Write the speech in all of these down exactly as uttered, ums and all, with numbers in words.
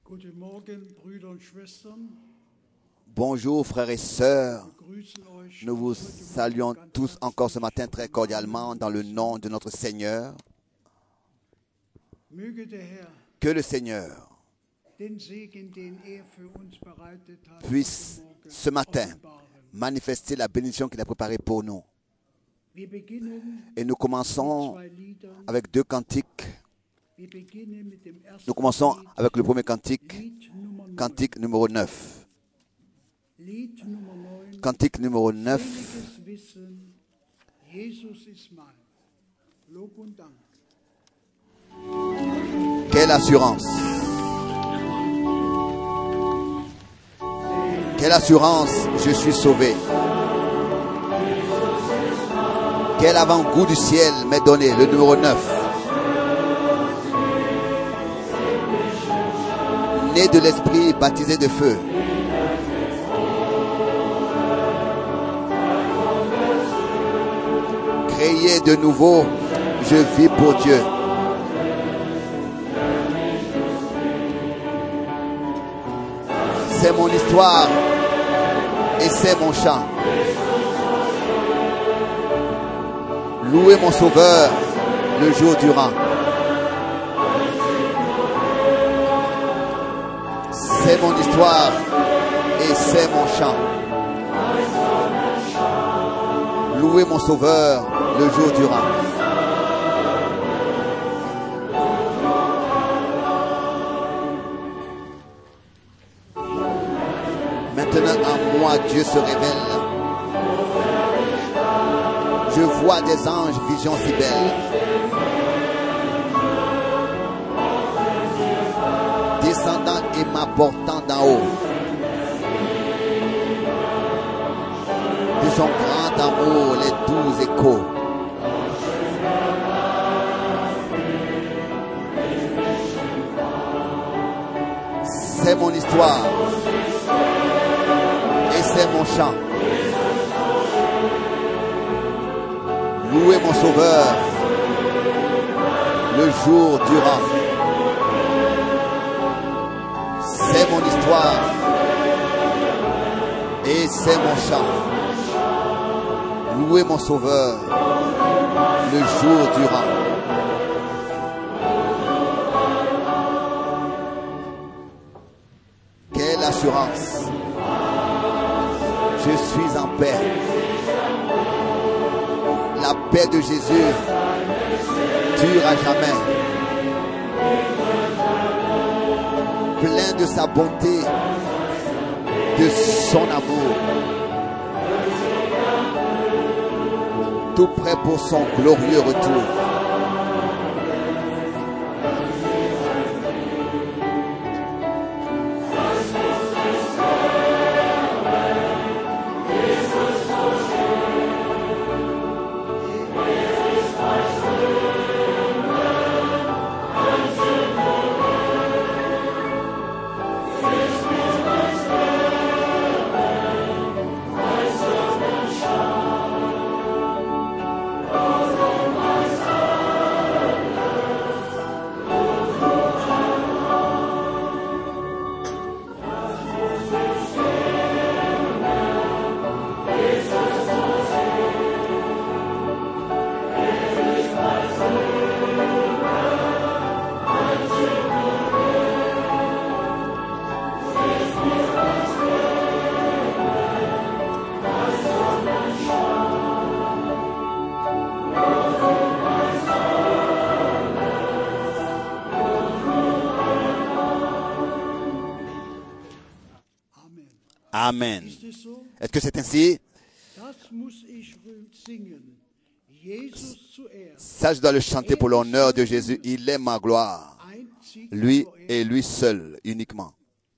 Guten Morgen, Brüder und Schwestern. Bonjour frères et sœurs, Wir grüßen euch nous vous heute Morgen saluons ganz tous encore ce herzlich matin très cordialement dans le nom de notre Seigneur. Möge der Herr Que le Seigneur den Segen, den er für uns bereitet hat, puisse heute Morgen ce matin offenbaren. manifester la bénédiction qu'il a préparée pour nous. Wir beginnen Et nous mit commençons zwei Liedern. avec deux cantiques. Wir beginnen mit dem ersten Nous commençons Lied, avec le premier cantique, Lied Nummer neun. cantique numéro neuf. Lied Nummer neun. Cantique numéro neuf. Seliges Wissen, Jesus ist mein. Lob und Dank. Quelle assurance! Quelle assurance, je suis sauvé. Quel avant-goût du ciel m'est donné, le numéro neuf. Né de l'esprit, baptisé de feu. Créé de nouveau, je vis pour Dieu. C'est mon histoire et c'est mon chant. Louez mon Sauveur le jour durant. C'est mon histoire et c'est mon chant. Louez mon Sauveur le jour durant. Maintenant en moi Dieu se révèle. Je vois des anges, visions si belles. Descendant et m'apportant d'en haut. De son grand amour, les doux échos. C'est mon histoire. Et c'est mon chant. Louez mon Sauveur le jour durant. C'est mon histoire et c'est mon chant. Louez mon Sauveur le jour durant. Quelle assurance! Je suis en paix. La paix de Jésus dure à jamais. Plein de sa bonté, de son amour. Tout prêt pour son glorieux retour. Amen. Ist es so? Est-ce que c'est ainsi? Das muss ich singen. Jesus zuerst. Ça, je dois le chanter pour l'honneur de Jésus. Il est ma gloire. Einzig Lui vor et lui seul, uniquement.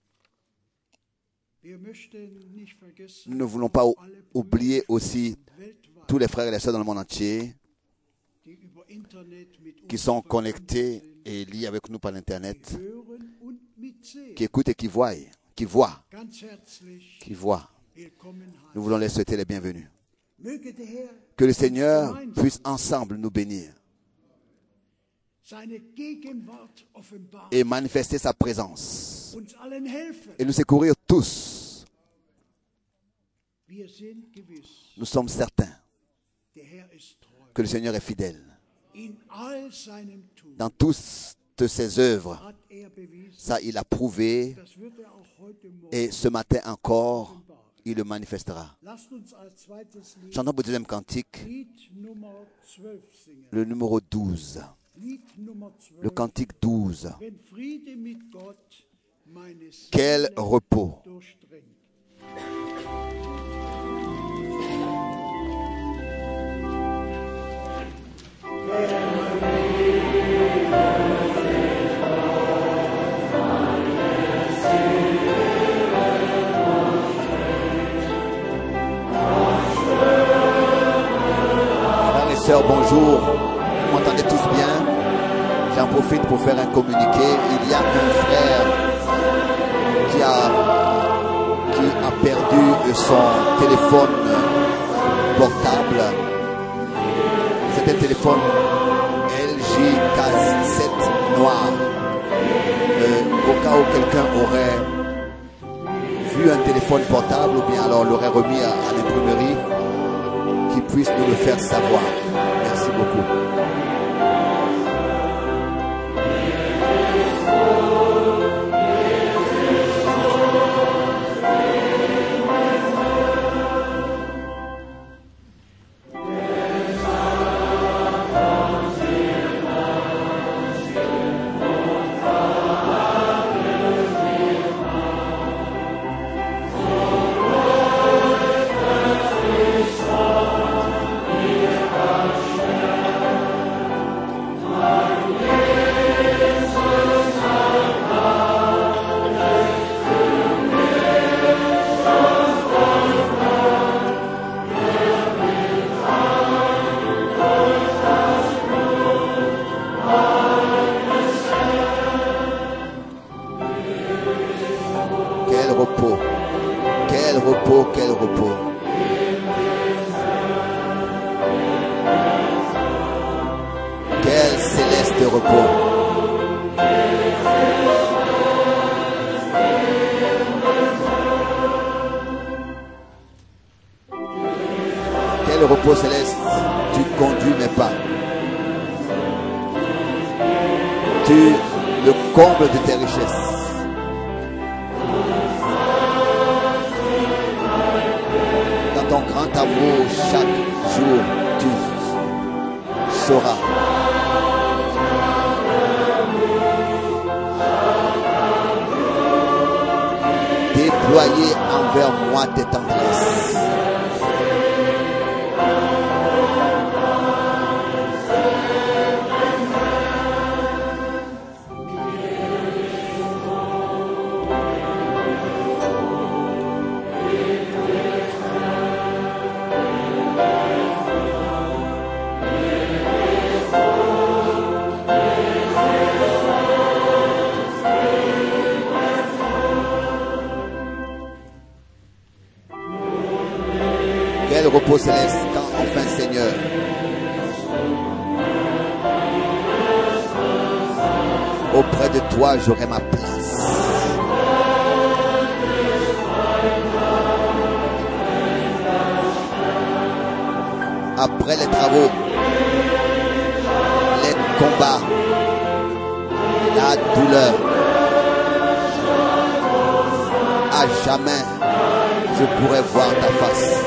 Wir möchten nicht vergessen, Nous ne voulons pas ou- alle Brüder oublier aussi weltweit, tous les frères et les sœurs dans le monde entier die über Internet mit qui uns sont verbunden connectés sind, et liés avec nous par l'Internet, hören und mitsehen. qui écoutent et qui voient, qui voient, Ganz herzlich qui voient. willkommen Nous heißen. voulons les souhaiter les bienvenus. Möge der Herr Que le uns Seigneur gemeinsam puisse ensemble nous bénir seine Gegenwart offenbaren et manifester sa présence und allen helfen. et nous secourir tous. Wir sind gewiss, Nous sommes certains der Herr ist treu. que le Seigneur est fidèle. In all seinem Tun Dans toutes ses œuvres, hat er bewiesen, ça il a prouvé, das wird er auch heute Morgen. et ce matin encore, il le manifestera. Lasst uns als zweites Lied, Chantons pour le deuxième cantique, Lied Nummer zwölf singen. le numéro douze. Lied Nummer Le zwölf. cantique douze. Wenn Friede mit Gott meine Quel Seele repos! durchdringt. Frères et sœurs, bonjour. Vous m'entendez tous bien? J'en profite pour faire un communiqué. Il y a un frère qui a, qui a perdu son téléphone portable. C'est un téléphone L G K sept noir. Euh, au cas où quelqu'un aurait vu un téléphone portable ou bien alors l'aurait remis à, à l'imprimerie, qu'il puisse nous le faire savoir. Merci beaucoup. Quel repos, quel repos, quel repos. Quel céleste repos. Quel repos céleste, tu conduis mes pas. Tu le combles de tes richesses. Dans ton grand amour, chaque jour, tu sauras. Déployer envers moi tes tendresses. Quel repos céleste quand enfin Seigneur auprès de toi j'aurai ma place. Après les travaux, les combats, la douleur, à jamais je pourrai voir ta face.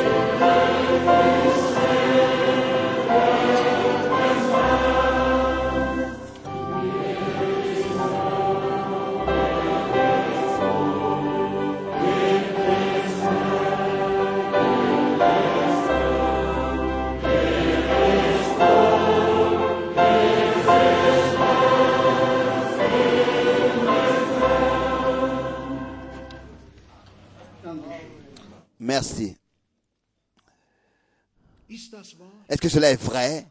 Merci. Ist das wahr? Est-ce que cela est vrai?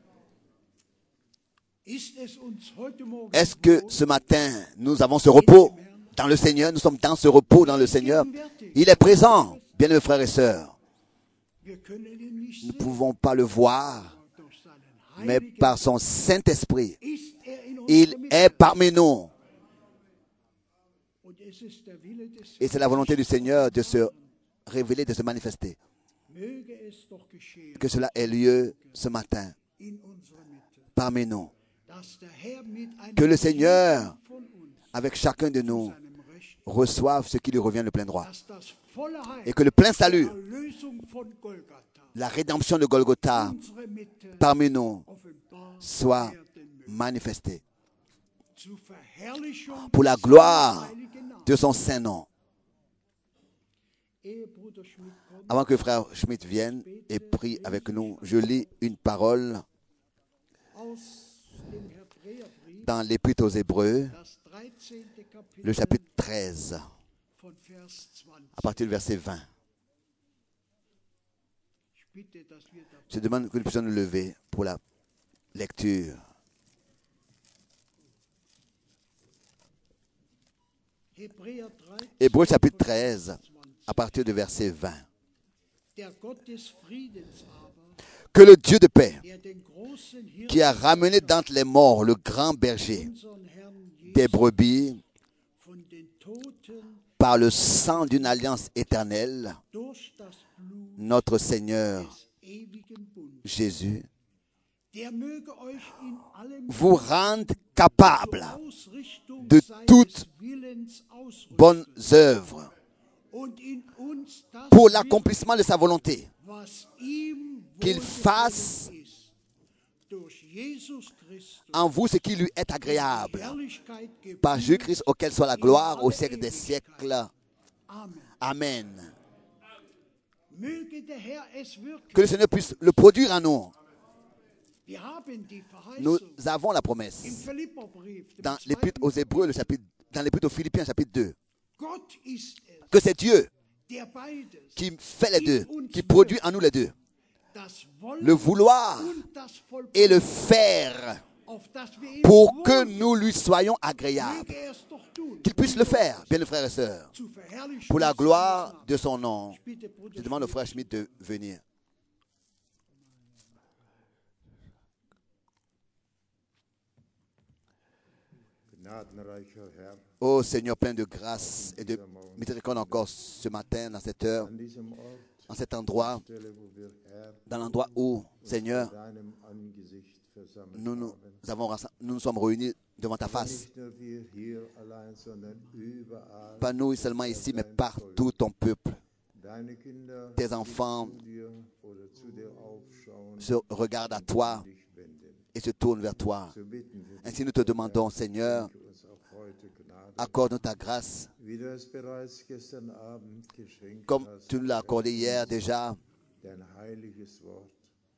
Ist es uns heute Morgen Est-ce que ce matin, nous avons ce repos dans le Seigneur? Nous sommes dans ce repos dans le Seigneur. Il est présent, bien mes frères et sœurs. wir können ihn nicht Nous ne sehen, pouvons pas le voir, durch seinen mais Heiligen par son Saint-Esprit, ist er in il unserem est parmi nous. Und es ist der Wille des Et c'est la volonté du Seigneur de se révéler, de se manifester. Möge es doch geschehen Que cela ait lieu ce matin in unserer Mitte, parmi nous. dass der Herr mit einem Que le Seigneur, von uns avec chacun de nous, seinem Recht, reçoive ce qui lui revient de plein droit. dass das volle Heil Et que le plein salut, Erlösung von Golgatha la rédemption de Golgotha unsere Mitte parmi nous offenbar soit werden möge. manifesté Zur Verherrlichung pour la des gloire heiligen Namens. de son saint nom. Ehe Bruder Schmidt kommt, Avant que frère Schmidt vienne et prie avec nous, je lis une parole aus dem Hebräerbrief, dans l'Épître aux Hébreux, das dreizehnte Kapitel le chapitre treize, von Vers zwanzig. à partir du verset vingt. Ich bitte, dass wir da Je demande que nous puissions nous lever pour la lecture. Hebräer drei, Hébreux chapitre treize, à partir du verset vingt. der Gott des Friedens aber, Que le Dieu de paix, der den großen Hirten qui a ramené d'entre les morts le grand berger unseren Herrn des Jesus brebis von den Toten par le sang d'une alliance éternelle, durch das Blut notre Seigneur des ewigen Bundes, Jésus, der möge euch in allem vous rende capable zur Ausrichtung de seines toute Willens ausrüsten bonnes œuvres und in uns das pour wirken, l'accomplissement de sa volonté, was ihm qu'il wohlgefallen fasse ist, durch Jesus Christus en vous ce qui lui est agréable, Herrlichkeit gebührt. par Jésus-Christ auquel soit la gloire au siècle des siècles. Amen. Amen. Möge der Herr es wirken. Que le Seigneur puisse le produire en nous. Wir haben die Nous Verheißung avons la im promesse Philipperbrief, dem dans l'Épître aux zweiten, Hébreux, le chapitre, dans l'Épître aux Philippiens, chapitre deux, Gott ist es, que c'est Dieu der beides, qui fait les deux, qui produit en nous les deux, das Wollen le vouloir und das Vollbringen, et le faire auf das wir ihm pour que wohlgefallen. nous lui soyons agréables. Möge er es doch tun, Qu'il puisse le faire, bien les frères et sœurs, zur Verherrlichung pour la seines gloire Namens. de son nom. Ich bitte Bruder Je demande au Schmidt, frère Schmidt de venir. Gnadenreicher Herr, Ô Seigneur plein de grâce et de miséricorde encore ce matin, dans cette heure, an diesem Ort, en cet endroit, Stelle, wo wir, Herr, dans l'endroit où, Seigneur, vor deinem Angesicht versammelt nous nous, haben. avons, rassemb- nous nous sommes réunis devant ta face. Nicht nur wir hier allein, sondern überall. Pas nous seulement ici, mais partout ton peuple. Deine Kinder, Tes enfants die zu dir oder zu dir aufschauen, se regardent à toi dich wenden. et se tournent vers toi. So bitten wir dich, Ainsi nous te demandons, Seigneur, schenke uns auch heute Gnade, accorde-nous ta grâce, wie du es bereits gestern Abend geschenkt comme hast, tu nous l'as accordé hier déjà, dein heiliges Wort,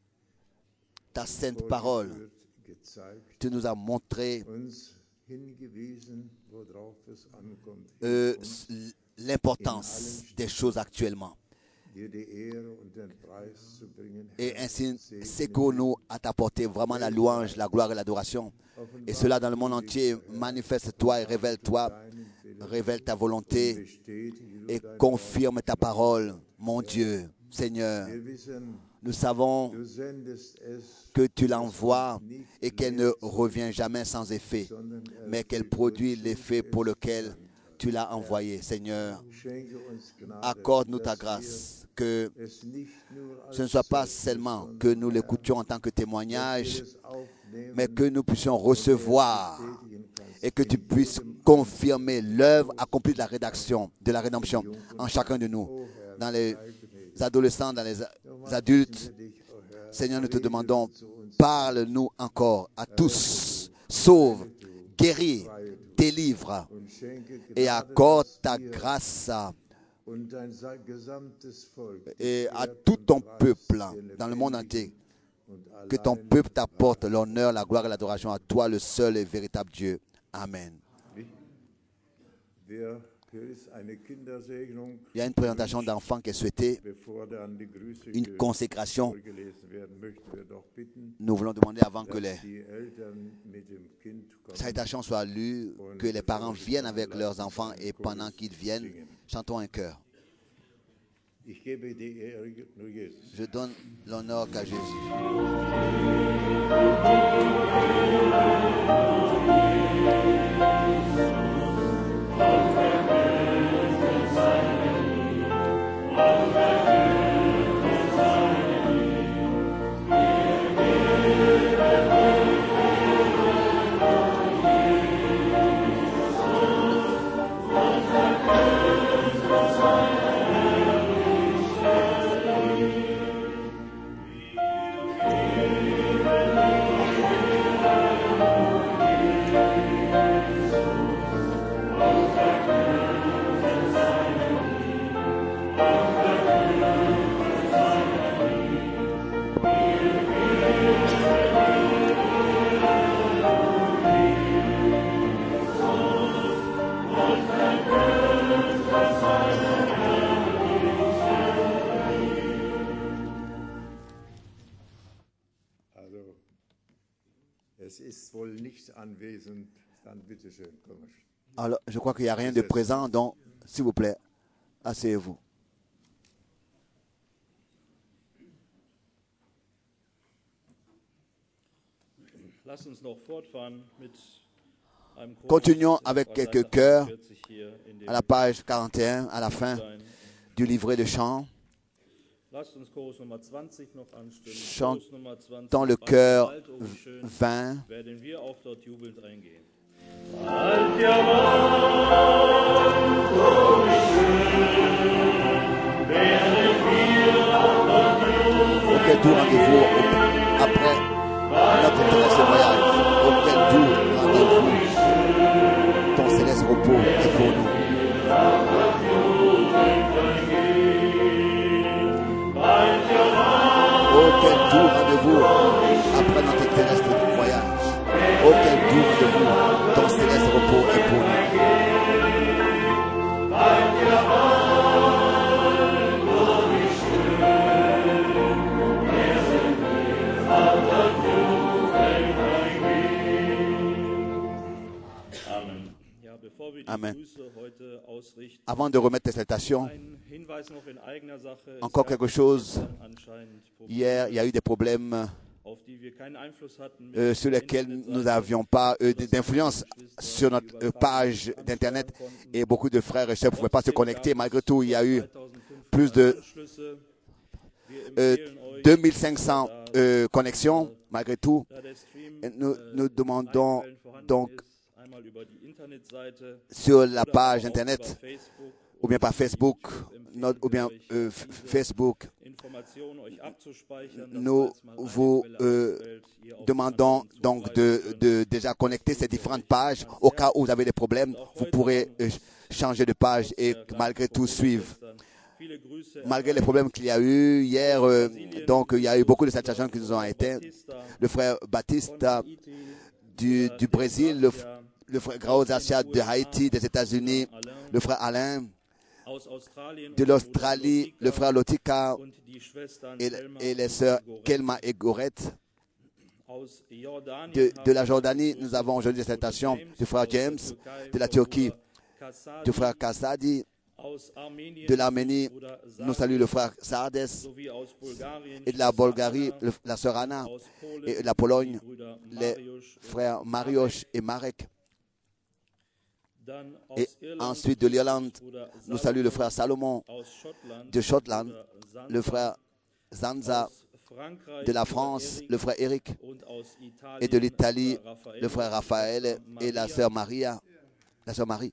ta sainte parole. vorgeführt, gezeigt, Tu nous as montré uns hingewiesen, worauf es ankommt, euh, in uns, l'importance des choses actuellement. dir die Ehre und den Preis zu bringen, Et Herr, ainsi, segne secours-nous à t'apporter vraiment la louange, la gloire et l'adoration. Et cela dans le monde entier, manifeste-toi et révèle-toi, deinen Willen, révèle ta volonté bestätige du et dein confirme ta parole, mon Dieu, Seigneur. Wir wissen, Nous savons du sendest es, que tu l'envoies et qu'elle ne revient jamais sans effet, sondern er mais qu'elle produit l'effet pour lequel tu l'as envoyé. Seigneur, schenke uns Gnade, accorde-nous ta dass grâce, que wir es nicht nur als ce ne soit pas Zeugnis, seulement sondern que nous l'écoutions en tant que témoignage, es aufnehmen mais que nous puissions recevoir bestätigen kannst. et que tu puisses confirmer l'œuvre accomplie de la rédaction, de la rédemption en chacun de nous, dans les adolescents, dans les adultes. Dich, o Herr, Seigneur, nous te demandons, parle-nous encore à tous, sauve, guéris, délivre und schenke et Gnade, accorde dass ta dir grâce und dein sa- gesamtes Volk et à Ehre tout und ton Preis peuple dir dans le monde lebendigen entier. und Que ton allein peuple t'apporte l'honneur, la gloire et l'adoration à toi, le seul et véritable Dieu. Amen. Wir, hier ist eine Kindersegnung, Il y a une présentation d'enfants qui est souhaitée, bevor dann die Grüße une ge- consécration. vorgelesen werden, möchten wir doch bitten, Nous voulons demander avant que les dass die Eltern mit dem Kind kommen. salutations soient lues, que les parents viennent avec leurs enfants et pendant qu'ils viennent, chantons un chœur. Ich gebe die Ehre nur Jesus. Je donne l'honneur qu'à Jésus. Amen. Also, es ist wohl nicht anwesend. Dann bitteschön, komm. Alors, je crois qu'il n'y a rien de présent, donc, s'il vous plaît, asseyez-vous. Continuons avec quelques chœurs à la page quarante et un, à la fin du livret de chants. Chantons le chœur vingt. Auquel doux rendez-vous après notre terrestre voyage. Auquel doux rendez-vous ton céleste repos est pour nous. Auquel doux rendez-vous après notre terrestre voyage. Auquel doux rendez-vous ton céleste repos est pour nous. Amen. Avant de remettre les salutations, encore quelque chose. Hier, il y a eu des problèmes euh, sur lesquels nous n'avions pas euh, d'influence sur notre euh, page d'Internet et beaucoup de frères et sœurs ne pouvaient pas se connecter. Malgré tout, il y a eu plus de euh, deux mille cinq cents euh, connexions. Malgré tout, nous, nous demandons donc sur la page Internet, ou bien par Facebook, notre, ou bien euh, Facebook, nous vous euh, demandons donc de, de déjà connecter ces différentes pages. Au cas où vous avez des problèmes, vous pourrez euh, changer de page et malgré tout suivre. Malgré les problèmes qu'il y a eu hier, euh, donc il y a eu beaucoup de salutations qui nous ont été. Le frère Batista du, du Brésil, le, le frère Graozacia de Haïti, des États-Unis, le frère Alain de l'Australie, le frère Lotika et, et les sœurs Kelma et Gorette. De, de la Jordanie, nous avons aujourd'hui des salutations du frère James, de la Turquie, du frère Kassadi, de l'Arménie, nous saluons le frère Sardes, et de la Bulgarie, le, la sœur Anna, et de la Pologne, les frères Mariusz et Marek. Et ensuite de l'Irlande, nous saluons le frère Salomon, de Schottland, le frère Zanza, de la France, le frère Eric, et de l'Italie, le frère Raphaël et la sœur Maria, la sœur Marie.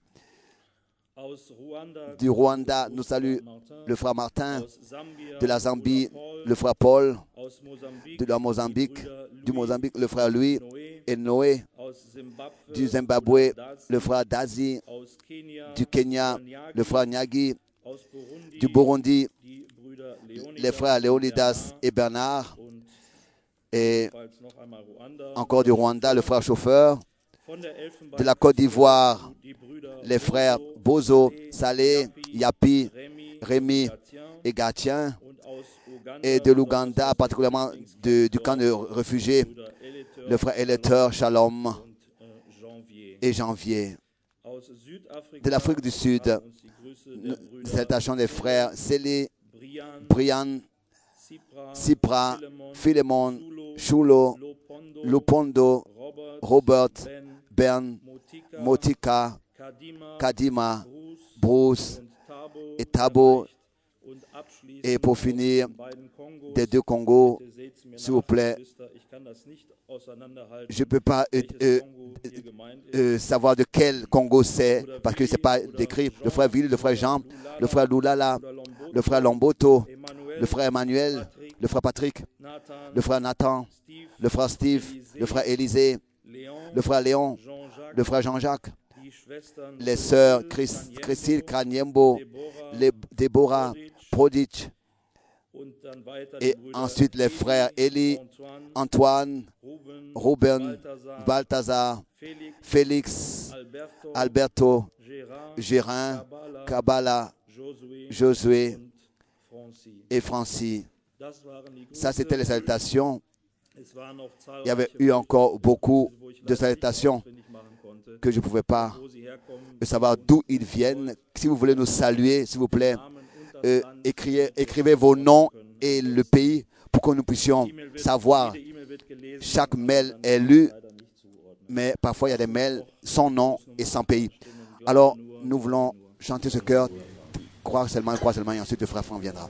Du Rwanda, nous saluons le frère Martin, de la Zambie, le frère Paul, de la Mozambique, du Mozambique, le frère Louis et Noé, du Zimbabwe, le frère Dazi, du Kenya, le frère Nyagi, du Burundi, les frères Léonidas et Bernard, et encore du Rwanda, le frère Chauffeur, de la Côte d'Ivoire, les frères Bozo, Salé, Yapi, Rémi et Gatien, et de l'Ouganda, particulièrement de, du camp de réfugiés, le frère Eleteur, Shalom et Janvier. De l'Afrique du Sud, salutations des frères Célé, Brian, Sipra, Philemon, Chulo, Lupondo, Robert, Ben, Motika, Kadima, Bruce et Tabo. Et pour finir, des deux Congos, s'il vous plaît, je ne peux pas euh, euh, euh, savoir de quel Congo c'est, parce que ce n'est pas décrit. Le frère Ville, le frère Jean, le frère Loulala, le frère Lomboto, le frère Emmanuel, le frère Patrick, le frère Nathan, le frère Steve, le frère Élisée, le frère Léon, le frère Jean-Jacques, les sœurs Christine, Kraniembo, les Déborah, Prodige, et ensuite les frères Élie, Antoine, Ruben, Balthazar, Félix, Alberto, Alberto, Gérard, Gérin, Kabbalah, Kabbalah, Josué, Josué und Francis. et Francis. Das waren die Ça, Grüße. c'était les salutations. Es waren noch Il y avait zahlreiche eu encore beaucoup wo ich de leider nicht salutations auswendig machen konnte, que je ne pouvais pas wo sie herkommen, savoir d'où ils viennent. Si vous voulez nous saluer, s'il vous plaît, Namen und das euh, Land, écrivez, damit wir écrivez das vos noms können. et le pays pour que nous puissions E-Mail wird- savoir. jede E-Mail wird gelesen, Chaque aber mail dann est lu, leider nicht zuordnen. mais parfois il y a des mails sans nom et sans pays. Alors, nous voulons chanter ce chœur, croire seulement, croire seulement, et ensuite le frère Franck viendra.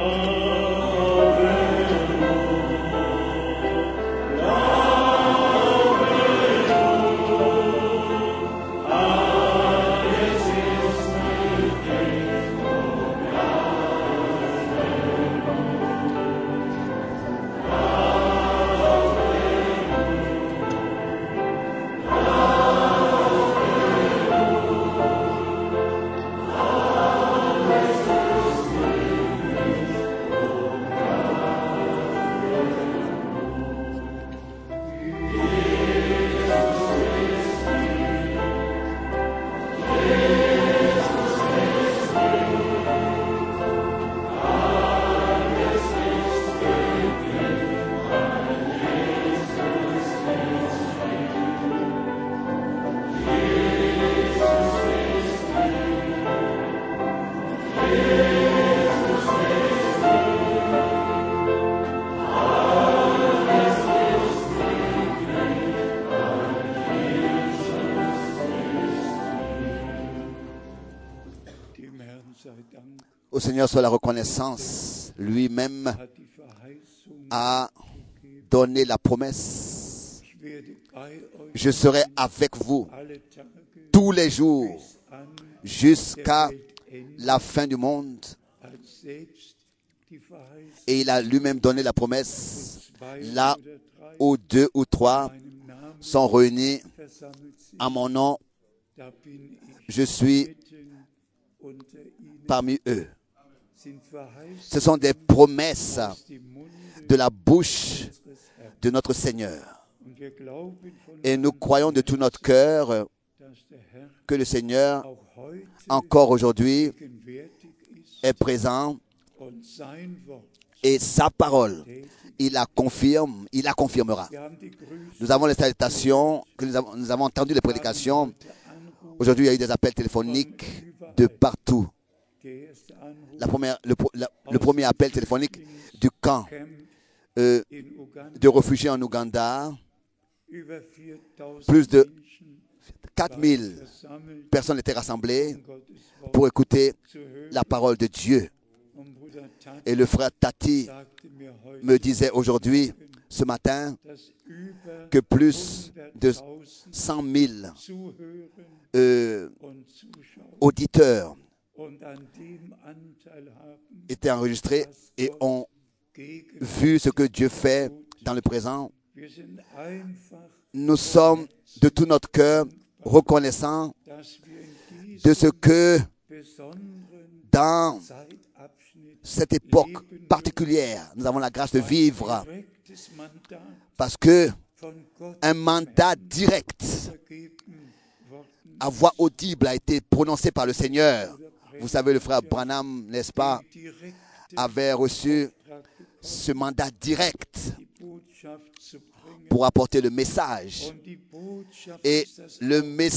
Dem Herrn sei Dank, Au Seigneur soit la reconnaissance. Lui-même hat die Verheißung, a donné la promesse. ich werde bei euch Je serai avec vous alle Tage tous les jours an jusqu'à der Weltende, la fin du monde. als selbst die Verheißung Et il a lui-même donné la promesse. zwei Là oder drei où deux ou trois in meinem Namen sont réunis versammelt sind, en mon nom, da bin ich je suis mitten unter ihnen. parmi eux. Sind Verheißungen Ce sont des promesses aus dem Munde de la bouche unseres Herrn. de notre Seigneur. Und wir glauben von Et nous croyons de tout notre cœur dass der Herr que le Seigneur, auch heute encore aujourd'hui, gegenwärtig ist est présent und sein Wort et sa parole, tätig. il la confirme, il la confirmera. Wir haben die Grüße Nous avons les salutations, que nous avons, nous avons entendu les prédications. heute Anruf. Aujourd'hui, il y a eu des appels téléphoniques de partout. Der erste Anruf La première, le, le- le premier appel téléphonique du camp Camp euh, in Uganda. de réfugiés en Ouganda. Über viertausend Plus de Menschen quatre mille versammelt, personnes étaient rassemblées um Gottes Wort pour écouter zu hören. la parole de Dieu. Und Bruder Tat Et le frère Tati sagte mir heute, me disait aujourd'hui, ce matin, dass über que plus de hunderttausend cent mille zuhören euh, und zuschauen auditeurs und an dem Anteil haben, étaient enregistrés et ont gegen vu ce que Dieu fait dans le présent. wir sind einfach, Nous sommes de tout notre cœur reconnaissants dass wir in de diesem ce que besonderen dans Zeitabschnitt cette époque particulière, nous avons la grâce de vivre direktes Mandat parce que von Gott un mandat direct, vergeben worden à voix audible, a été prononcé par le Seigneur. Vous savez, le frère Branham, n'est-ce pas, direkt avait reçu Auftrag ce mandat direct die Botschaft zu bringen. pour apporter le message. Und die Botschaft Et ist das le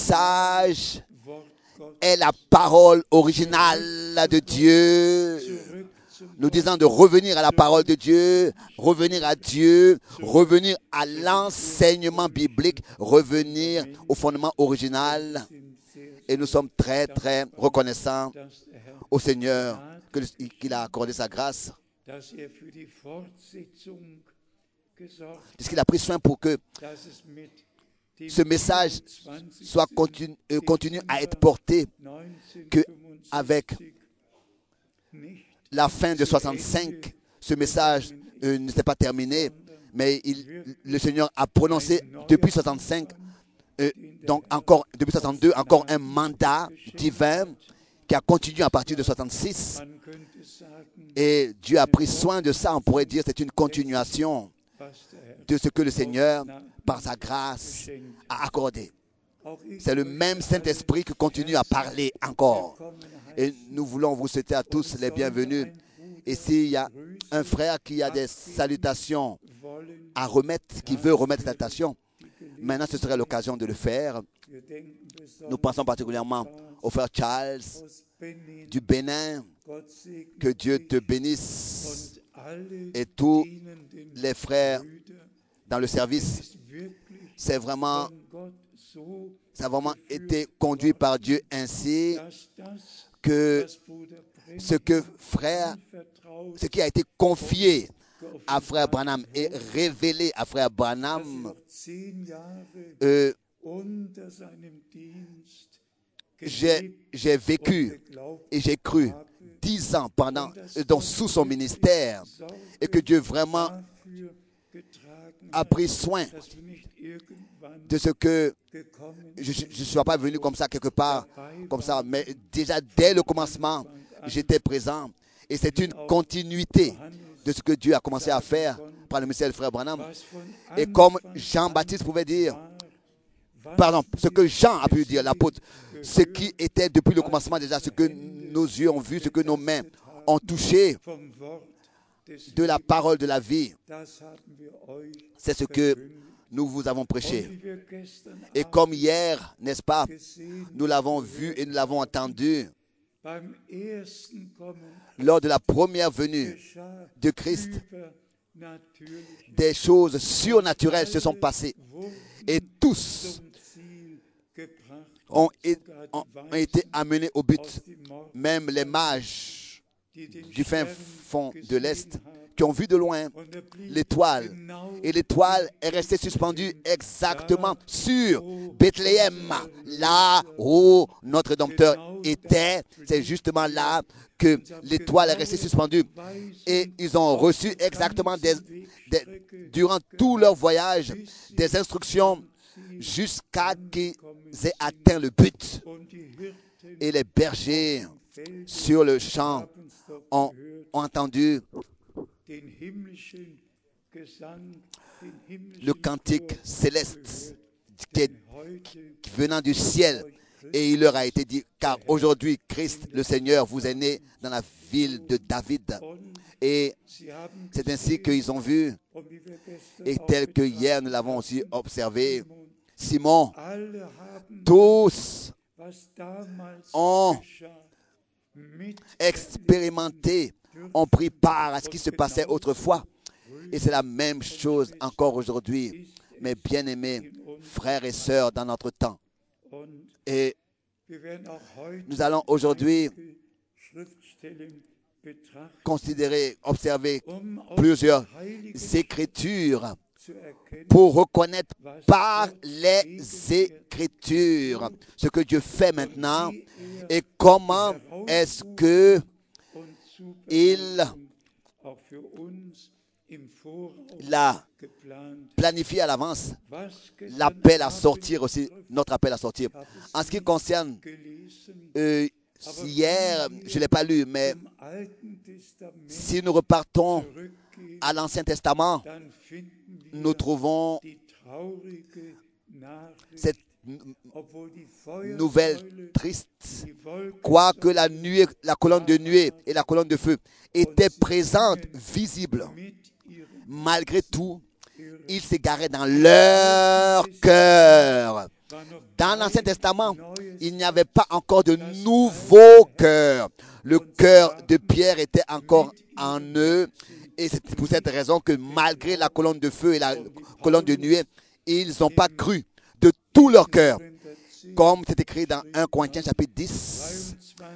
message Wort Gottes est la parole originale de Dieu, zurück zum nous disant de revenir à la parole de Dieu, revenir à Dieu, revenir à l'enseignement biblique, revenir au fondement original. sind sehr, Et nous sommes très, très reconnaissants dass der Herr, au Seigneur que le- qu'il a accordé sa grâce, dass er für die Fortsetzung gesorgt hat, puisqu'il a pris soin pour que dass es mit dem ce message vierundzwanzigsten soit continu, euh, continue à être porté, que avec neunzehnhundertfünfundsiebzig nicht la fin de soixante-cinq, ce message euh, n'était pas terminé, mais il- le Seigneur a prononcé depuis soixante-cinq, euh, donc encore depuis soixante-deux, encore un mandat divin qui a continué à partir de soixante-six. man könnte sagen, Et Dieu a pris soin de ça. On pourrait dire que c'est une continuation was der Herr de ce que le Seigneur, par sa grâce, a accordé. C'est le même Saint-Esprit qui continue à parler encore. Et nous voulons vous souhaiter à tous les bienvenus. Et s'il y a un frère qui a des salutations à remettre, qui veut remettre la salutation, maintenant ce serait l'occasion de le faire. Nous pensons particulièrement au frère Charles du Bénin. Que Dieu te bénisse et tous les frères dans le service. C'est vraiment, ça a vraiment été conduit par Dieu ainsi que ce que frère, ce qui a été confié à frère Branham et révélé à frère Branham, euh, j'ai, j'ai vécu et j'ai cru dix ans pendant, donc sous son ministère, et que Dieu vraiment a pris soin de ce que je ne sois pas venu comme ça quelque part, comme ça, mais déjà dès le commencement, j'étais présent, et c'est une continuité de ce que Dieu a commencé à faire par le ministère du frère Branham. Et comme Jean-Baptiste pouvait dire, pardon, ce que Jean a pu dire, l'apôtre, ce qui était depuis le commencement déjà, ce que nos yeux ont vu, ce que nos mains ont touché de la parole de la vie, c'est ce que nous vous avons prêché. Et comme hier, n'est-ce pas, nous l'avons vu et nous l'avons entendu, lors de la première venue de Christ, des choses surnaturelles se sont passées. Et tous ont, ont, ont été amenés au but. Même les mages du fin fond de l'Est qui ont vu de loin l'étoile. Et l'étoile est restée suspendue exactement sur Bethléem, là où notre Rédempteur était. C'est justement là que l'étoile est restée suspendue. Et ils ont reçu exactement, des, des, durant tout leur voyage, des instructions jusqu'à qu'ils aient atteint le but. Et les bergers sur le champ ont, ont entendu le cantique céleste qui est venant du ciel. Et il leur a été dit, car aujourd'hui, Christ, le Seigneur, vous est né dans la ville de David. Et c'est ainsi qu'ils ont vu, et tel que hier nous l'avons aussi observé, Simon, tous ont expérimenté, ont pris part à ce qui se passait autrefois. Et c'est la même chose encore aujourd'hui, mes bien-aimés frères et sœurs dans notre temps. Et nous allons aujourd'hui considérer, observer plusieurs écritures pour reconnaître par les Écritures ce que Dieu fait maintenant et comment est-ce que il l'a planifié à l'avance, l'appel à sortir aussi, notre appel à sortir. En ce qui concerne, euh, hier, je ne l'ai pas lu, mais si nous repartons à l'Ancien Testament, nous trouvons cette nouvelle triste, quoique la nuée, la colonne de nuée et la colonne de feu étaient présentes, visibles. Malgré tout, ils s'égaraient dans leur cœur. Dans l'Ancien Testament, il n'y avait pas encore de nouveau cœur. Le cœur de Pierre était encore en eux. Et c'est pour cette raison que malgré la colonne de feu et la colonne de nuée, ils n'ont pas cru de tout leur cœur. Comme c'est écrit dans premier Corinthiens chapitre dix,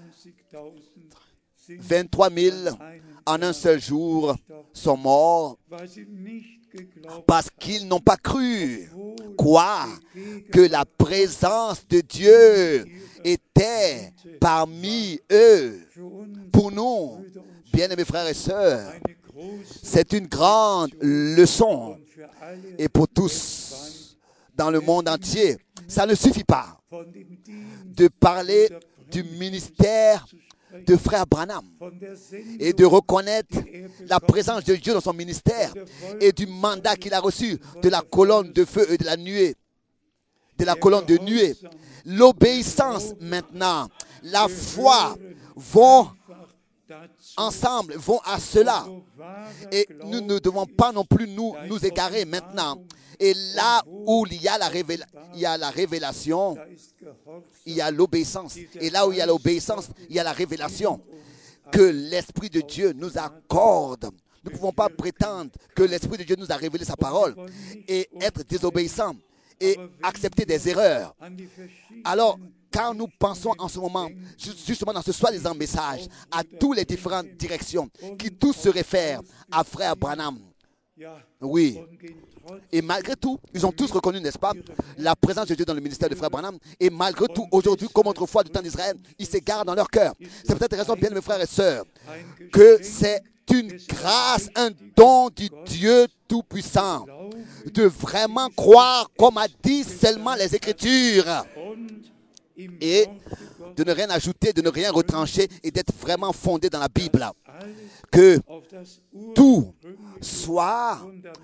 vingt-trois mille en un seul jour sont morts parce qu'ils n'ont pas cru, quoi, que la présence de Dieu était parmi eux. Pour nous, bien-aimés frères et sœurs, c'est une grande leçon. Et pour tous dans le monde entier, ça ne suffit pas de parler du ministère de frère Branham et de reconnaître la présence de Dieu dans son ministère et du mandat qu'il a reçu de la colonne de feu et de la nuée, de la colonne de nuée. L'obéissance maintenant, la foi vont ensemble, vont à cela. Et nous ne devons pas non plus nous, nous égarer maintenant. Et là où il y a la, révéla- il y a la révélation, il y a l'obéissance. Et là où il y a l'obéissance, il y a la révélation que l'Esprit de Dieu nous accorde. Nous ne pouvons pas prétendre que l'Esprit de Dieu nous a révélé sa parole et être désobéissants et accepter des erreurs. Alors, quand nous pensons en ce moment, justement dans ce soi-disant message, à toutes les différentes directions, qui tous se réfèrent à Frère Branham, oui, et malgré tout, ils ont tous reconnu, n'est-ce pas, la présence de Dieu dans le ministère de Frère Branham, et malgré tout, aujourd'hui, comme autrefois du temps d'Israël, ils s'égarent dans leur cœur. C'est peut-être raison, bien mes frères et sœurs, que c'est une grâce, un don du Dieu Tout-Puissant, de vraiment croire, comme a dit seulement les Écritures, et de ne rien ajouter, de ne rien retrancher, et d'être vraiment fondé dans la Bible. Que tout soit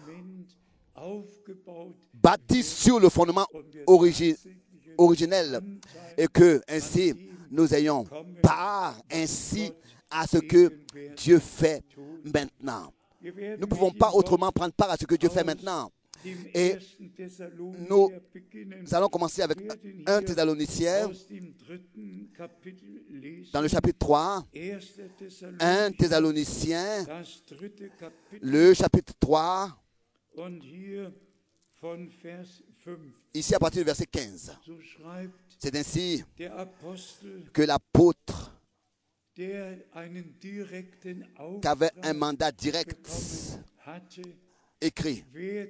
bâti sur le fondement origi- originel, et que ainsi nous ayons part ainsi à ce que Dieu fait maintenant. Nous ne pouvons pas autrement prendre part à ce que Dieu fait maintenant. Et nous allons commencer avec un Thessaloniciens dans le chapitre trois. un Thessaloniciens, le chapitre trois, ici à partir du verset quinze. C'est ainsi que l'apôtre, qui avait un mandat direct, écrit.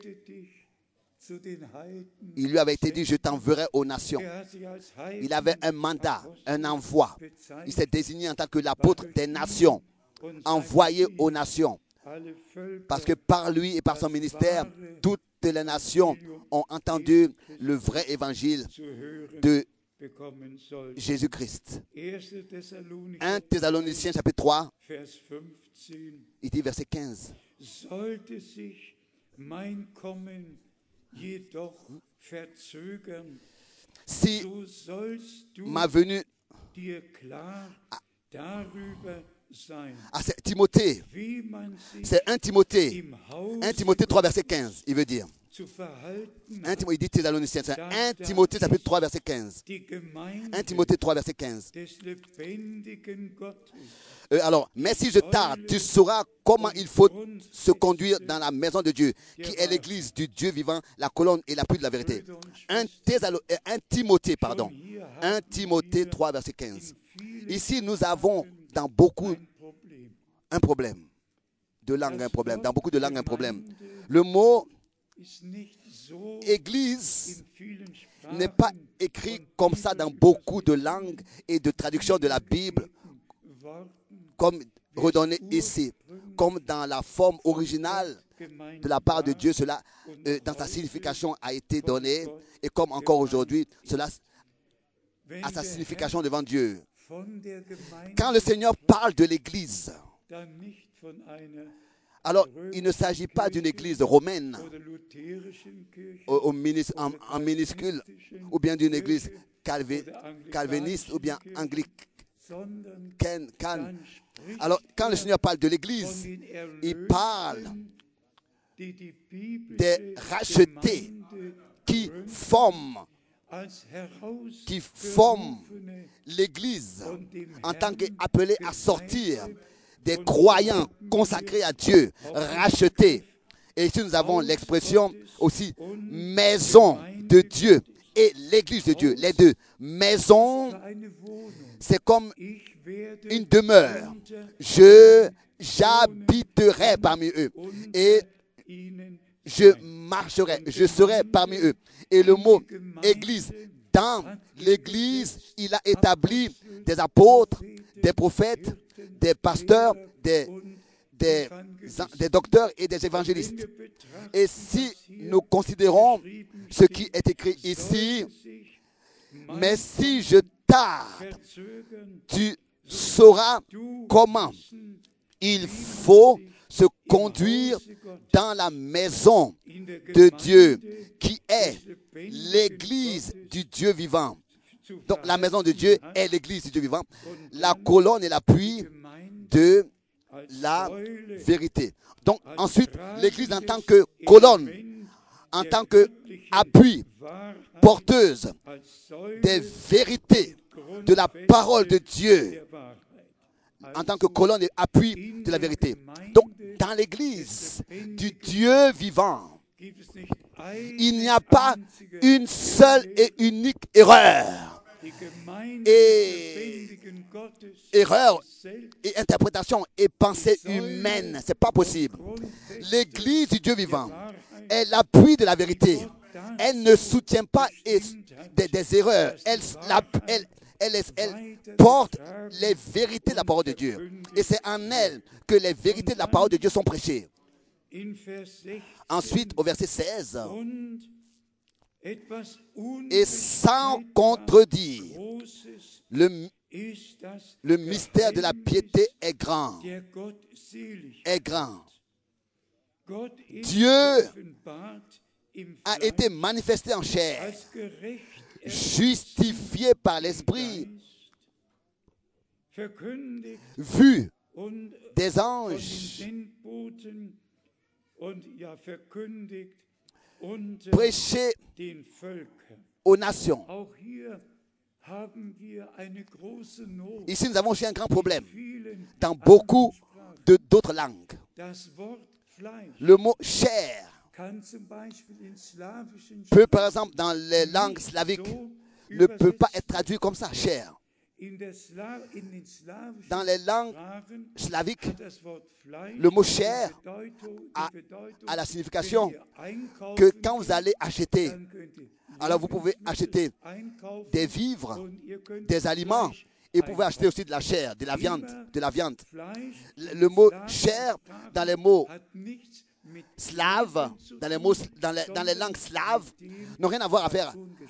Il lui avait été dit, je t'enverrai aux nations. Il avait un mandat, un envoi. Il s'est désigné en tant que l'apôtre des nations, envoyé aux nations. Parce que par lui et par son ministère, toutes les nations ont entendu le vrai évangile de Jésus-Christ. un Thessaloniciens chapitre trois, il dit verset quinze. Sollte sich mein Kommen jedoch verzögern, Si so sollst du ma venue dir klar darüber sein, à Timothée, wie man sich c'est un Timothée, im Haus un Timothée trois verset quinze, il veut dire. zu verhalten un hat, Timothée, il dit Thessaloniciens, c'est un Timothée chapitre trois verset quinze. die Gemeinde un Timothée trois verset quinze. des lebendigen Gottes. Euh, alors, mais si je tarde, tu sauras comment il faut se conduire dans la maison de Dieu, qui est l'église du Dieu vivant, la colonne et l'appui de la vérité. un, Thésalo- euh, un Timothée, pardon. un Timothée trois verset quinze. Ici, nous avons dans beaucoup Ein Problem. un problème. De langue, un problème. Dans beaucoup de langues, un problème. Le mot Ist nicht so église in vielen Sprachen n'est pas écrit comme ça dans beaucoup de langues et de traductions de la Bible, Worten comme redonné ici, comme dans la forme originale de la part de Dieu, cela, euh, dans sa signification, a été donné, et comme encore aujourd'hui, cela a sa signification devant Dieu. von der Gemeinde Quand le Seigneur parle de l'Église, dann nicht von einer alors il ne s'agit pas d'une Église romaine, oder lutherischen Kirche au, au minis- en, en minuscule, ou bien d'une Église calvi- oder calviniste, ou bien anglikanischen anglicaine. sondern Can- dann spricht Alors, quand le er Seigneur parle de von l'Église, den il parle Erlösten, die die biblische des rachetés Gemeinde qui forment, als qui forment herausgerufene l'Église und dem en tant Herrn qu'appelés à sortir des croyants consacrés à Dieu, rachetés. Et ici, nous avons l'expression aussi maison de Dieu et l'Église de Dieu. Les deux. Maison, eine Wohnung. c'est comme Ich werde une demeure. unter Je, j'habiterai parmi eux. Et ihnen je marcherai, je serai parmi eux. Et le mot église, dans l'église, il a établi des apôtres, des prophètes, des pasteurs, des, des, des docteurs et des évangélistes. Et si nous considérons ce qui est écrit ici, mais si je tarde, tu sauras comment il faut se conduire dans la maison de Dieu, qui est l'église du Dieu vivant. Donc la maison de Dieu est l'église du Dieu vivant, la colonne et l'appui de la vérité. Donc ensuite, l'église en tant que colonne, en tant qu'appui, porteuse des vérités de la parole de Dieu, en tant que colonne et appui de la vérité. Donc dans l'église du Dieu vivant, il n'y a pas une seule et unique erreur. Et erreur et interprétation et pensée humaine, c'est pas possible. L'église du Dieu vivant est l'appui de la vérité. Elle ne soutient pas des, des erreurs. Elle, la, elle, elle, elle porte les vérités de la parole de Dieu. Et c'est en elle que les vérités de la parole de Dieu sont prêchées. Ensuite, au verset seize, et sans contredire, le, le mystère de la piété est grand, est grand. Dieu a été manifesté en chair, justifié par l'Esprit, vu des anges, prêché aux nations. Ici, nous avons aussi un grand problème dans beaucoup de, d'autres langues. Le mot chair peut, par exemple, dans les langues slaviques, ne peut pas être traduit comme ça, chair. Dans les langues slaviques, le mot chair a, a la signification que quand vous allez acheter, alors vous pouvez acheter des vivres, des aliments, et vous pouvez acheter aussi de la chair, de la viande, de la viande. Le mot chair, dans les mots slaves, dans les, mots, dans les, dans les langues slaves, n'a rien à voir à faire.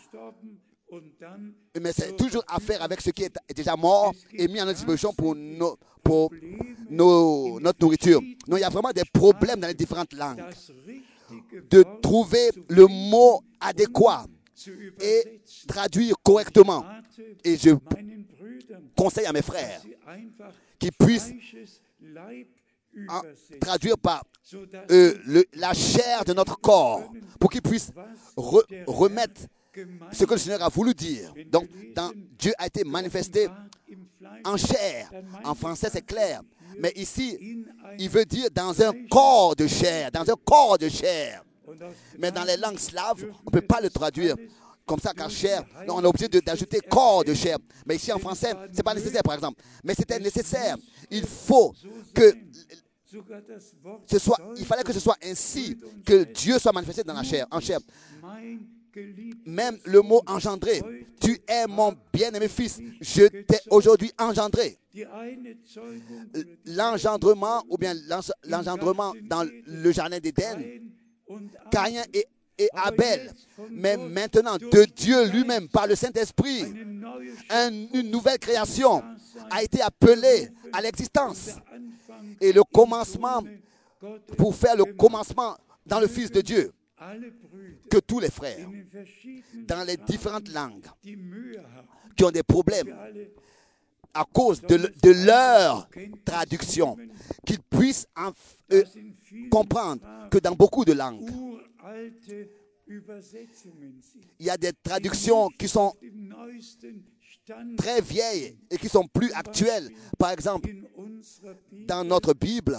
Mais c'est toujours à faire avec ce qui est déjà mort et mis à notre disposition pour, nos, pour nos, notre nourriture. Non, il y a vraiment des problèmes dans les différentes langues. De trouver le mot adéquat et traduire correctement. Et je conseille à mes frères qu'ils puissent en traduire par euh, le, la chair de notre corps pour qu'ils puissent re, remettre ce que le Seigneur a voulu dire. Donc, dans, Dieu a été manifesté en chair. En français, c'est clair. Mais ici, il veut dire dans un corps de chair. Dans un corps de chair. Mais dans les langues slaves, on ne peut pas le traduire comme ça, car chair. Non, on est obligé de, d'ajouter corps de chair. Mais ici, en français, ce n'est pas nécessaire, par exemple. Mais c'était nécessaire. Il faut que ce soit, il fallait que ce soit ainsi que Dieu soit manifesté dans la chair, en chair. Même le mot engendré, tu es mon bien-aimé fils, je t'ai aujourd'hui engendré. L'engendrement ou bien l'engendrement dans le jardin d'Éden, Caïn et, et Abel, mais maintenant de Dieu lui-même par le Saint-Esprit, un, une nouvelle création a été appelée à l'existence. Et le commencement, pour faire le commencement dans le Fils de Dieu, que tous les frères, dans les différentes langues, qui ont des problèmes à cause de, de leur traduction, qu'ils puissent en, euh, comprendre que dans beaucoup de langues, il y a des traductions qui sont très vieilles et qui sont plus actuelles. Par exemple, dans notre Bible,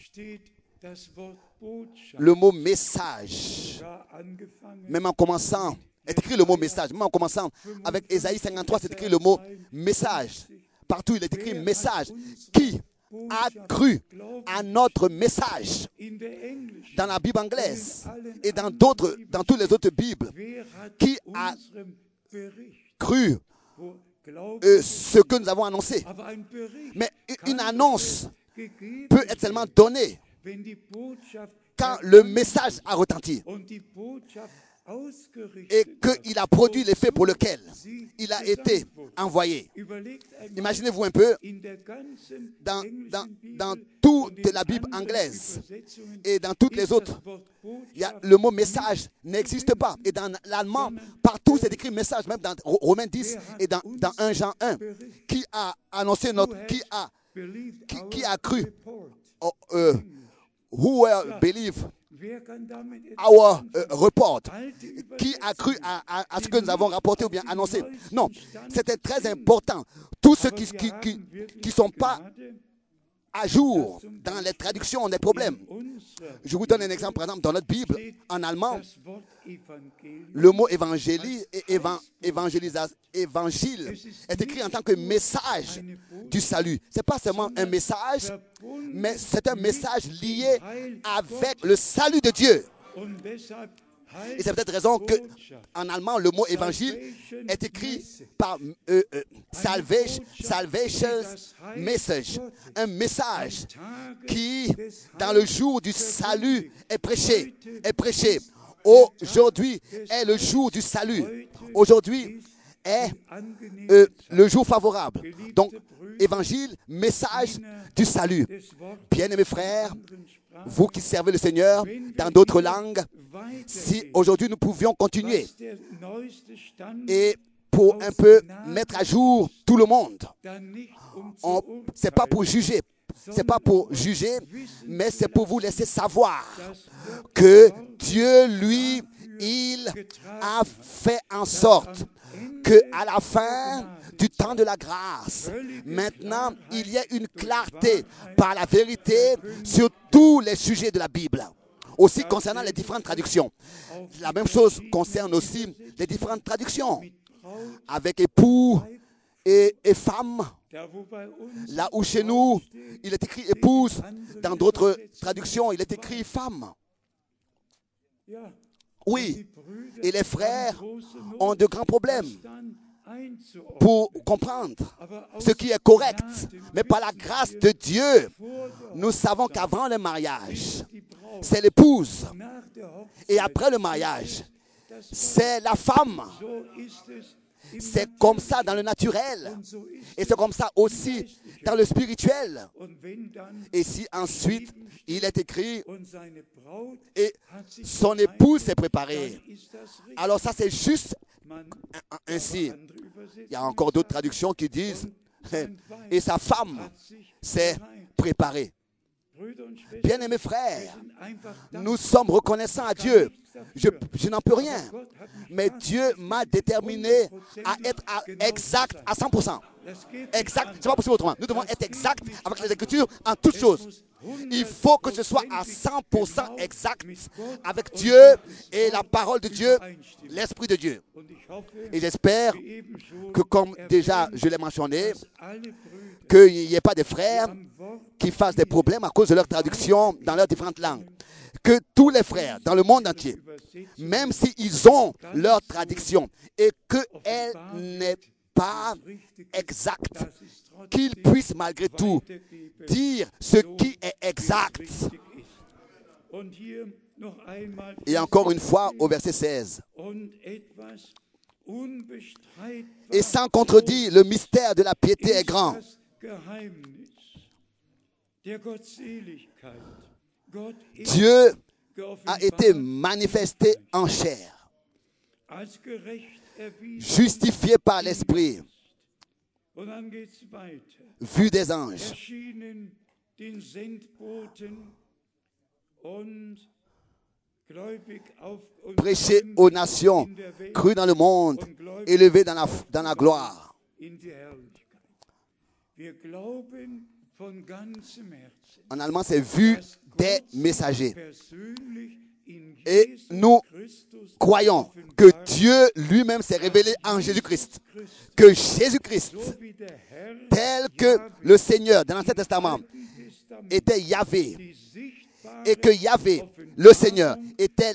le mot message, même en commençant, est écrit le mot message, même en commençant avec Ésaïe cinquante-trois, c'est écrit le mot message. Partout, il est écrit message. Qui a cru à notre message? Dans la Bible anglaise et dans d'autres, dans toutes les autres Bibles, qui a cru euh, ce que nous avons annoncé? Mais une annonce peut être seulement donnée quand le message a retenti. ausgerichtet et qu'il a produit l'effet pour lequel sie il a gesandt été wurde. envoyé. Überlegt einmal, Imaginez-vous un peu, in der ganzen dans, englischen dans, Bibel dans und toute in la Bible anderen anglaise Übersetzungen et dans toutes les ist autres, das Wort il y a, Botschaft le mot message n'existe pas. Et dans l'allemand, partout c'est écrit message, même dans Romains dix et dans, dans un Jean un. Qui a annoncé notre, qui a, believed qui, our qui a cru, report. oh, euh, who will believe Wer kann damit etwas our anfangen? euh, report? Alte Qui a cru Übersetzungen, à, à- à ce die que nous avons nicht rapporté ou auf bien den annoncé? neuesten Non, Stand c'était très sind. important. Tous ceux Aber qui wir qui, haben qui, wirklich qui sont die pas Gnade, à jour dans les traductions ont des problèmes. in unserer Je vous donne un Bibel exemple, par exemple, dans notre Bible, steht en allemand, das Wort Evangelium le mot évangélie et évan- évangélisa- évangile est écrit en tant que message du salut. Ce n'est pas seulement un message, mais c'est un message lié avec le salut de Dieu. und deshalb Et c'est heißt peut-être raison que Botschaft, en allemand, le mot évangile est écrit par euh, euh, salvation, salvation message, un message qui, dans le jour du salut, est prêché, est prêché. Aujourd'hui est le jour du salut. Aujourd'hui est euh, le jour favorable. Donc, évangile, message du salut. Bien-aimés frères, vous qui servez le Seigneur dans d'autres langues, si aujourd'hui nous pouvions continuer et pour un peu mettre à jour tout le monde, ce n'est pas pour juger, c'est pas pour juger, mais c'est pour vous laisser savoir que Dieu, lui, il a fait en sorte qu'à la fin du temps de la grâce, maintenant, il y a une clarté par la vérité sur tous les sujets de la Bible. Aussi concernant les différentes traductions. La même chose concerne aussi les différentes traductions. Avec époux et, et femme. Là où chez nous, il est écrit épouse, dans d'autres traductions, il est écrit femme. Oui, et les frères ont de grands problèmes pour comprendre ce qui est correct. Mais par la grâce de Dieu, nous savons qu'avant le mariage, c'est l'épouse. Et après le mariage, c'est la femme. C'est comme ça dans le naturel. Et c'est comme ça aussi dans le spirituel. Et si ensuite il est écrit et son épouse s'est préparée, alors ça c'est juste ainsi. Il y a encore d'autres traductions qui disent et sa femme s'est préparée. Bien-aimés frères, nous sommes reconnaissants à Dieu. Je, je n'en peux rien. Mais Dieu m'a déterminé à être à- exact à cent pour cent. Exact, c'est pas possible autrement. Nous devons être exact avec les Écritures en toutes choses. Il faut que ce soit à cent pour cent exact avec Dieu et la parole de Dieu, l'Esprit de Dieu. Et j'espère que, comme déjà je l'ai mentionné, qu'il n'y ait pas de frères qui fassent des problèmes à cause de leur traduction dans leurs différentes langues. Que tous les frères dans le monde entier, même s'ils ont leur traduction et qu'elle n'est pas exacte, qu'ils puissent malgré tout dire ce qui est exact. Et encore une fois au verset seize. Et sans contredit, le mystère de la piété est grand. Dieu a été manifesté en chair, justifié par l'Esprit, vu des anges, prêché aux nations, cru dans le monde, élevé dans la, dans la gloire. En allemand, c'est vu des messagers. Et nous croyons que Dieu lui-même s'est révélé en Jésus-Christ. Que Jésus-Christ, tel que le Seigneur dans l'Ancien Testament était Yahvé, et que Yahvé, le Seigneur, était,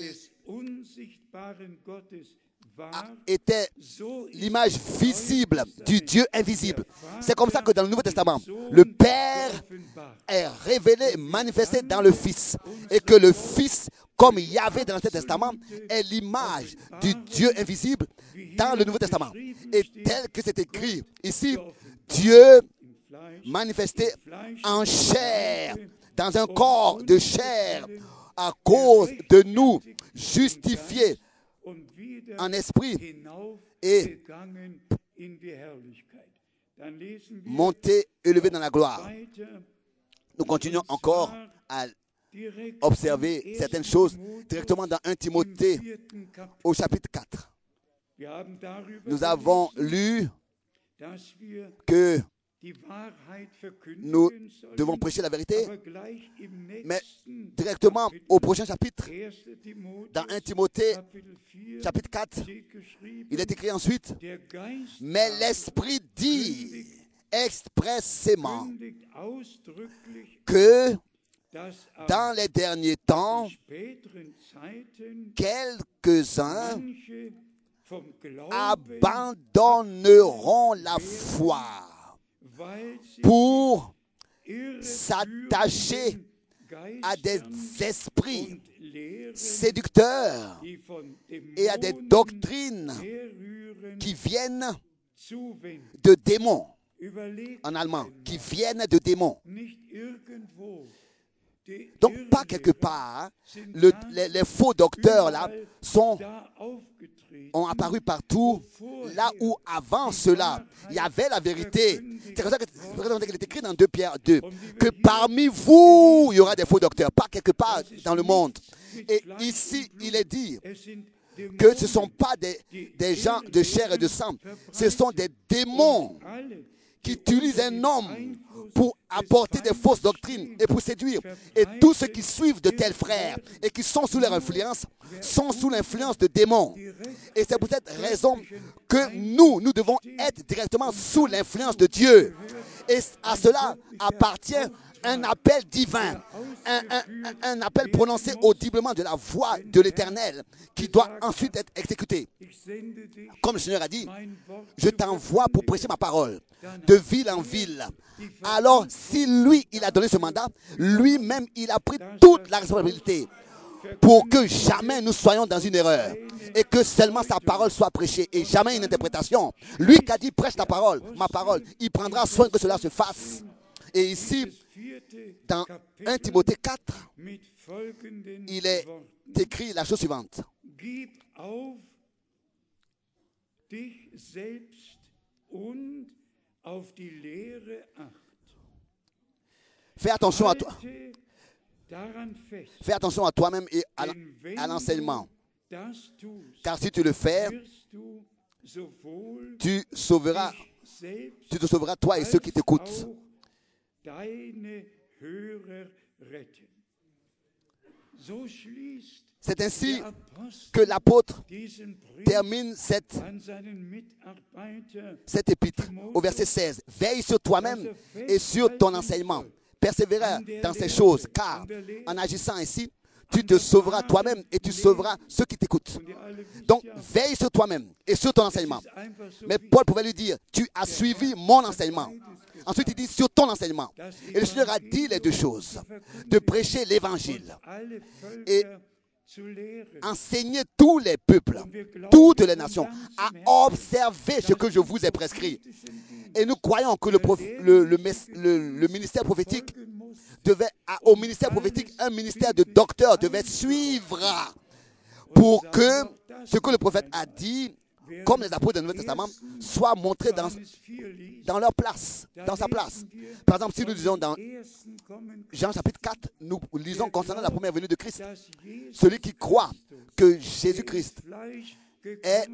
était l'image visible du Dieu invisible. C'est comme ça que dans le Nouveau Testament, le Père est révélé, manifesté dans le Fils, et que le Fils comme Yahvé dans l'Ancien Testament, est l'image du Dieu invisible dans le Nouveau Testament. Et tel que c'est écrit ici, Dieu manifesté en chair, dans un corps de chair, à cause de nous, justifiés en esprit et montés, élevés dans la gloire. Nous continuons encore à observer certaines choses directement dans un Timothée au chapitre quatre. Nous avons lu que nous devons prêcher la vérité, mais directement au prochain chapitre, dans un Timothée chapitre quatre, il est écrit ensuite, mais l'Esprit dit expressément que dans les derniers temps, quelques-uns abandonneront la foi pour s'attacher à des esprits séducteurs et à des doctrines qui viennent de démons, en allemand, qui viennent de démons. Donc, pas quelque part, le, les, les faux docteurs là sont, ont apparu partout, là où avant cela, il y avait la vérité. C'est comme ça qu'il est écrit dans deux Pierre deux, que parmi vous, il y aura des faux docteurs, pas quelque part dans le monde. Et ici, il est dit que ce ne sont pas des, des gens de chair et de sang, ce sont des démons qui utilisent un homme pour apporter des fausses doctrines et pour séduire. Et tous ceux qui suivent de tels frères et qui sont sous leur influence sont sous l'influence de démons. Et c'est pour cette raison que nous, nous devons être directement sous l'influence de Dieu. Et à cela appartient un appel divin, un, un, un appel prononcé audiblement de la voix de l'Éternel qui doit ensuite être exécuté. Comme le Seigneur a dit, je t'envoie pour prêcher ma parole de ville en ville. Alors, si lui, il a donné ce mandat, lui-même, il a pris toute la responsabilité pour que jamais nous soyons dans une erreur et que seulement sa parole soit prêchée et jamais une interprétation. Lui qui a dit, prêche ta parole, ma parole, il prendra soin que cela se fasse. Et ici, dans un Timothée quatre, il est écrit la chose suivante. Fais attention à toi. Fais attention à toi-même et à l'enseignement. Car si tu le fais, tu sauveras, tu te sauveras toi et ceux qui t'écoutent. C'est ainsi que l'apôtre termine cette, cette épître au verset seize. Veille sur toi-même et sur ton enseignement. Persévère dans ces choses, car en agissant ainsi, tu te sauveras toi-même et tu sauveras ceux qui t'écoutent. Donc, veille sur toi-même et sur ton enseignement. Mais Paul pouvait lui dire, tu as suivi mon enseignement. Ensuite, il dit sur ton enseignement. Et le Seigneur a dit les deux choses. De prêcher l'évangile et enseigner tous les peuples, toutes les nations, à observer ce que je vous ai prescrit. Et nous croyons que le, le, le, le, le ministère prophétique devait, au ministère prophétique, un ministère de docteurs devait suivre pour que ce que le prophète a dit, comme les apôtres du Nouveau Testament, soit montré dans, dans leur place, dans sa place. Par exemple, si nous lisons dans Jean chapitre quatre, nous lisons concernant la première venue de Christ. Celui qui croit que Jésus-Christ est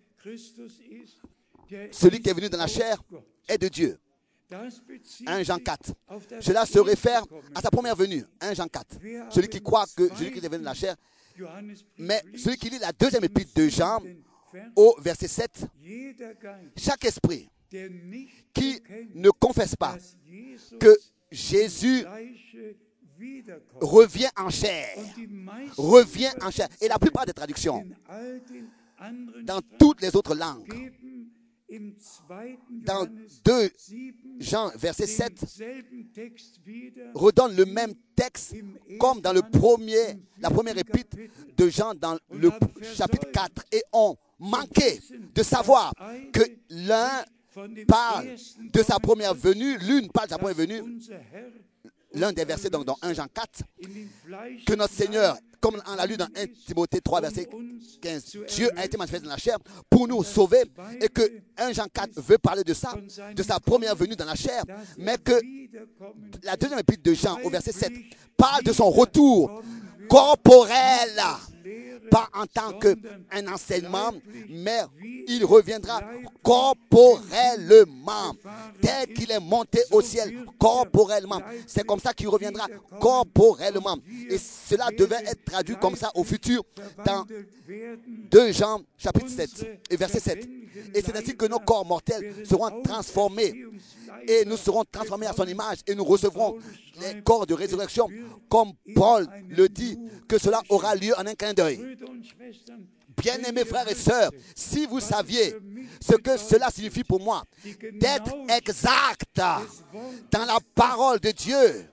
celui qui est venu dans la chair est de Dieu. un Jean quatre. Cela se réfère à sa première venue. un Jean quatre. Celui qui croit que Jésus-Christ est venu dans la chair. Mais celui qui lit la deuxième épître de Jean, au verset sept, chaque esprit qui ne confesse pas que Jésus revient en chair, revient en chair. Et la plupart des traductions, dans toutes les autres langues, im zweiten dans Johannes deux sieben Jean, verset sept, denselben Text wieder redonne le même texte comme dans le premier, la première épître de Jean dans le chapitre quatre. Et on manquait de savoir que l'un von dem parle ersten de sa première venue, l'une parle de sa première venue, unser Herr l'un des versets donc dans un Jean quatre, in den Fleisch que notre Seigneur, comme on l'a lu dans un Timothée trois, verset quinze, Dieu a été manifesté dans la chair pour nous sauver, et que un Jean quatre veut parler de ça, de sa première venue dans la chair, mais que la deuxième épître de Jean, au verset sept, parle de son retour corporel, pas en tant qu'un enseignement, mais il reviendra corporellement, tel qu'il est monté au ciel corporellement. C'est comme ça qu'il reviendra corporellement. Et cela devait être traduit comme ça au futur dans deux Jean chapitre sept et verset sept. Et c'est ainsi que nos corps mortels seront transformés, et nous serons transformés à son image, et nous recevrons les corps de résurrection, comme Paul le dit, que cela aura lieu en un clin d'œil. Bien-aimés frères et sœurs, si vous saviez ce que cela signifie pour moi, d'être exact dans la parole de Dieu.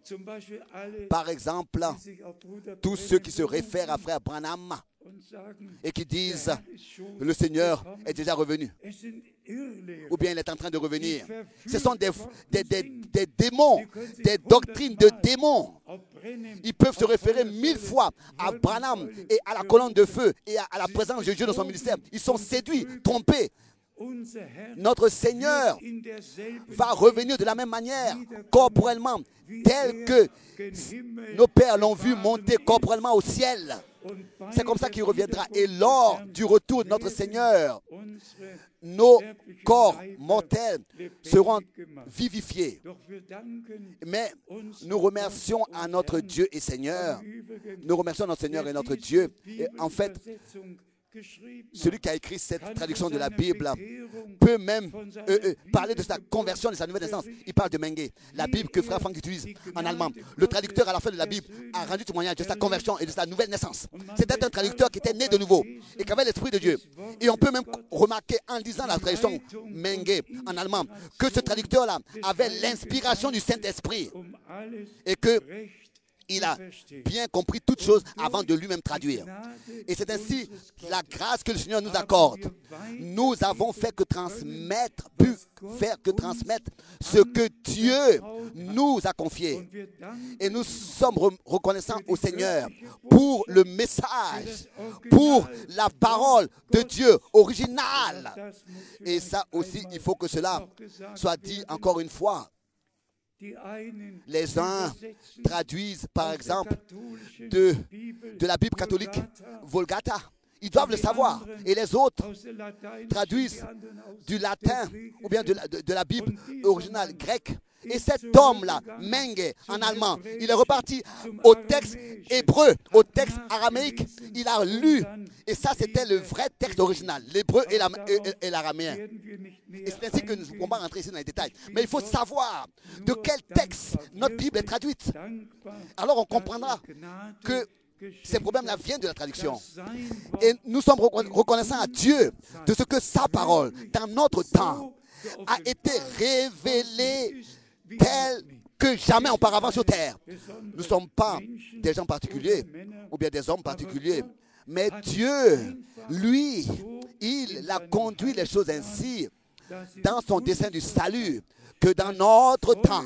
Par exemple, tous ceux qui se réfèrent à frère Branham et qui disent que le Seigneur est déjà revenu, ou bien il est en train de revenir. Ce sont des, des, des, des démons, des doctrines de démons. Ils peuvent se référer mille fois à Branham et à la colonne de feu et à, à la présence de Dieu dans son ministère. Ils sont séduits, trompés. Notre Seigneur va revenir de la même manière, corporellement, tel que nos pères l'ont vu monter corporellement au ciel. C'est comme ça qu'il reviendra. Et lors du retour de notre Seigneur, nos corps mortels seront vivifiés. Mais nous remercions à notre Dieu et Seigneur. Nous remercions notre Seigneur et notre Dieu. Et en fait, celui qui a écrit cette traduction de la Bible peut même euh, euh, parler de sa conversion, de sa nouvelle naissance. Il parle de Menge, la Bible que Frère Franck utilise en allemand. Le traducteur à la fin de la Bible a rendu témoignage de sa conversion et de sa nouvelle naissance. C'était un traducteur qui était né de nouveau et qui avait l'Esprit de Dieu. Et on peut même remarquer en lisant la traduction Menge en allemand que ce traducteur-là avait l'inspiration du Saint-Esprit et que il a bien compris toutes choses avant de lui-même traduire. Et c'est ainsi la grâce que le Seigneur nous accorde. Nous avons fait que transmettre, pu faire que transmettre ce que Dieu nous a confié. Et nous sommes reconnaissants au Seigneur pour le message, pour la parole de Dieu originale. Et ça aussi, il faut que cela soit dit encore une fois. Les uns traduisent, par exemple, de, de la Bible catholique, Vulgata. Ils doivent le savoir. Et les autres traduisent du latin ou bien de la, de, de la Bible originale grecque. Et cet homme-là, Menge, en allemand, il est reparti au texte hébreu, au texte araméique. Il a lu. Et ça, c'était le vrai texte original, l'hébreu et, la, et, et l'araméen. Et c'est ainsi que nous ne pouvons pas rentrer ici dans les détails. Mais il faut savoir de quel texte notre Bible est traduite. Alors on comprendra que ces problèmes-là viennent de la traduction. Et nous sommes reconnaissants à Dieu de ce que sa parole, dans notre temps, a été révélée telle que jamais auparavant sur terre. Nous ne sommes pas des gens particuliers ou bien des hommes particuliers, mais Dieu, lui, il a conduit les choses ainsi dans son dessein du salut que dans notre temps,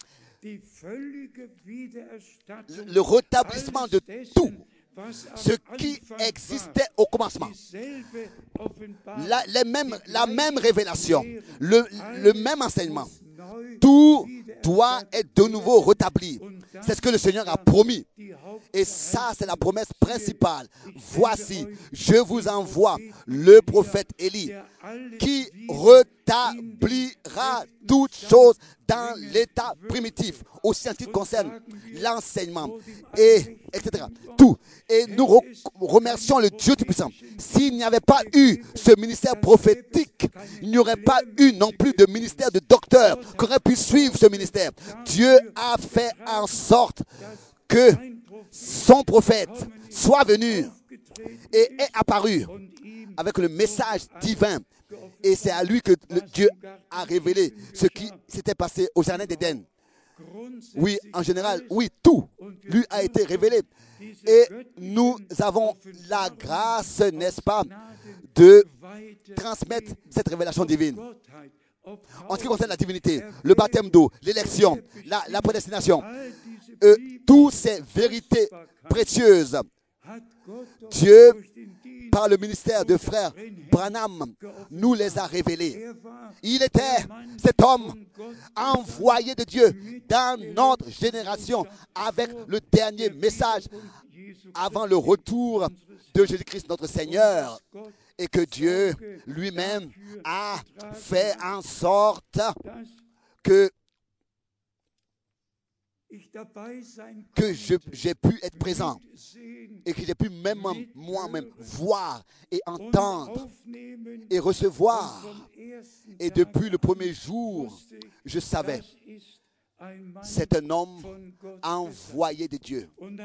le rétablissement de tout ce qui existait au commencement, la, les mêmes, la même révélation, le, le même enseignement, tout doit être de nouveau rétabli. C'est ce que le Seigneur a promis. Et ça, c'est la promesse principale. Voici, je vous envoie le prophète Élie qui rétablira toutes choses dans l'état primitif, aussi en ce qui concerne l'enseignement, et etc. Tout. Et nous re- remercions le Dieu Tout-Puissant. S'il n'y avait pas eu ce ministère prophétique, il n'y aurait pas eu non plus de ministère de docteur qui aurait pu suivre ce ministère. Dieu a fait en sorte que son prophète soit venu et est apparu avec le message divin Et c'est à lui que le Dieu a révélé ce qui s'était passé au jardin d'Éden. Oui, en général, oui, tout lui a été révélé. Et nous avons la grâce, n'est-ce pas, de transmettre cette révélation divine. En ce qui concerne la divinité, le baptême d'eau, l'élection, la, la prédestination, euh, toutes ces vérités précieuses, Dieu, par le ministère de frère Branham, nous les a révélées. Il était cet homme envoyé de Dieu dans notre génération avec le dernier message avant le retour de Jésus-Christ notre Seigneur. Et que Dieu lui-même a fait en sorte que, que je, j'ai pu être présent et que j'ai pu même moi-même voir et entendre et recevoir. Et depuis le premier jour, je savais, c'est un homme envoyé de Dieu.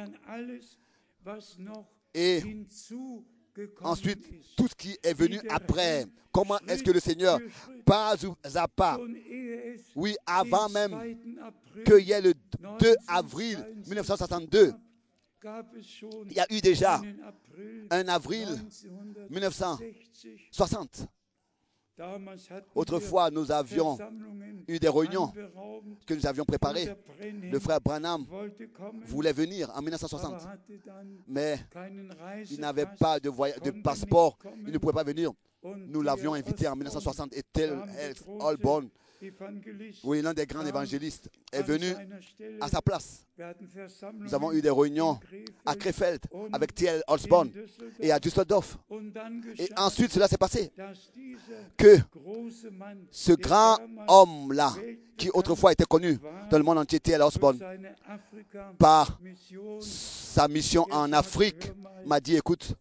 Et ensuite, tout ce qui est venu après, comment est-ce que le Seigneur, pas à pas, oui, avant même qu'il y ait le deux avril mille neuf cent soixante-deux, il y a eu déjà un avril mille neuf cent soixante. Autrefois, nous avions eu des réunions que nous avions préparées. Le frère Branham voulait venir en mille neuf cent soixante, mais il n'avait pas de, voyage, de passeport, il ne pouvait pas venir. Nous l'avions invité en mille neuf cent soixante et tel Holborn, oui, l'un des grands évangélistes, est venu à sa place. Nous avons eu des réunions à Krefeld avec T L Osborne et à Düsseldorf. Et ensuite, cela s'est passé que ce grand homme-là, qui autrefois était connu dans le monde entier, T L Osborne, par sa mission en Afrique, m'a dit, écoute,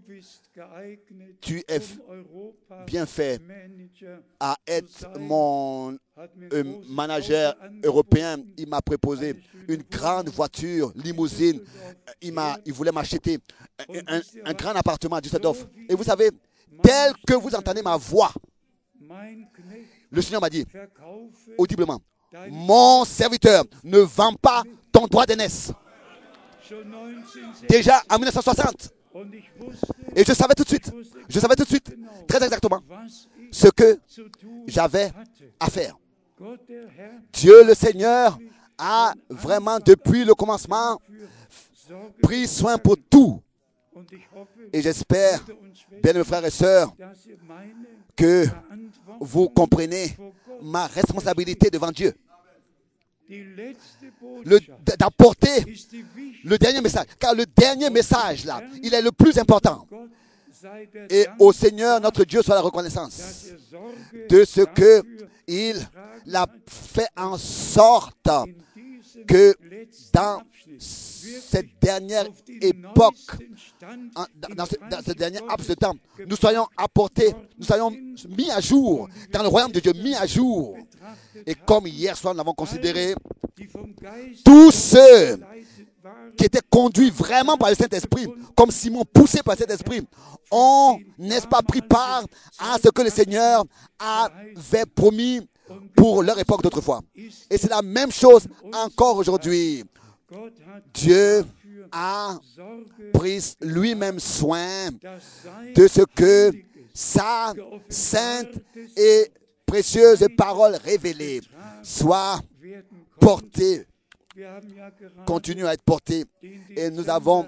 tu es bien fait à être mon euh, manager européen. Il m'a proposé une grande voiture, limousine. Il, m'a, il voulait m'acheter un, un, un grand appartement à Düsseldorf. Et vous savez, tel que vous entendez ma voix, le Seigneur m'a dit audiblement, mon serviteur ne vend pas ton droit d'aînesse. Déjà en mille neuf cent soixante. Et je savais tout de suite, je savais tout de suite, très exactement, ce que j'avais à faire. Dieu le Seigneur a vraiment, depuis le commencement, pris soin pour tout. Et j'espère, bien mes frères et sœurs, que vous comprenez ma responsabilité devant Dieu. Le, d'apporter le dernier message. Car le dernier message, là, il est le plus important. Et au Seigneur, notre Dieu, soit la reconnaissance de ce qu'il a fait en sorte que dans cette dernière époque, dans, dans, ce, dans ce dernier laps de temps, nous soyons apportés, nous soyons mis à jour, dans le royaume de Dieu, mis à jour. Et comme hier soir, nous l'avons considéré, tous ceux qui étaient conduits vraiment par le Saint-Esprit, comme Simon poussé par le Saint-Esprit, ont, n'est-ce pas, pris part à ce que le Seigneur avait promis pour leur époque d'autrefois. Et c'est la même chose encore aujourd'hui. Dieu a pris lui-même soin de ce que sa sainte et précieuse parole révélée soit portée, continue à être portée. Et nous avons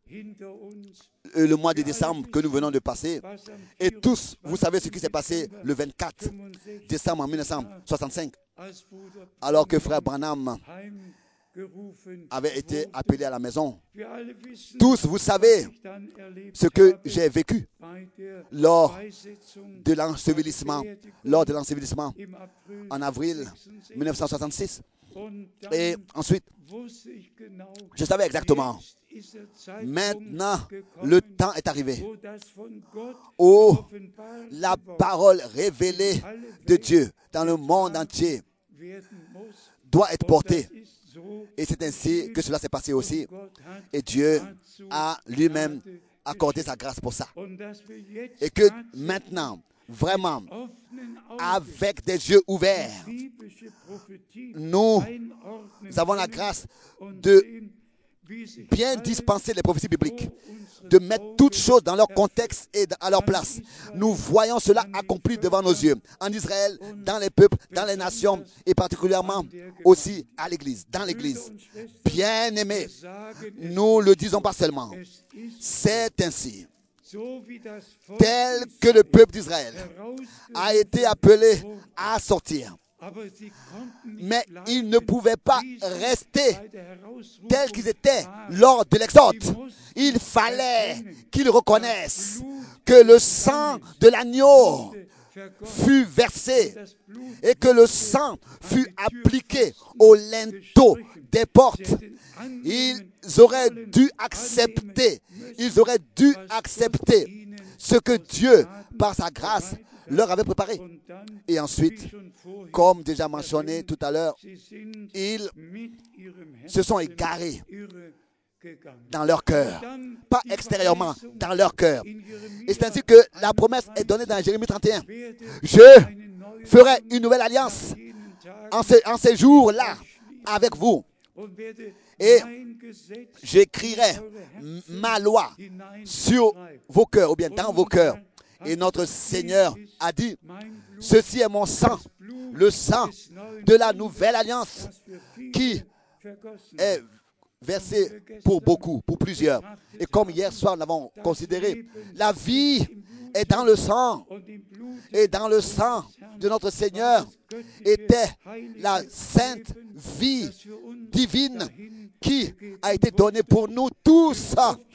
le mois de décembre que nous venons de passer. Et tous, vous savez ce qui s'est passé le vingt-quatre décembre mille neuf cent soixante-cinq, alors que frère Branham avait été appelé à la maison. Tous, vous savez ce que j'ai vécu lors de l'ensevelissement, lors de l'ensevelissement en avril mille neuf cent soixante-six. Et ensuite, je savais exactement. Maintenant, le temps est arrivé où la parole révélée de Dieu dans le monde entier doit être portée. Et c'est ainsi que cela s'est passé aussi. Et Dieu a lui-même accordé sa grâce pour ça. Et que maintenant, vraiment offenen Augen avec des yeux ouverts. biblische Prophetie Nous einordnen avons la können grâce und de sehen, wie sich bien alles dispenser les prophéties bibliques, vor unseren de mettre toutes Augen choses dans leur erfüllt. contexte et à leur place. Nous voyons cela accompli devant nos yeux, en Israël, dans les peuples, dans les nations et particulièrement aussi à l'Église, dans l'Église. Bien-aimés, Wir sagen es nous le disons pas seulement, Es ist c'est ainsi, so, wie das Volk tel que le peuple d'Israël a été appelé à sortir. aber sie konnten nicht Mais bleiben, ils ne pouvaient pas wie sie rester bei der Herausrufung tels qu'ils étaient waren. lors de l'exode. Il fallait qu'ils reconnaissent que le sang de l'agneau fut versé Das Blut et que le sang fut appliqué au linteau des portes. Ils auraient dû accepter, ils auraient dû accepter ce que Dieu, par sa grâce, leur avait préparé. und dann, Et ensuite, wie schon vorher, comme déjà mentionné tout à l'heure, sie sind ils mit ihrem se sont Herzen égarés irre gegangen. dans leur cœur, Dann pas die extérieurement, Verheißung dans leur cœur. in Jeremia Et c'est ainsi que la promesse est donnée dans Jérémie trente et un. werde Je eine neue ferai une nouvelle alliance jenen Tagen en, ce, en ces jours-là avec vous. und werde Et mein Gesetz j'écrirai in eure m- Herzen ma loi sur hineinschreiben. vos cœurs, ou bien dans vos cœurs. Et notre Seigneur a dit, Mein Blut, ceci est mon sang, Blut le sang des neuen de la Bundes, nouvelle alliance, das für viele qui vergossen est versé pour beaucoup, pour plusieurs. Et comme hier soir nous l'avons considéré, la vie est dans le sang. und im Blut Et dans le sang de notre Seigneur était la sainte vie divine qui a été donnée pour nous tous.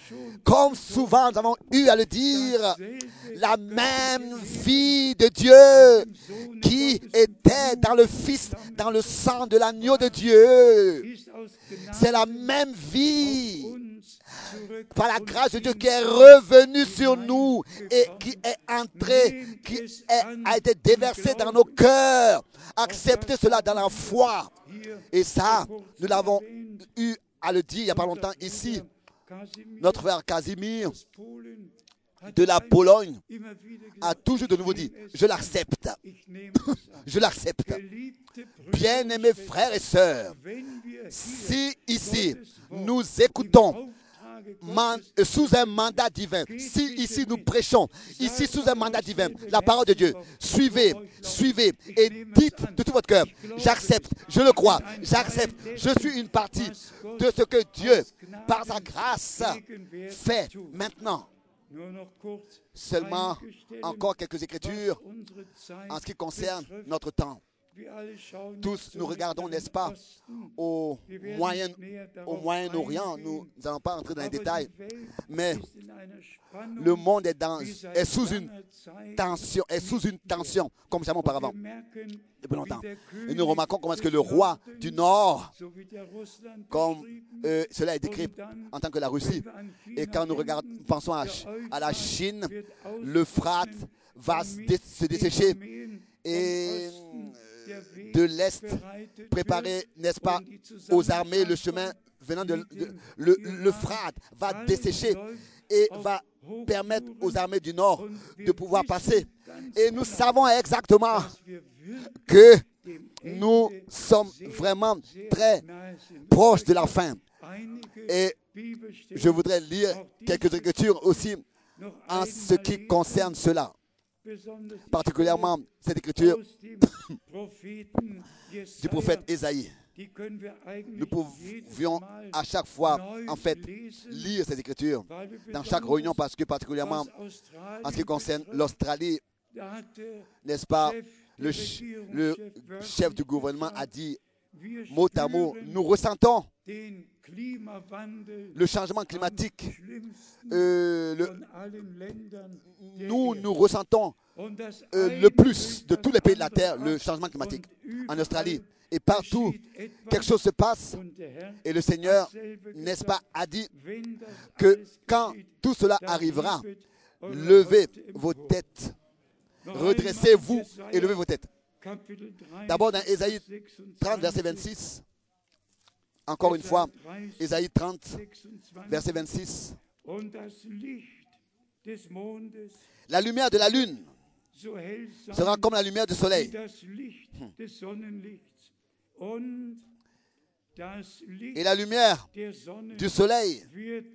Comme souvent nous avons eu à le dire, la même vie de Dieu qui était dans le Fils, dans le sang de l'agneau de Dieu. ist aus C'est Gnade la même vie, uns zurück par la und grâce de Dieu, in qui est revenue sur nous et qui est entrée, qui est- a été déversée dans nos cœurs. Acceptez cela dans la foi. hier Et ça, nous l'avons eu à le dire il n'y a pas longtemps ici. Kasimir Notre frère Casimir aus Polen hat de la Pologne immer wieder a gesagt, toujours de nouveau dit, je l'accepte, ich nehme es an. je l'accepte. Geliebte Brüder Bien-aimés und frères et sœurs, wenn wir hier si ici Gottes Wort nous im écoutons Auftrage man- Gottes sous un mandat divin, si ici nous prêchons, ici sous un mandat divin, la parole de Dieu, suivez, suivez et dites de tout votre cœur, j'accepte, je le crois, j'accepte, je suis une partie de ce que Dieu, par sa grâce, fait maintenant. nur noch kurz Seulement einige Stellen, encore quelques was écritures unsere Zeit en ce qui concerne betrifft. notre temps. Wir alle schauen Tous jetzt nous zurück regardons, auf n'est-ce den pas, Osten. au Wir werden Moyen, nicht näher au darauf Moyen-Orient, eingehen, nous n'allons pas entrer dans les aber détails, die Welt mais ist in einer Spannung, le monde est, dans, wie seit est sous une langer Zeit tension, est sous une tension, comme jamais auparavant, Wir merken, depuis longtemps. wie der Et nous remarquons comment est-ce que le König des roi Nordens, du Nord, so wie der Russland comme beschrieben, euh, cela est décrit und dann, en tant que la Russie, wenn wir an China et quand nous regardons, denken, pensons à, der à la Euphrat Chine, wird l'Euphrate austrocknen, va se damit dé- se den dessécher Armeen vom et Osten der Weg de l'Est bereitet préparer, wird n'est-ce pas, und die aux armées le chemin venant de, de- le, le Frate va dessécher et va permettre aux armées du Nord de pouvoir passer. Et nous savons exactement dass wir wirklich que dem nous Ende sommes sehr, vraiment sehr très nahe sind. proches de la fin. Einige Et Bibelstellen je voudrais lire quelques écritures aussi noch en ce einmal qui lesen, concerne cela. besonders die Particulièrement cette écriture Stelle aus dem Propheten du prophète Jesaja. Ésaïe. Die können wir eigentlich Nous jedes pouvions Mal à chaque fois, neu en fait, lesen, lire ces écritures weil wir dans chaque besonders, réunion parce que particulièrement was Australien en ce qui concerne betrifft, l'Australie, da hat der n'est-ce pas, Chef le, der ch- Regierung, le Chef chef du wörtlich gouvernement a gesagt, dit wir mot à mot, spüren nous ressentons den Klimawandel le changement am climatique. schlimmsten Euh, le- von allen Ländern der nous, Erde. nous ressentons Und das euh, le plus eine de löst tous das les pays de la andere Terre ab. le changement climatique. Und En Australie überall et partout, geschieht etwas. quelque chose se passe Und der Herr et le hat Seigneur, selber n'est-ce gesagt, pas, a dit wenn das que alles quand geschieht, tout cela dann arrivera, hebet eure levez Häupter vos empor. têtes, Noch redressez-vous einmal Jesaja, et levez vos têtes. Kapitel drei, D'abord dans Ésaïe sechsundzwanzig, trente, verset vingt-six. Encore une fois, Ésaïe trente, sechsundzwanzig. verset vingt-six. Und das Licht des Mondes La lumière de la lune so hell sein sera comme la lumière du wie soleil. das Licht des Sonnenlichts. Und das Licht Et la lumière der Sonne du soleil wird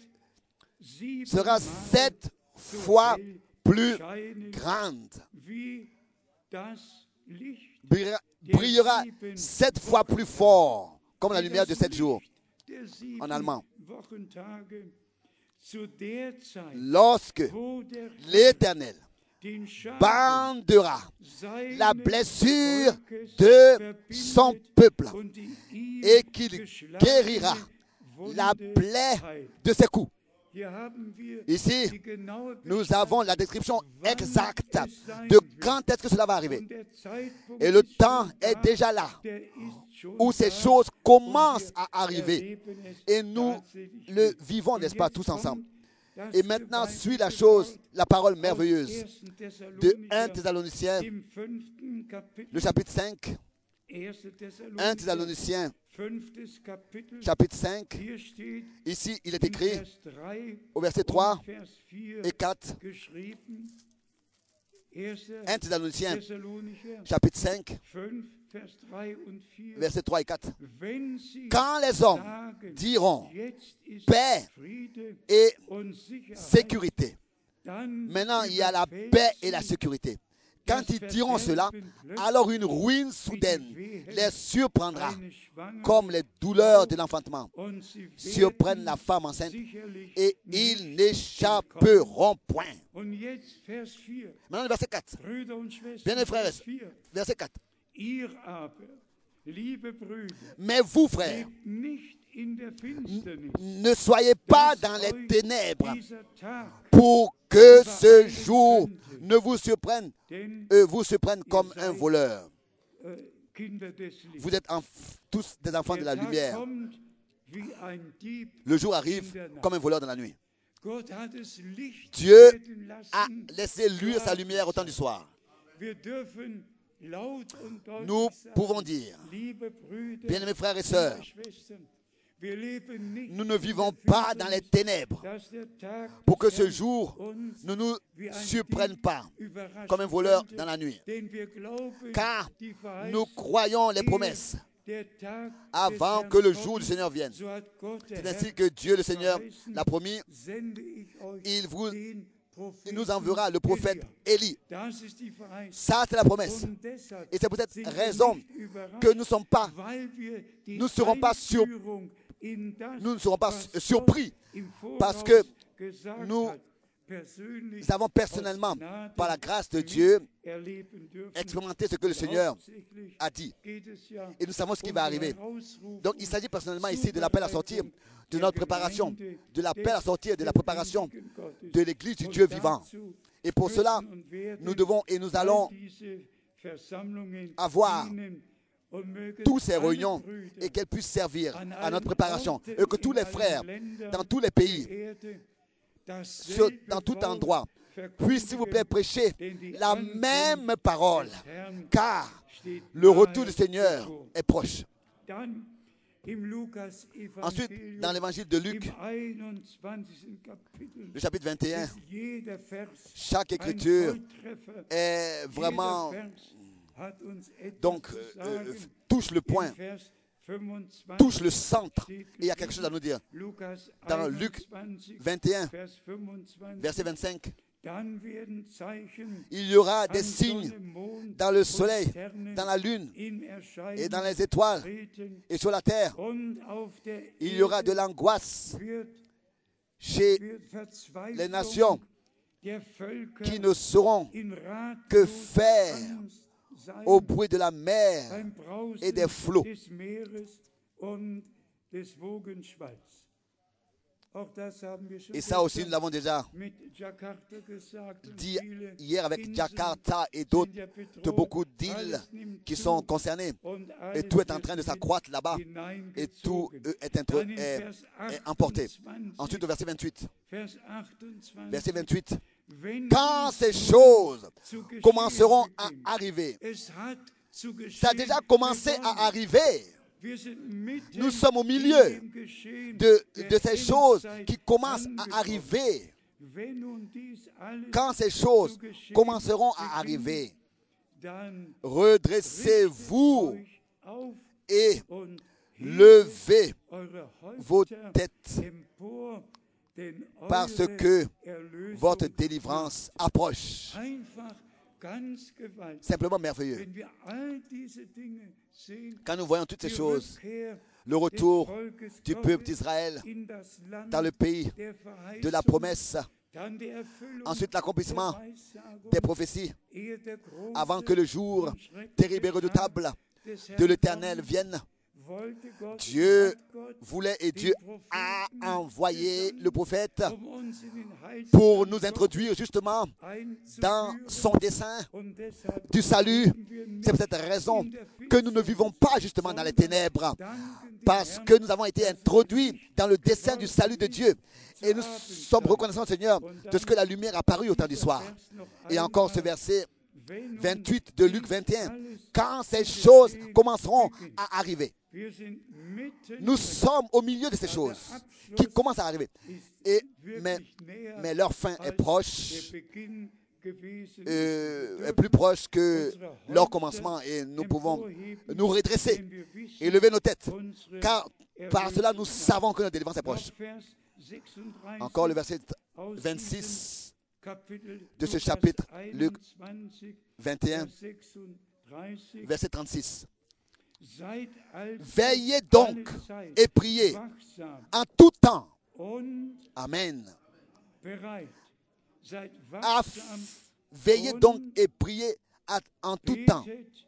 sera siebenmal sept so fois hell plus scheinen grande. wie das Licht Brillera, brillera sept fois plus fort, comme la lumière de sept jours. der sieben En allemand. Wochentage. Zu der Zeit, Lorsque wo der Herr l'Éternel den Schaden bandera seines la blessure Volkes de verbindet son peuple und die ihm et qu'il geschlagene guérira la Wunde plaie heilt. de ses coups. Hier haben wir Ici, die genaue nous avons la description wann exacte es sein de wird. quand est-ce que cela va arriver. Und der Zeitpunkt Et le ist temps schon est da, déjà là, der ist schon où ces da, choses und commencent wir à arriver. erleben es Et nous tatsächlich le mit. vivons, Und n'est-ce pas, jetzt tous ensemble. kommt das Et maintenant suit la gewaltige chose, Wort la parole aus merveilleuse ersten de un Thessalonicher Thessaloniciens, im fünften Kapitel. le chapitre cinq. erster un Thessalonicher, Thessaloniciens, fünftes Kapitel. chapitre cinq. Hier steht Ici, il est in écrit Vers drei au verset und trois Vers vier et quatre. geschrieben. erster un Thessaloniciens, Thessalonicher chapitre cinq, fünf, Vers drei und vier. verset trois et quatre. Wenn sie Quand les hommes sagen, diront jetzt ist paix Friede et und Sicherheit, sécurité, dann maintenant il y a la überfällt paix et la sie sécurité. Quand ils diront cela, alors une ruine soudaine les surprendra, eine Schwangere comme les douleurs de l'enfantement und sie surprennent werden la femme enceinte, sicherlich et nicht ils n'échapperont point. Und jetzt Vers vier. Maintenant le verset quatre. Brüder und Schwestern, Bien, frères, Vers vier. verset quatre. Ihr aber, liebe Brüder, Mais vous, frères, lebt nicht in der Finsternis, ne soyez pas dass dans les euch ténèbres dieser Tag, pour que ce jour ne vous surprenne, denn euh, vous surprenne comme un voleur. äh, Kinder des Lichts, Vous êtes en- tous des enfants de la der Tag lumière. kommt wie ein Dieb. Le jour arrive comme un voleur dans la nuit. Gott hat es Licht Dieu werden lassen. a laissé luire sa lumière au temps du soir. Wir dürfen laut und deutlich Nous sagen, pouvons dire, liebe Brüder, bien-aimés frères et sœurs, liebe Schwestern, wir leben nicht nous ne in der vivons pas dans les Finsternis, ténèbres dass der Tag pour que des ce Herrn jour uns ne nous wie ein surprenne Dieb pas überraschen comme un voleur könnte, dans la nuit. denn wir glauben, Car die nous Verheißung, croyons les ehe promesses der Tag avant des que le Herrn jour du kommt, Seigneur vienne. so hat Gott, der C'est Herr, ainsi que Dieu le Seigneur verheißen, l'a promis, sende ich euch il vous- den Propheten il nous enverra le prophète Elia. Élie. Das ist die Verheißung. Ça, c'est la promesse. Und deshalb Et c'est pour cette sind wir raison nicht überrascht, que nous ne sommes pas, weil wir die nous serons pas sur- Einführung in das, nous ne serons pas was surpris, Gott im Voraus parce que gesagt nous hat, persönlich Nous avons personnellement, aus Gnade par la grâce de Dieu, erleben dürfen. expérimenté ce que le Seigneur Hauptsächlich a dit. geht es ja Et nous savons ce qui um va die arriver. Herausrufung, Donc il s'agit personnellement ici de l'appel à sortir, de notre préparation, de l'appel à sortir, de la préparation de l'Église du Dieu vivant. Et pour cela, nous devons et nous allons avoir tous ces réunions et qu'elles puissent servir à notre préparation. Et que tous les frères, dans tous les pays, sur- dans tout endroit, puissent, s'il vous plaît, prêcher la même parole. Car le retour du Seigneur est proche. Ensuite, dans l'évangile de Luc, le chapitre vingt et un, chaque écriture est vraiment, donc, euh, euh, touche le point, touche le centre. Et il y a quelque chose à nous dire. Dans Luc vingt et un, verset vingt-cinq, il y aura des signes dans le soleil, dans la lune et dans les étoiles et sur la terre. Il y aura de l'angoisse chez les nations qui ne sauront que faire au bruit de la mer et des flots. Et ça aussi, nous l'avons déjà dit hier avec Jakarta et d'autres, de beaucoup d'îles qui sont concernées. Et tout est en train de s'accroître là-bas. Et tout euh, est, intre- est, est emporté. Ensuite, au verset vingt-huit. Verset vingt-huit. Quand ces choses commenceront à arriver, ça a déjà commencé à arriver. Nous sommes au milieu de, de ces choses qui commencent à arriver. wenn nun dies alles Quand ces choses zu geschehen commenceront à beginnt, arriver, dann redressez-vous euch auf et und levez eure vos Häupter têtes, empor, denn parce eure que Erlösung votre délivrance approche. einfach ganz gewaltig. Simplement merveilleux. Wenn wir all diese Dinge sehen, Quand nous voyons toutes ces die choses, Rückkehr le retour des Volkes du Gottes peuple d'Israël in das Land dans le pays der de la Verheißung, promesse, dann die Erfüllung ensuite l'accomplissement der Weissagung, des prophéties, ehe der große avant que le jour und schreckliche terrible et redoutable Tag des de Herrn l'Éternel kommt, vienne, wollte Gott, Dieu hat Gott, voulait et Dieu a envoyé le prophète um uns in den Heilsstand pour nous Gottes introduire justement dans einzuführen. son dessein Und deshalb du salut. leben wir nicht C'est pour cette raison in der que nous ne vivons pas justement dans les ténèbres, parce que nous avons été introduits dans le dessein du salut de Dieu. Et nous sommes reconnaissants, Seigneur, de ce que la lumière a paru au temps du soir. Et encore ce verset vingt-huit de Luc vingt et un. Quand ces choses commenceront à arriver. Nous sommes au milieu de ces choses qui commencent à arriver. Et, mais, mais leur fin est proche, euh, est plus proche que leur commencement. Et nous pouvons nous redresser et lever nos têtes. Car par cela, nous savons que notre délivrance est proche. Encore le verset vingt-six de ce chapitre, Luc vingt et un, verset trente-six. Veillez donc et priez en tout temps. Amen. Aff- Veillez donc et priez à- en tout temps,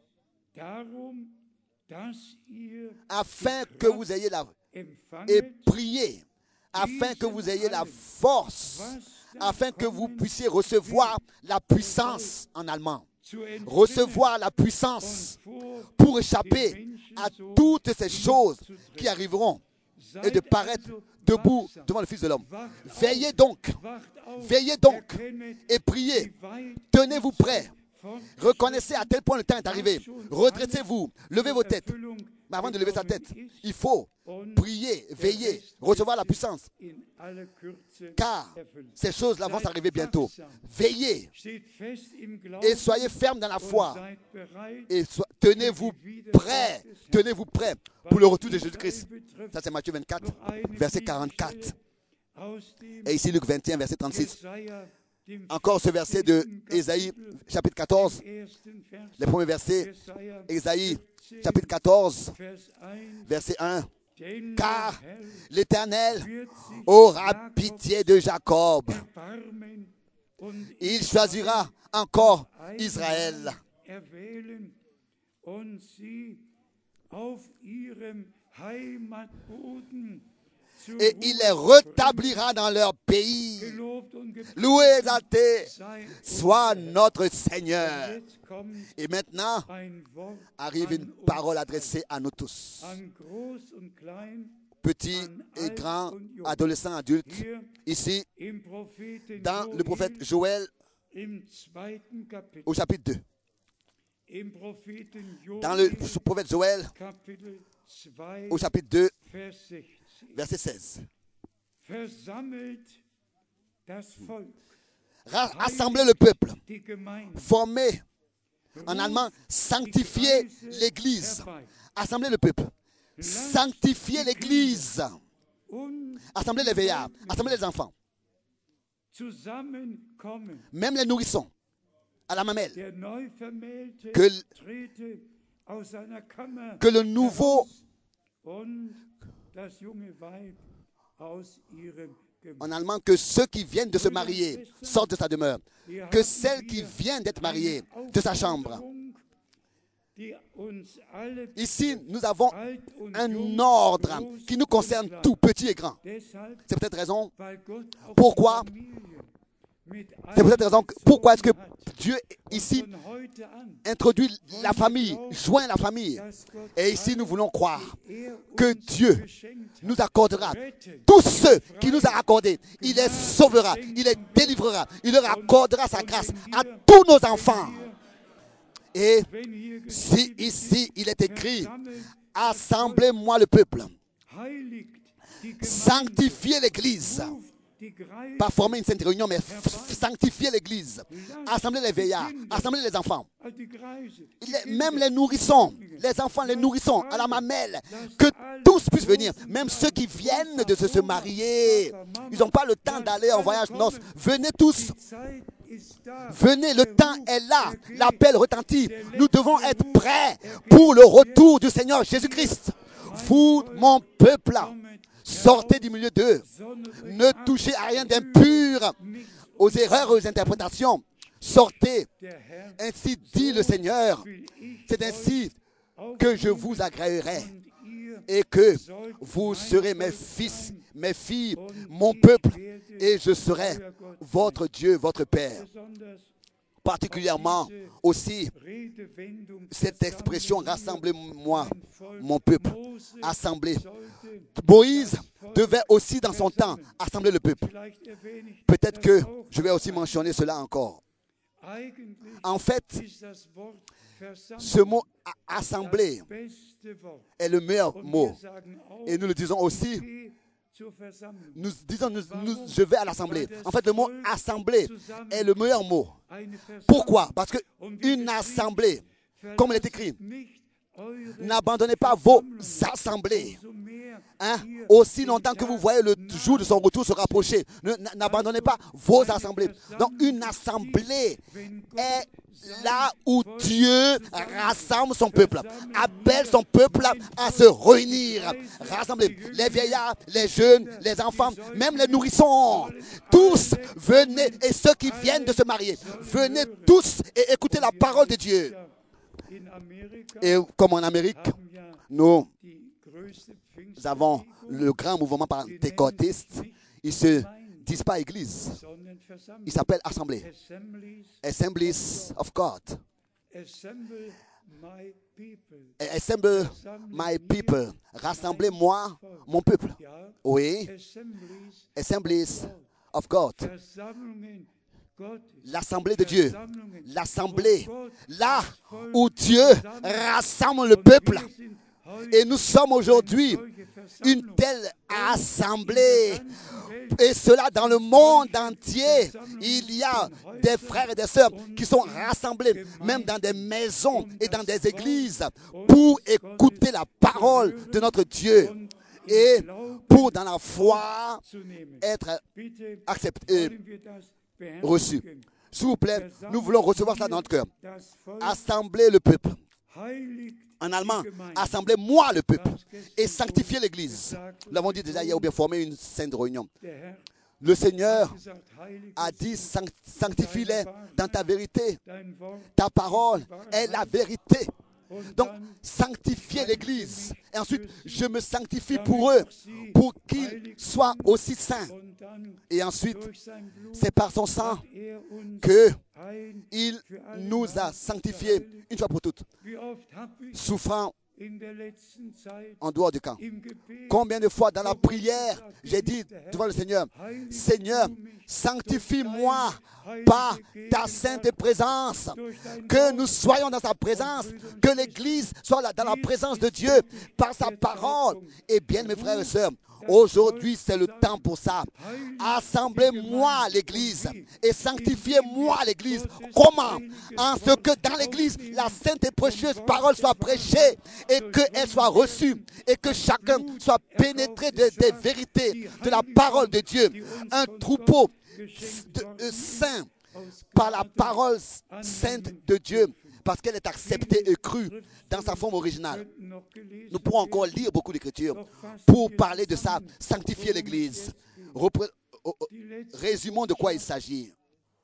afin que vous ayez la et priez afin que vous ayez la force, afin que vous puissiez recevoir la puissance en allemand. Recevoir la puissance pour échapper à toutes ces choses qui arriveront et de paraître debout devant le Fils de l'homme. Veillez donc, veillez donc et priez. Tenez-vous prêts. Reconnaissez à quel point le temps est arrivé. Redressez-vous, levez vos têtes. Mais avant de lever sa tête, il faut prier, veiller, recevoir la puissance. Car ces choses-là vont s'arriver bientôt. Veillez et soyez fermes dans la foi. Et so- tenez-vous prêts, tenez-vous prêts pour le retour de Jésus-Christ. Ça c'est Matthieu vingt-quatre, verset quarante-quatre. Et ici Luc vingt et un, verset trente-six. Encore ce verset de Ésaïe, chapitre quatorze, les premiers versets. Ésaïe, chapitre quatorze, verset un. Car l'Éternel aura pitié de Jacob. Il choisira encore Israël. Et il les rétablira dans leur pays. Loué et exalté soit notre Seigneur. Et maintenant, arrive une parole adressée à nous tous. Petits et grands, adolescents, adultes. Ici, dans le prophète Joël, au chapitre deux. Dans le prophète Joël, au chapitre deux, verset seize. Rassemblez le peuple, formez, en allemand, sanctifiez l'église. Assemblez le peuple, sanctifiez l'église. Assemblez les veillards, assemblez les enfants, même les nourrissons, à la mamelle. Que, que le nouveau en allemand, que ceux qui viennent de se marier sortent de sa demeure, que celle qui vient d'être mariée de sa chambre. Ici, nous avons un ordre qui nous concerne tout, petit et grand. C'est peut-être raison pourquoi, c'est peut-être raison pourquoi est-ce que Dieu ici introduit la famille, joint la famille. Et ici, nous voulons croire que Dieu nous accordera tous ceux qui nous a accordés. Il les sauvera, il les délivrera, il leur accordera sa grâce à tous nos enfants. Et si ici il est écrit, assemblez-moi le peuple, sanctifiez l'église, pas former une sainte réunion, mais f- sanctifier l'église, assembler les vieillards, assembler les enfants, les- même les nourrissons, les enfants, les nourrissons à la mamelle, que tous puissent venir, même ceux qui viennent de se, se marier. Ils n'ont pas le temps d'aller en voyage noces. Venez tous. Venez, le temps est là. L'appel retentit. Nous devons être prêts pour le retour du Seigneur Jésus-Christ. Vous, mon peuple, sortez du milieu d'eux. Ne touchez à rien d'impur, aux erreurs, aux interprétations. Sortez. Ainsi dit le Seigneur. C'est ainsi que je vous agréerai et que vous serez mes fils, mes filles, mon peuple, et je serai votre Dieu, votre Père. Particulièrement aussi, cette expression « rassemblez-moi, mon peuple », assembler. Moïse devait aussi dans son temps assembler le peuple. Peut-être que je vais aussi mentionner cela encore. En fait, ce mot « assembler » est le meilleur mot. Et nous le disons aussi, nous disons nous, nous, je vais à l'assemblée. En fait, le mot « assembler » est le meilleur mot. Pourquoi? Parce qu'une assemblée, comme il est écrit, n'abandonnez pas vos assemblées. Hein? Aussi longtemps que vous voyez le jour de son retour se rapprocher, n'abandonnez pas vos assemblées. Donc, une assemblée est là où Dieu rassemble son peuple, appelle son peuple à se réunir, rassembler les vieillards, les jeunes, les enfants, même les nourrissons. Tous, venez, et ceux qui viennent de se marier, venez tous et écoutez la parole de Dieu. Et comme en Amérique, nous avons le grand mouvement pentecôtiste. Ils ne se disent pas église. Ils s'appellent assemblée. Assemblies of God. Assemble my people. Rassemblez-moi, mon peuple. Oui. Assemblies of God. L'assemblée de Dieu. L'assemblée. Là où Dieu rassemble le peuple. Et nous sommes aujourd'hui une telle assemblée. Et cela dans le monde entier. Il y a des frères et des sœurs qui sont rassemblés, même dans des maisons et dans des églises, pour écouter la parole de notre Dieu. Et pour, dans la foi, être accepté, reçu. S'il vous plaît, nous voulons recevoir cela dans notre cœur. Assembler le peuple. En allemand, assemblez-moi le peuple et sanctifiez l'église. Nous l'avons dit déjà hier, ou bien former une sainte réunion. Le Seigneur a dit, sanctifie-les dans ta vérité. Ta parole est la vérité. Donc, sanctifier l'église. Et ensuite, je me sanctifie pour eux, pour qu'ils soient aussi saints. Et ensuite, c'est par son sang qu'il nous a sanctifiés une fois pour toutes, souffrant en dehors du camp. Combien de fois dans la prière, j'ai dit devant le Seigneur, Seigneur, sanctifie-moi par ta sainte présence, que nous soyons dans sa présence, que l'Église soit là, dans la présence de Dieu, par sa parole. Et bien, mes frères et sœurs, aujourd'hui, c'est le temps pour ça. Assemblez-moi l'Église et sanctifiez-moi l'Église. Comment? En ce que dans l'Église, la sainte et précieuse parole soit prêchée et qu'elle soit reçue et que chacun soit pénétré de- des vérités de la parole de Dieu. Un troupeau de, de saint par la parole sainte de Dieu, parce qu'elle est acceptée et crue dans sa forme originale. Nous pourrons encore lire beaucoup d'Écritures pour parler de ça, sanctifier l'Église. Repré- Résumons de quoi il s'agit.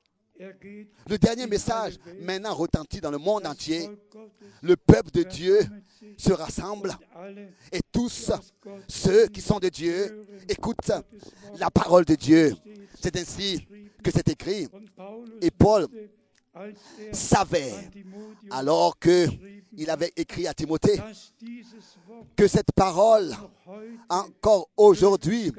Le dernier message maintenant retentit dans le monde entier. Le peuple de Dieu se rassemble et tous ceux qui sont de Dieu écoutent la parole de Dieu. C'est ainsi que c'est écrit. Et Paul savait, alors qu'il avait écrit à Timothée, que cette parole, encore aujourd'hui,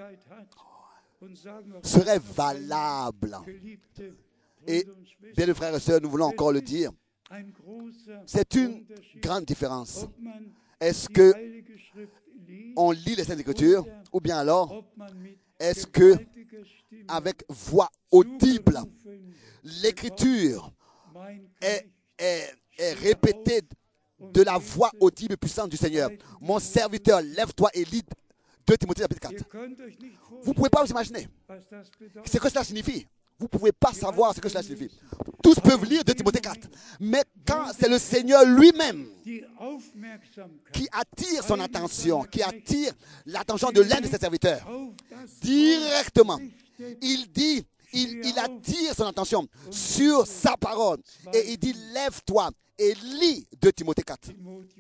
serait valable. Et, bien les frères et sœurs, nous voulons encore le dire, c'est une grande différence. Est-ce que on lit les Saintes Écritures, ou bien alors, est-ce que avec voix audible. L'écriture est, est, est répétée de la voix audible et puissante du Seigneur. Mon serviteur, lève-toi et lis deux Timothée chapitre quatre. Vous ne pouvez pas vous imaginer ce que cela signifie. Vous ne pouvez pas savoir ce que cela signifie. Tous peuvent lire deux Timothée quatre. Mais quand c'est le Seigneur lui-même qui attire son attention, qui attire l'attention de l'un de ses serviteurs, directement, il dit, il, il attire son attention sur sa parole. Et il dit, lève-toi et lis deux Timothée quatre.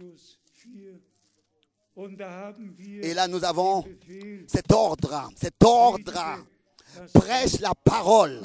Et là, nous avons cet ordre, cet ordre. Prêche la parole,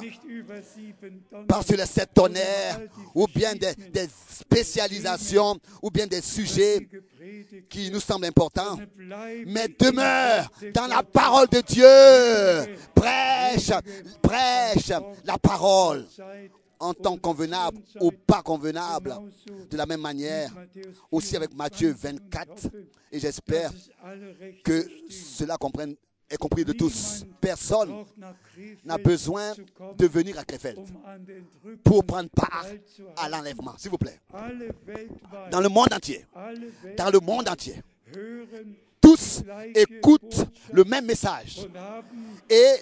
pas sur les sept tonnerres, ou bien des, des spécialisations, ou bien des sujets qui nous semblent importants, mais demeure dans la parole de Dieu. Prêche, prêche la parole en temps convenable ou pas convenable. De la même manière, aussi avec Matthieu vingt-quatre, et j'espère que cela comprenne est compris de tous. Personne n'a besoin de venir à Krefeld pour prendre part à l'enlèvement, s'il vous plaît. Dans le monde entier, dans le monde entier, tous écoutent le même message et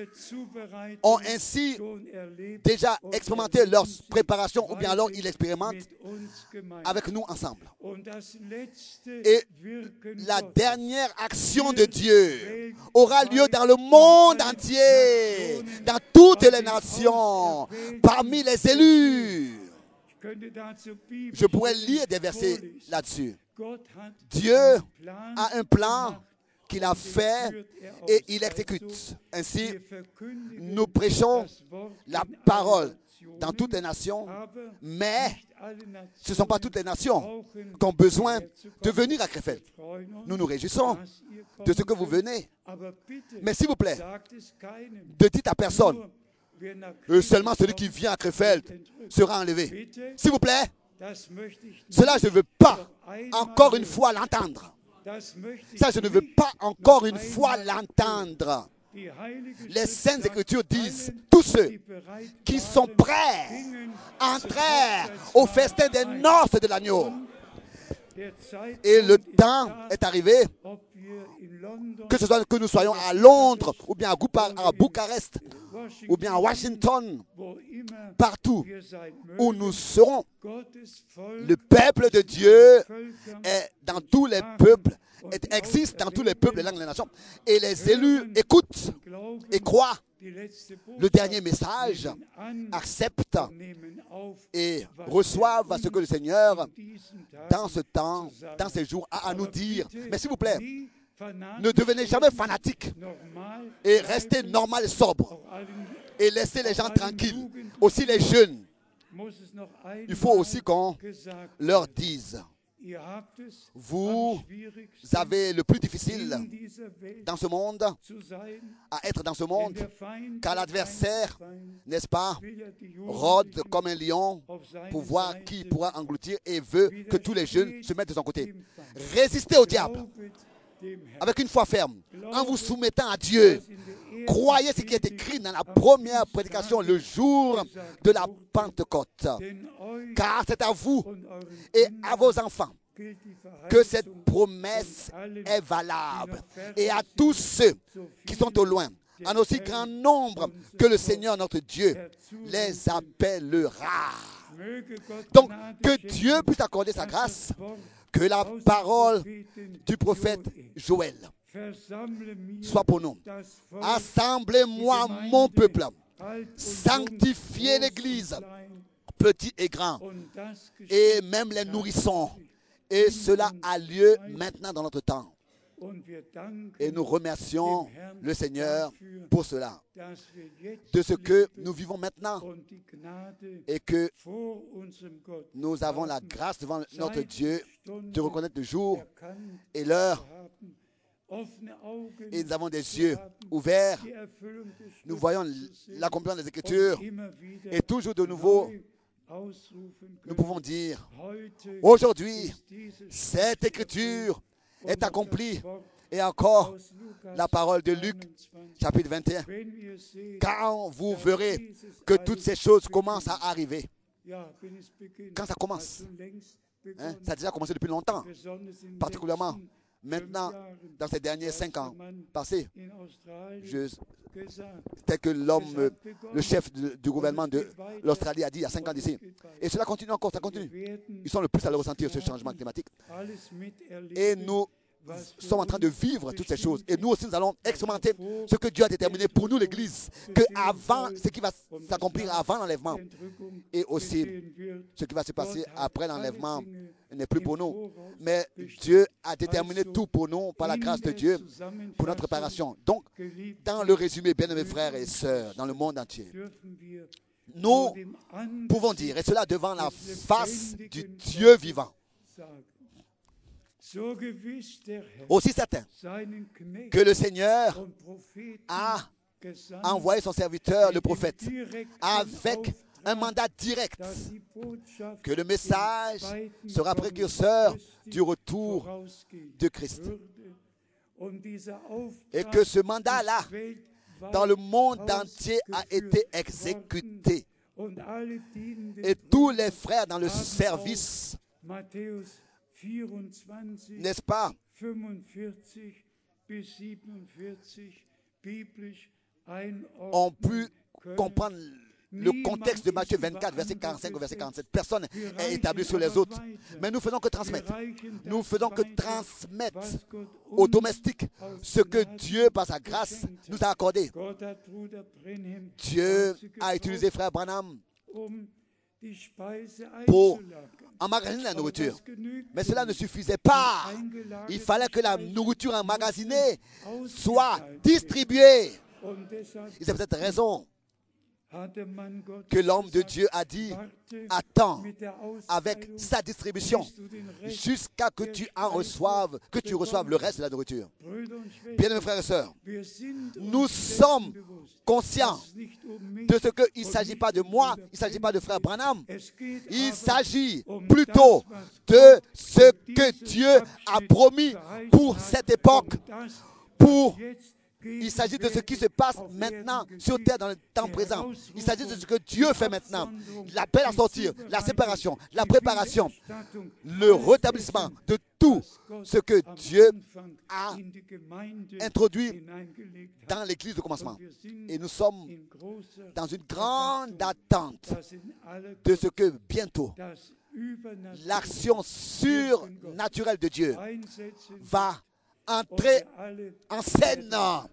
ont ainsi déjà expérimenté leur préparation, ou bien alors ils l'expérimentent avec nous ensemble. Et la dernière action de Dieu aura lieu dans le monde entier, dans toutes les nations, parmi les élus. Je pourrais lire des versets là-dessus. Dieu a un plan qu'il a fait et il exécute. Ainsi, nous prêchons la parole dans toutes les nations, mais ce ne sont pas toutes les nations qui ont besoin de venir à Krefeld. Nous nous réjouissons de ce que vous venez. Mais s'il vous plaît, ne dites à personne, euh, seulement celui qui vient à Krefeld sera enlevé. S'il vous plaît, cela, je ne veux pas encore une fois l'entendre. Ça, je ne veux pas encore une fois l'entendre. Les Saintes Écritures disent, tous ceux qui sont prêts entrèrent au festin des noces de l'agneau. Et le temps est arrivé, que ce soit que nous soyons à Londres, ou bien à, Goupa, à Bucarest, ou bien à Washington, partout où nous serons, le peuple de Dieu est dans tous les peuples, existe dans tous les peuples, les langues, les nations, et les élus écoutent et croient le dernier message, acceptent et reçoivent ce que le Seigneur, dans ce temps, dans ces jours, a à nous dire. Mais s'il vous plaît, ne devenez jamais fanatique et restez normal et sobre et laissez les gens tranquilles, aussi les jeunes. Il faut aussi qu'on leur dise, vous avez le plus difficile dans ce monde, à être dans ce monde, car l'adversaire, n'est-ce pas, rôde comme un lion pour voir qui pourra engloutir et veut que tous les jeunes se mettent de son côté. Résistez au diable avec une foi ferme, en vous soumettant à Dieu. Croyez ce qui est écrit dans la première prédication le jour de la Pentecôte. Car c'est à vous et à vos enfants que cette promesse est valable. Et à tous ceux qui sont au loin, en aussi grand nombre que le Seigneur notre Dieu les appellera. Donc, que Dieu puisse accorder sa grâce, que la parole du prophète Joël soit pour nous. Assemblez-moi mon peuple, sanctifiez l'Église, petit et grand, et même les nourrissons. Et cela a lieu maintenant dans notre temps. Et nous remercions le Seigneur pour cela, de ce que nous vivons maintenant et que nous avons la grâce devant notre Dieu de reconnaître le jour et l'heure. Et nous avons des yeux ouverts. Nous voyons l'accomplissement des Écritures et toujours de nouveau nous pouvons dire, aujourd'hui, cette écriture est accomplie. Et encore, la parole de Luc, chapitre vingt et un. wenn ihr seht, Quand vous dass verrez dieses que alles toutes ces choses beginnt. commencent à arriver. Ja, wenn es beginnt, Quand ça hat commence, schon längst hein, begonnen. ça a déjà commencé depuis longtemps. Besonders in den Particulièrement letzten maintenant, fünf Jahren, dans ces derniers als cinq ans der Mann passés, in Australien je, gesagt, tel que l'homme, es euh, hat begonnen. le chef de- du Und gouvernement es de geht weiter. l'Australie a dit il y a cinq ans Und es d'ici. geht weiter. Et cela continue encore, ça Wir continue. werden Ils sont le plus à le ressentir, ce changement climatique. alles Et miterleben, nous was für sommes en train de uns vivre toutes ces bestimmt choses. Et nous aussi, nous allons ist, expérimenter was ce que Dieu a déterminé pour nous, l'Église, que geschehen avant, soll ce qui va und was s'accomplir nach avant l'enlèvement der Entrückung et aussi geschehen wird. ce qui va se passer Gott hat après alle l'enlèvement Dinge n'est plus im pour nous. Voraus Mais bestimmt. Dieu a déterminé Also, tout pour nous par la in grâce de der Dieu pour notre Zusammenfassung, préparation. Donc, geliebte, dans le résumé, bien-aimés frères et sœurs, dans le monde entier, dürfen wir nous vor dem pouvons Angesicht dire, et cela devant la des face lebendigen du Gottes Dieu vivant, sagen. So gewiss der Herr aussi certain seinen Knecht que le Seigneur und Propheten a gesandt, envoyé son serviteur, le mit dem prophète, direkten avec un Auftrag, mandat direct, dass die Botschaft que le im message zweiten sera Kommen précurseur Christi du retour vorausgehen de Christ. würde. Und dieser Et Auftrag que ce mandat-là, ist weltweit dans le monde entier, a été ausgeführt exécuté. worden. Und alle dienenden Et tous les Brüder frères dans le haben service, auch Matthäus vierundzwanzig, n'est-ce pas, fünfundvierzig bis siebenundvierzig biblisch einordnen ont pu können. comprendre le contexte de Matthieu vingt-quatre, verset quarante-cinq au verset quarante-sept. Personne n'est établi sur les autres. Mais nous faisons que transmettre. Nous faisons que transmettre aux domestiques ce que Dieu, par sa grâce, nous a accordé. Gott hat Bruder Brenhem Dieu dazu a utilisé frère Branham um die Speise pour einzulagern. emmagasiner la Aber nourriture. das genügt Mais cela ne nicht. suffisait pas. Eingelagerte Il fallait que la Speise nourriture musste emmagasinée soit ausgeteilt werden. distribuée. Und deshalb Et c'est pour cette raison hat der Mann Gottes que l'homme de gesagt, Dieu a dit, warte attends mit der avec Austeilung, sa distribution bis du den Rest jusqu'à que tu en reçoives, que tu reçoives le reste de la nourriture. Brüder und Schwestern, Bien-aimés frères et sœurs, wir sind nous uns sommes dessen bewusst, conscients dass es nicht um mich de ce qu'il ne und s'agit nicht pas de um moi, Bruder il ne s'agit pas de frère Branham, Es geht il aber s'agit um plutôt das, was de Gott ce für que diesen Dieu a Abschnitt promis verheißen pour hat cette époque, und das, pour was jetzt il s'agit de ce qui se passe maintenant sur terre dans le temps présent. Il s'agit de ce que Dieu fait maintenant. L'appel à sortir, la séparation, la préparation, le rétablissement de tout ce que Dieu a introduit dans l'église de commencement. Et nous sommes dans une grande attente de ce que bientôt l'action surnaturelle de Dieu va entrer en scène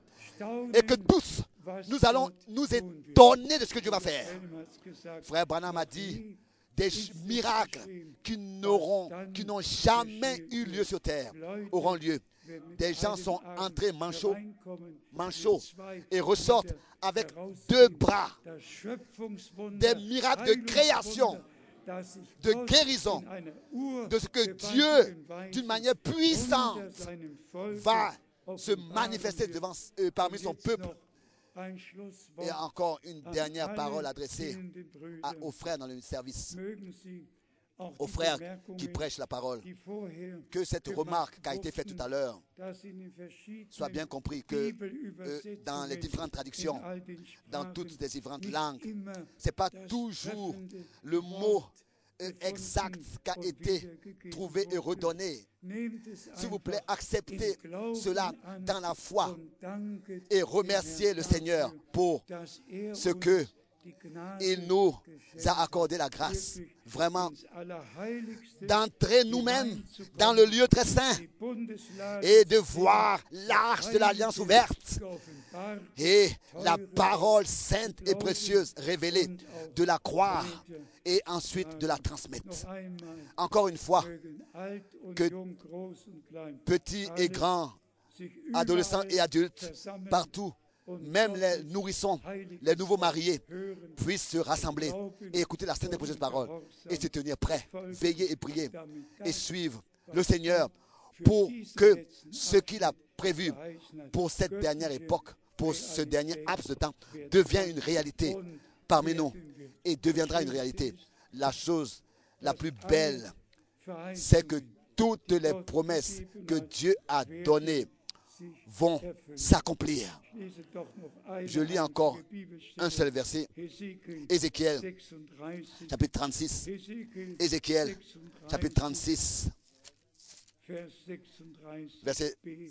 et que tous nous allons nous étonner de ce que Dieu va faire. Frère Branham a dit des miracles qui n'auront, qui n'ont jamais eu lieu sur terre auront lieu. Des gens sont entrés manchots, manchots et ressortent avec deux bras. Des miracles de création, de guérison, de ce que Dieu, d'une manière puissante, va se manifester devant, euh, parmi son peuple. Et encore une dernière parole adressée à, aux frères dans le service, aux frères qui prêchent la parole. Que cette remarque qui a été faite tout à l'heure soit bien compris que euh, dans les différentes traductions, dans toutes les différentes langues, ce n'est pas toujours le mot euh, exact qui a été trouvé et redonné. S'il vous plaît, acceptez cela dans la foi et remerciez le Seigneur pour ce que il nous a accordé la grâce, vraiment, d'entrer nous-mêmes dans le lieu très saint et de voir l'arche de l'alliance ouverte et la parole sainte et précieuse révélée, de la croire et ensuite de la transmettre. Encore une fois, que petits et grands, adolescents et adultes, partout, même les nourrissons, les nouveaux mariés, puissent se rassembler et écouter la sainte et précieuse parole et se tenir prêts, veiller et prier et suivre le Seigneur pour que ce qu'il a prévu pour cette dernière époque, pour ce dernier laps de temps, devienne une réalité parmi nous et deviendra une réalité. La chose la plus belle, c'est que toutes les promesses que Dieu a données vont s'accomplir. lese doch noch eine Je lis encore einzige Bibelstelle. un seul verset. Hesekiel Ézéchiel, sechsunddreißig. chapitre trente-six. Hesekiel Ézéchiel, sechsunddreißig, chapitre trente-six, Vers sechsunddreißig verset b.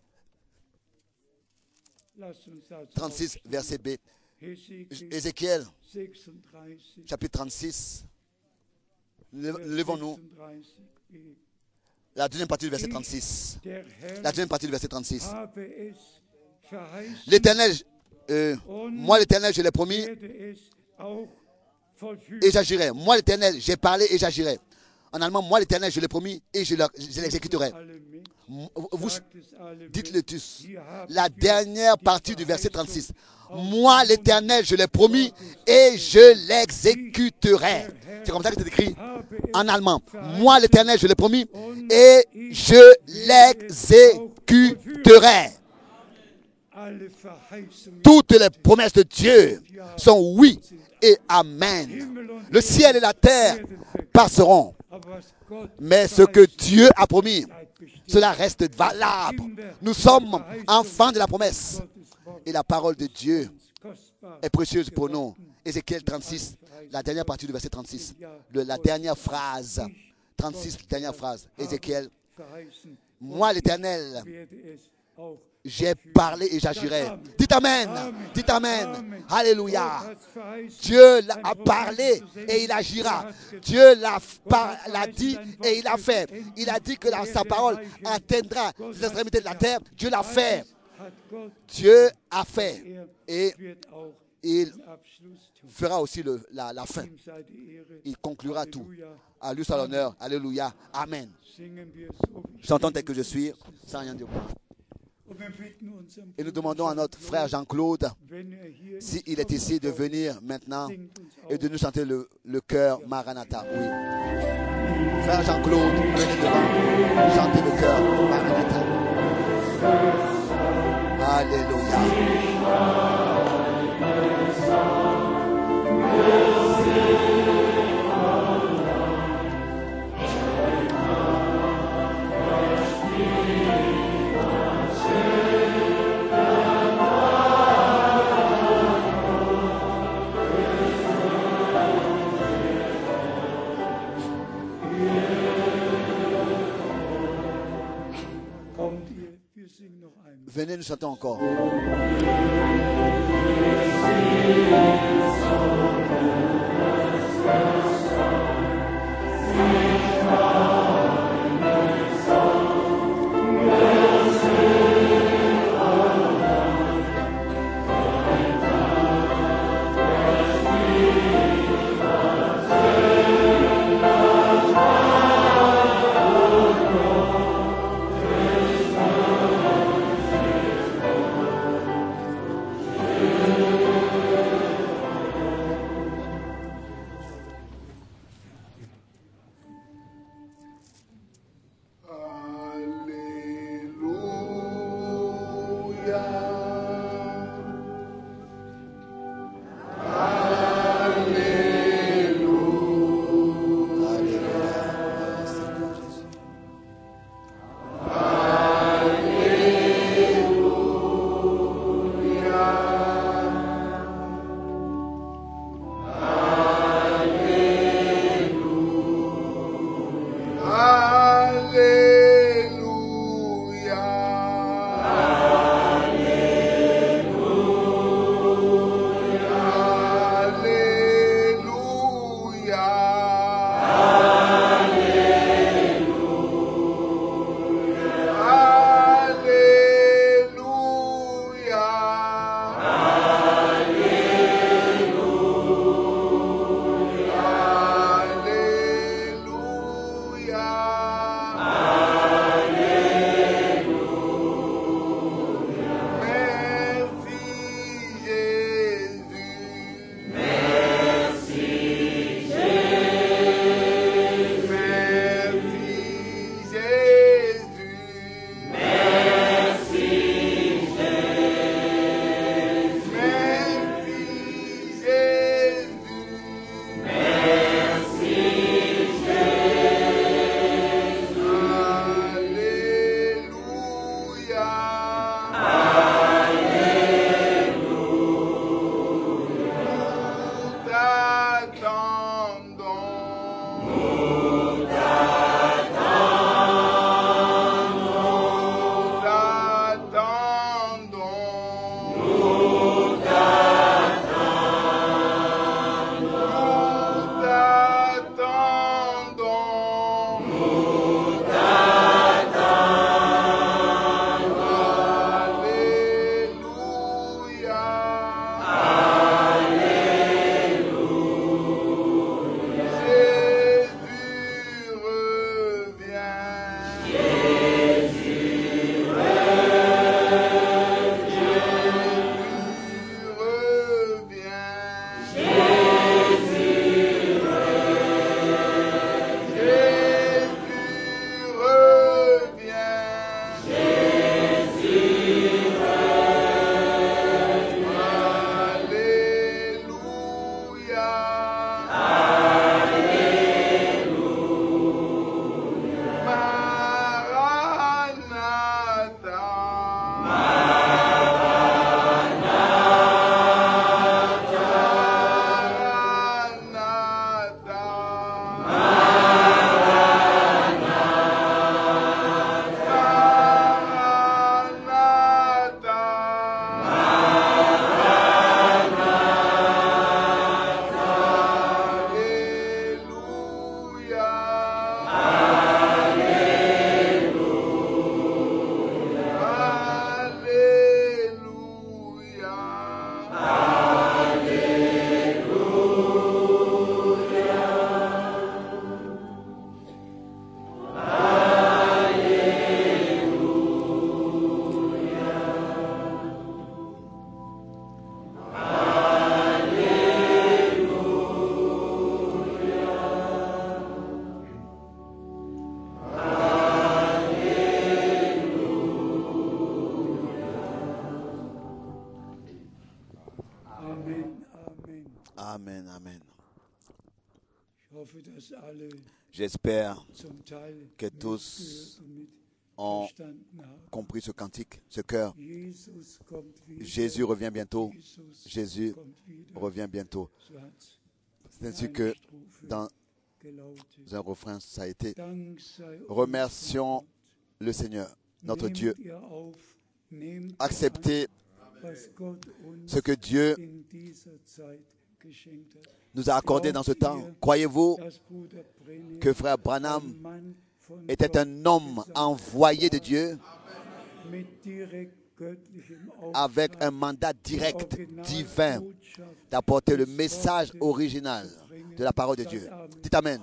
Lass uns das trente-six, aufstehen. verset B. Hesekiel Ézéchiel, sechsunddreißig, chapitre trente-six. Lève- Vers Levons-nous. sechsunddreißig b. La deuxième partie du verset trente-six. Der Herr La deuxième partie du verset trente-six. habe es verheißen, L'Éternel, euh, moi l'Éternel, je l'ai promis werde es auch vollführen. et j'agirai. Moi l'Éternel, j'ai parlé et j'agirai. En allemand, moi l'Éternel, je l'ai promis et je le- je l'exécuterai. Alle mit, Vous sagt es alle dites-le mit. tous. Hier haben La wir dernière die partie du verset Verheißung trente-six. aus Moi dem l'Éternel, je l'ai promis et je l'exécuterai. C'est comme ça que c'est écrit habe es en allemand. verheißen Moi l'Éternel, je l'ai promis et je l'exécuterai. alle Verheißungen Toutes les promesses de Dieu sont oui et amen. Himmel und Le ciel et la terre Erden vergehen. passeront, Aber was Gott mais ce que verheißen Dieu a promis, bleibt bestehen. cela reste valable. Nous sommes enfants de la promesse Gottes Wort et la parole de Dieu ist kostbar est précieuse pour nous. Ézéchiel trente-six, la dernière partie du verset trente-six, le- la dernière phrase, trente-six, dernière phrase, Ézéchiel, verheißen. moi l'Éternel, Werde es auch j'ai parlé et j'agirai. Dites Amen, dites Amen, Alléluia. Gott hat's verheißen. Dieu l'a- a parlé et il agira. Dieu l'a par- l'a dit et il a fait. Il a dit que la- sa parole atteindra les extrémités de la terre. Dieu l'a fait. Hat Gott, Dieu a fait. er Et wird auch il den Abschluss tun. fera aussi le- la, la fin. Ihm sei die Ehre. Il conclura tout. Halleluja. À lui soit l'honneur. Alléluia. Amen. Singen wir so wie J'entends tel que je suis, sans rien dire. Und wir bitten unseren Et nous Bruder demandons à notre frère Jean-Claude, wenn er hier ist, s'il est ici, de venir maintenant singt uns et auf. de nous chanter le, le chœur Maranatha. Oui. Frère Jean-Claude, venez devant, chantez le chœur Maranatha. Alléluia. Kommt ihr, wir singen noch einmal. Venez, nous chantons encore. Alléluia. Amen, amen. Ich hoffe, dass alle J'espère zum Teil que tous mitgehört und mit ont verstanden haben. compris ce cantique, ce cœur. Jesus kommt wieder. Jésus revient bientôt. Jesus Jésus kommt wieder. revient bientôt. So hat's C'est ainsi eine que Strophe dans gelautet. un refrain, ça a été. Dank sei uns Remercions Gott. le Seigneur, notre Nehmt Dieu. ihr auf, nehmt ihr Acceptez an, was Gott uns ce que Dieu in dieser Zeit geschenkt hat. nous a accordé dans ce temps. Croyez-vous Dass Bruder Brenner que frère Branham ein Mann von était Gott un homme envoyé de Dieu mit direkt göttlichem avec Auftrag un mandat direct, Original divin, Botschaft d'apporter le message original de la parole de Dieu. Dites Amen.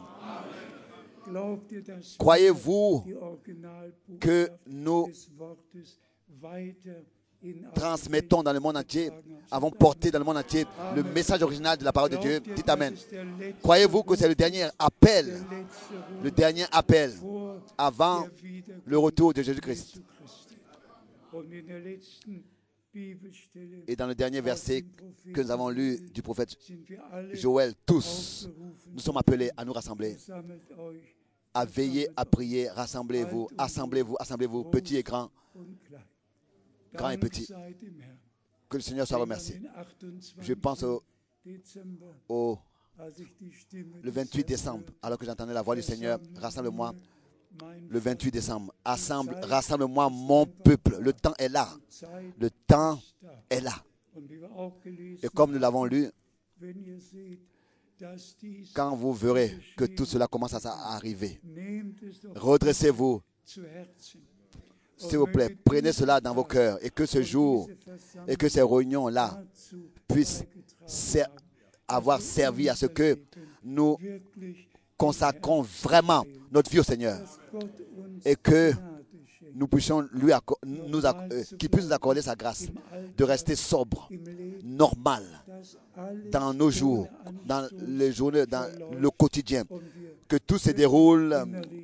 Glaubt ihr, dass Croyez-vous wir die Originalbotschaft que nous des Wortes weiter in alle transmettons dans le monde entier, Welt tragen? avons porté dans le monde entier le message original de la parole de Dieu? Glaubt ihr, Dites dass Amen. es der letzte Croyez-vous que c'est le dernier appel, der letzte Ruf le dernier appel vor avant der Wiederkunft le retour de Jésus-Christ? Jesu Christi? Und in der letzten Bibelstelle Et dans le dernier verset que nous avons lu du prophète sind wir alle Joël, tous, aufgerufen, nous sommes appelés à nous rassembler, sammelt euch à veiller, à prier, rassemblez-vous, assemblez-vous, assemblez-vous, petits et grands, und klein. grands et Dank petits. sei dem Herrn. Que le Seigneur soit Denn remercié. am achtundzwanzigsten Je pense au, Dezember, au als ich die Stimme le des vingt-huit Herrn décembre, hörte, alors que j'entendais la voix du Seigneur, rassemble-moi mein le vingt-huit Volk, décembre, Assemble, rassemble-moi mon peuple, le temps est là, Zeit le temps ist da. est là. Und wie wir auch gelesen Et comme nous l'avons lu, wenn ihr seht, dass dies quand vous verrez que tout cela commence à à arriver, nehmt es doch redressez-vous, zu Herzen. s'il vous plaît, prenez cela dans vos cœurs et que ce jour et que ces réunions-là Dazu puissent ser- avoir servi à ce que nous wirklich, consacrons vraiment notre vie au Seigneur dass Gott uns et que Gnade schenkt, nous puissions lui acco- nous acc- euh, qu'il puisse nous accorder sa grâce de rester sobre, im Leben, normal dass alles dans nos jours, dans les journées, dans le quotidien, und wir que tout se déroule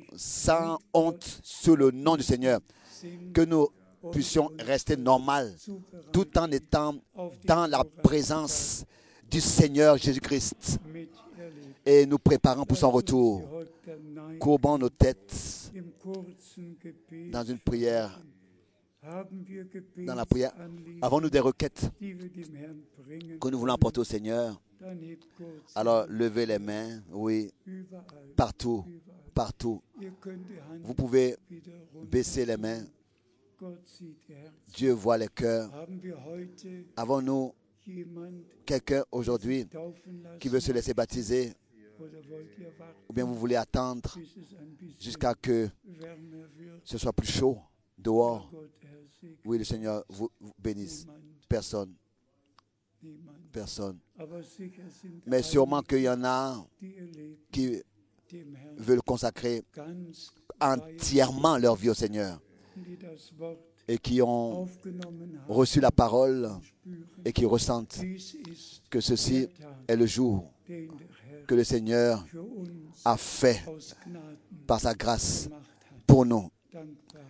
sans honte sous le nom du Seigneur, sind que nous puissions rester normal zubereitet tout en étant dans la présence du Seigneur Jésus-Christ miterlebt. et nous préparant pour son retour. Die Häupter neigen Courbons nos têtes im kurzen Gebet, dans une prière, haben wir dans la prière. Gebetsanliegen, Avons-nous des requêtes die wir dem Herrn bringen, que nous voulons apporter au Seigneur? dann hebt Gott sie Alors levez les mains, oui, überall, partout, überall. partout. Ihr könnt die Hand Vous pouvez wieder runter. baisser les mains. Gott sieht die Herzen. Dieu voit les cœurs. Haben wir heute Avons-nous jemand quelqu'un aujourd'hui taufen lassen, qui veut se laisser baptiser oder wollt ihr warten, ou bien vous voulez attendre bis es ein bisschen jusqu'à que wärmer wird? ce soit plus chaud dehors? Gott, Herr, segne Oui, le Seigneur vous, vous bénisse. niemand, Personne, niemand. personne. Aber sicher sind Mais sûrement qu'il y en a die ihr Leben qui dem Herrn veulent consacrer ganz entièrement leur vie au Seigneur weihen, die das Wort et qui ont aufgenommen haben, reçu la parole spüren. et qui ressentent Dies ist que ceci der Tag, est le jour den der Herr que le Seigneur für uns a fait aus Gnaden par sa grâce gemacht hat. pour nous. Dankbar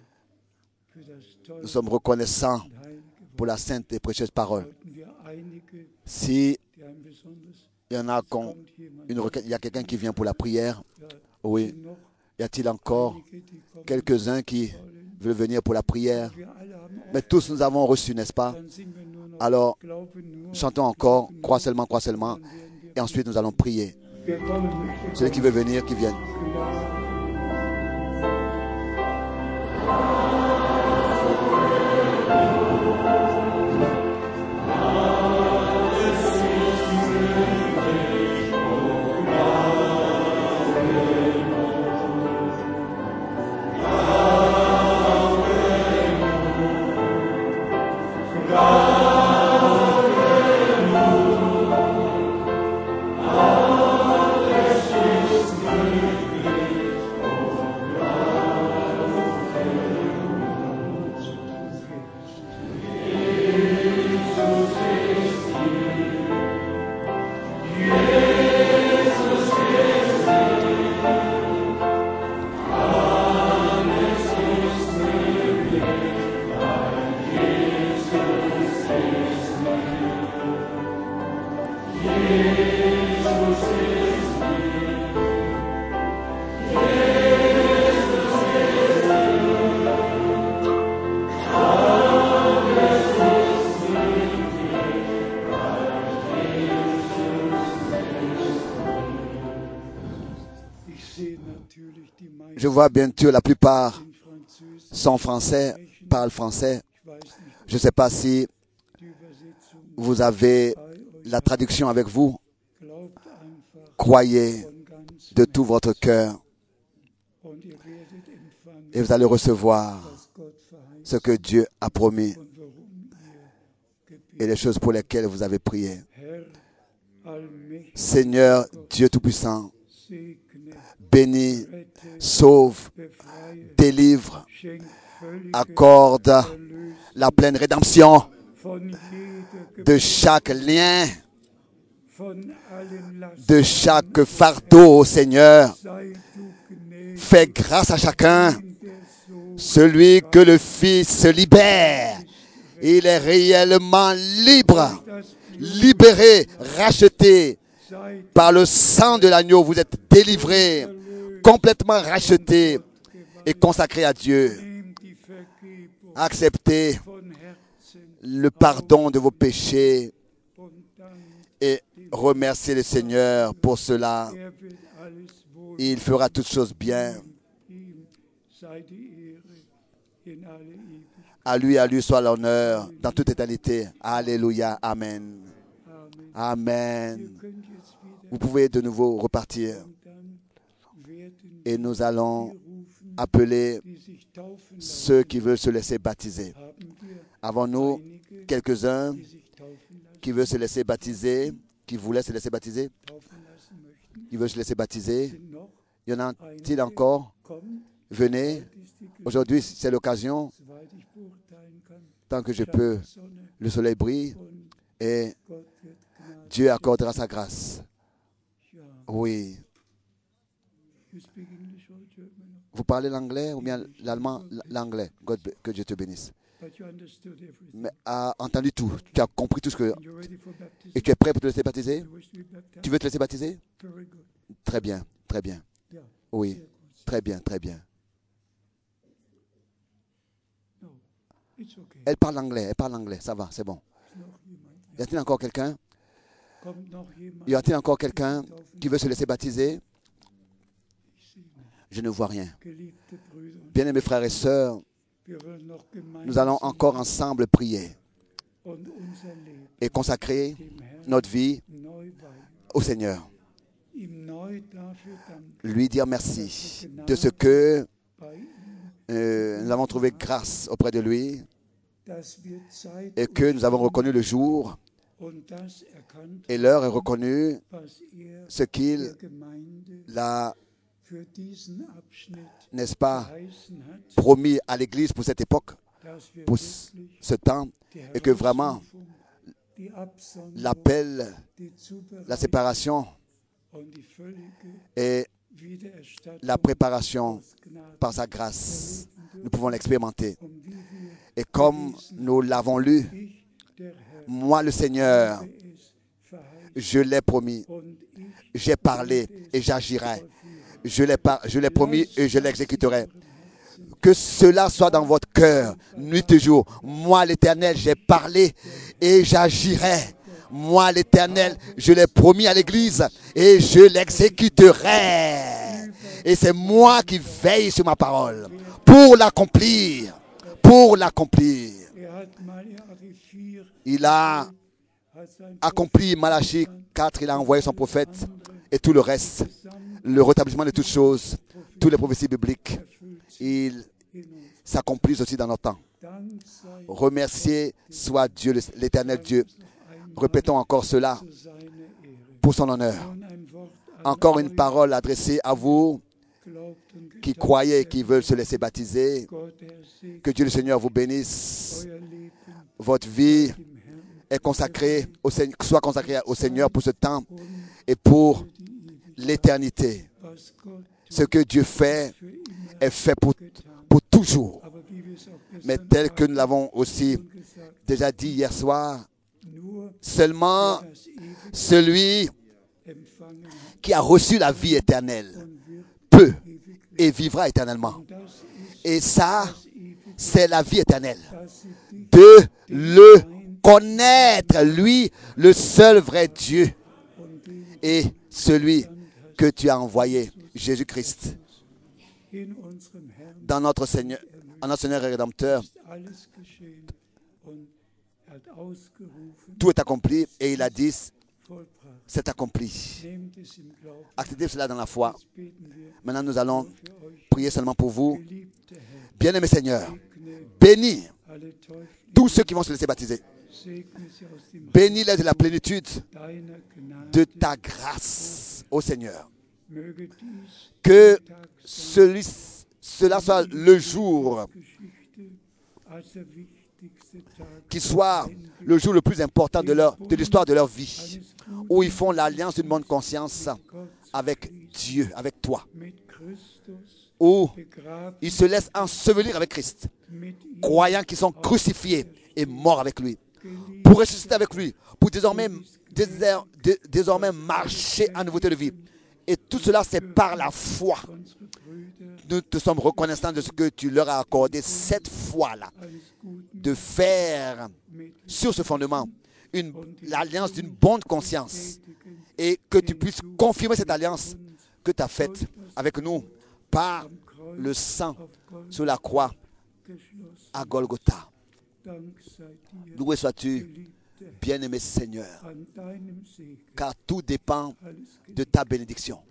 für das tolle Nous sommes reconnaissants und heilige pour Wort. la sainte et précieuse parole. Sollten wir einige, Si die ein besonderes, il y en a qu'on- kommt jemand, une requête, il y a quelqu'un qui vient pour la prière, ja, oui. sind noch Y a-t-il encore einige, die kommen quelques-uns qui wollen. veulent venir pour la prière? Wir alle haben Mais tous nous avons reçu, n'est-ce pas? dann singen wir nur noch, Alors, Glaube nur, chantons encore, Glauben crois nur, seulement, crois seulement, dann werden wir et ensuite nous allons prier. Wir kommen nicht Celui qui veut venir, qui vienne. Alles ist möglich. Je vois bien sûr la plupart sont français, parlent français. Je ne sais pas si vous avez la traduction avec vous. Croyez de tout votre cœur et vous allez recevoir ce que Dieu a promis et les choses pour lesquelles vous avez prié. Seigneur Dieu Tout-Puissant, bénis, sauve, délivre, accorde la pleine rédemption de chaque lien, de chaque fardeau, Seigneur. Fais grâce à chacun. Celui que le Fils libère, il est réellement libre, libéré, racheté par le sang de l'agneau. Vous êtes délivré, complètement racheté et consacré à Dieu. Acceptez le pardon de vos péchés et remerciez le Seigneur pour cela. Il fera toutes choses bien. À lui, à lui soit l'honneur dans toute éternité. Alléluia. Amen. Amen. Vous pouvez de nouveau repartir. Et nous allons appeler ceux qui veulent se laisser baptiser. Avons-nous quelques-uns qui veulent se laisser baptiser, qui voulaient se laisser baptiser, qui veulent se laisser baptiser? Y en a-t-il encore? Venez. Aujourd'hui, c'est l'occasion. Tant que je peux, le soleil brille et Dieu accordera sa grâce. Oui. Vous parlez l'anglais ou bien l'allemand? L'anglais. God, que Dieu te bénisse. Mais a entendu tout. Tu as compris tout ce que... Et tu es prêt pour te laisser baptiser? Tu veux te laisser baptiser? Très bien, très bien. Oui, très bien, très bien. Elle parle anglais, elle parle anglais, ça va, c'est bon. Y a-t-il encore quelqu'un? Y a-t-il encore quelqu'un qui veut se laisser baptiser? Je ne vois rien. Bien-aimés frères et sœurs, nous allons encore ensemble prier et consacrer notre vie au Seigneur. Lui dire merci de ce que euh, nous avons trouvé grâce auprès de lui et que nous avons reconnu le jour et l'heure est reconnue ce qu'il a, n'est-ce pas, promis à l'Église pour cette époque, pour ce temps, et que vraiment l'appel, la séparation et la préparation par sa grâce, nous pouvons l'expérimenter. Et comme nous l'avons lu, moi le Seigneur, je l'ai promis, j'ai parlé et j'agirai. Je l'ai, par, je l'ai promis et je l'exécuterai. Que cela soit dans votre cœur, nuit et jour. Moi l'Éternel, j'ai parlé et j'agirai. Moi l'Éternel, je l'ai promis à l'Église et je l'exécuterai. Et c'est moi qui veille sur ma parole pour l'accomplir. Pour l'accomplir. Il a accompli Malachie quatre, il a envoyé son prophète et tout le reste, le rétablissement de toutes choses, toutes les prophéties bibliques, ils s'accomplissent aussi dans notre temps. Remercié soit Dieu, l'Éternel Dieu. Répétons encore cela pour son honneur. Encore une parole adressée à vous qui croyez, qui veulent se laisser baptiser. Que Dieu le Seigneur vous bénisse. Votre vie est consacrée au Seigneur, soit consacrée au Seigneur pour ce temps et pour l'éternité. Ce que Dieu fait est fait pour, pour toujours. Mais tel que nous l'avons aussi déjà dit hier soir, seulement celui qui a reçu la vie éternelle peut et vivra éternellement. Et ça, c'est la vie éternelle. De le connaître, lui, le seul vrai Dieu, et celui que tu as envoyé, Jésus-Christ. in unserem Herrn dans notre Seigneur, en notre Seigneur et Rédempteur, ist alles geschehen und er hat ausgerufen, tout est accompli et il a dit, vollbracht. c'est accompli. Nehmt es im Glauben. Acceptez cela dans la foi. Jetzt beten wir Maintenant, nous allons für euch, prier seulement pour vous. geliebter Herr. Bien-aimé Seigneur, Segne bénis alle Teufel, tous ceux qui vont se laisser baptiser. segne sie aus dem Bénis-les de la plénitude deiner Gnade. de ta grâce, ô Seigneur. Möge dies Que Tag sein, celui, cela soit le jour Geschichte als der wichtigste Tag qui soit le jour le plus important de, leur, de l'histoire de leur vie, où ils font l'alliance d'une bonne conscience avec Dieu, avec toi, mit Christus où begraben, ils se laissent ensevelir avec Christ, mit ihm croyant qu'ils sont crucifiés et morts avec lui, pour ressusciter avec lui, pour désormais, désor- dé- désormais marcher en nouveauté de vie. Et tout cela, c'est par la foi. unsere Brüder Nous te sommes reconnaissants de ce que tu leur as accordé, cette foi-là, alles Guten de faire mit sur ce fondement une, l'alliance d'une bonne conscience, et que tu puisses confirmer cette alliance que tu as faite avec nous par le sang sur la croix geschlossen. à Golgotha. Dank sei dir, Loué sois-tu, geliebter bien-aimé Seigneur, an deinem Segen. car tout dépend Alles de ta bénédiction.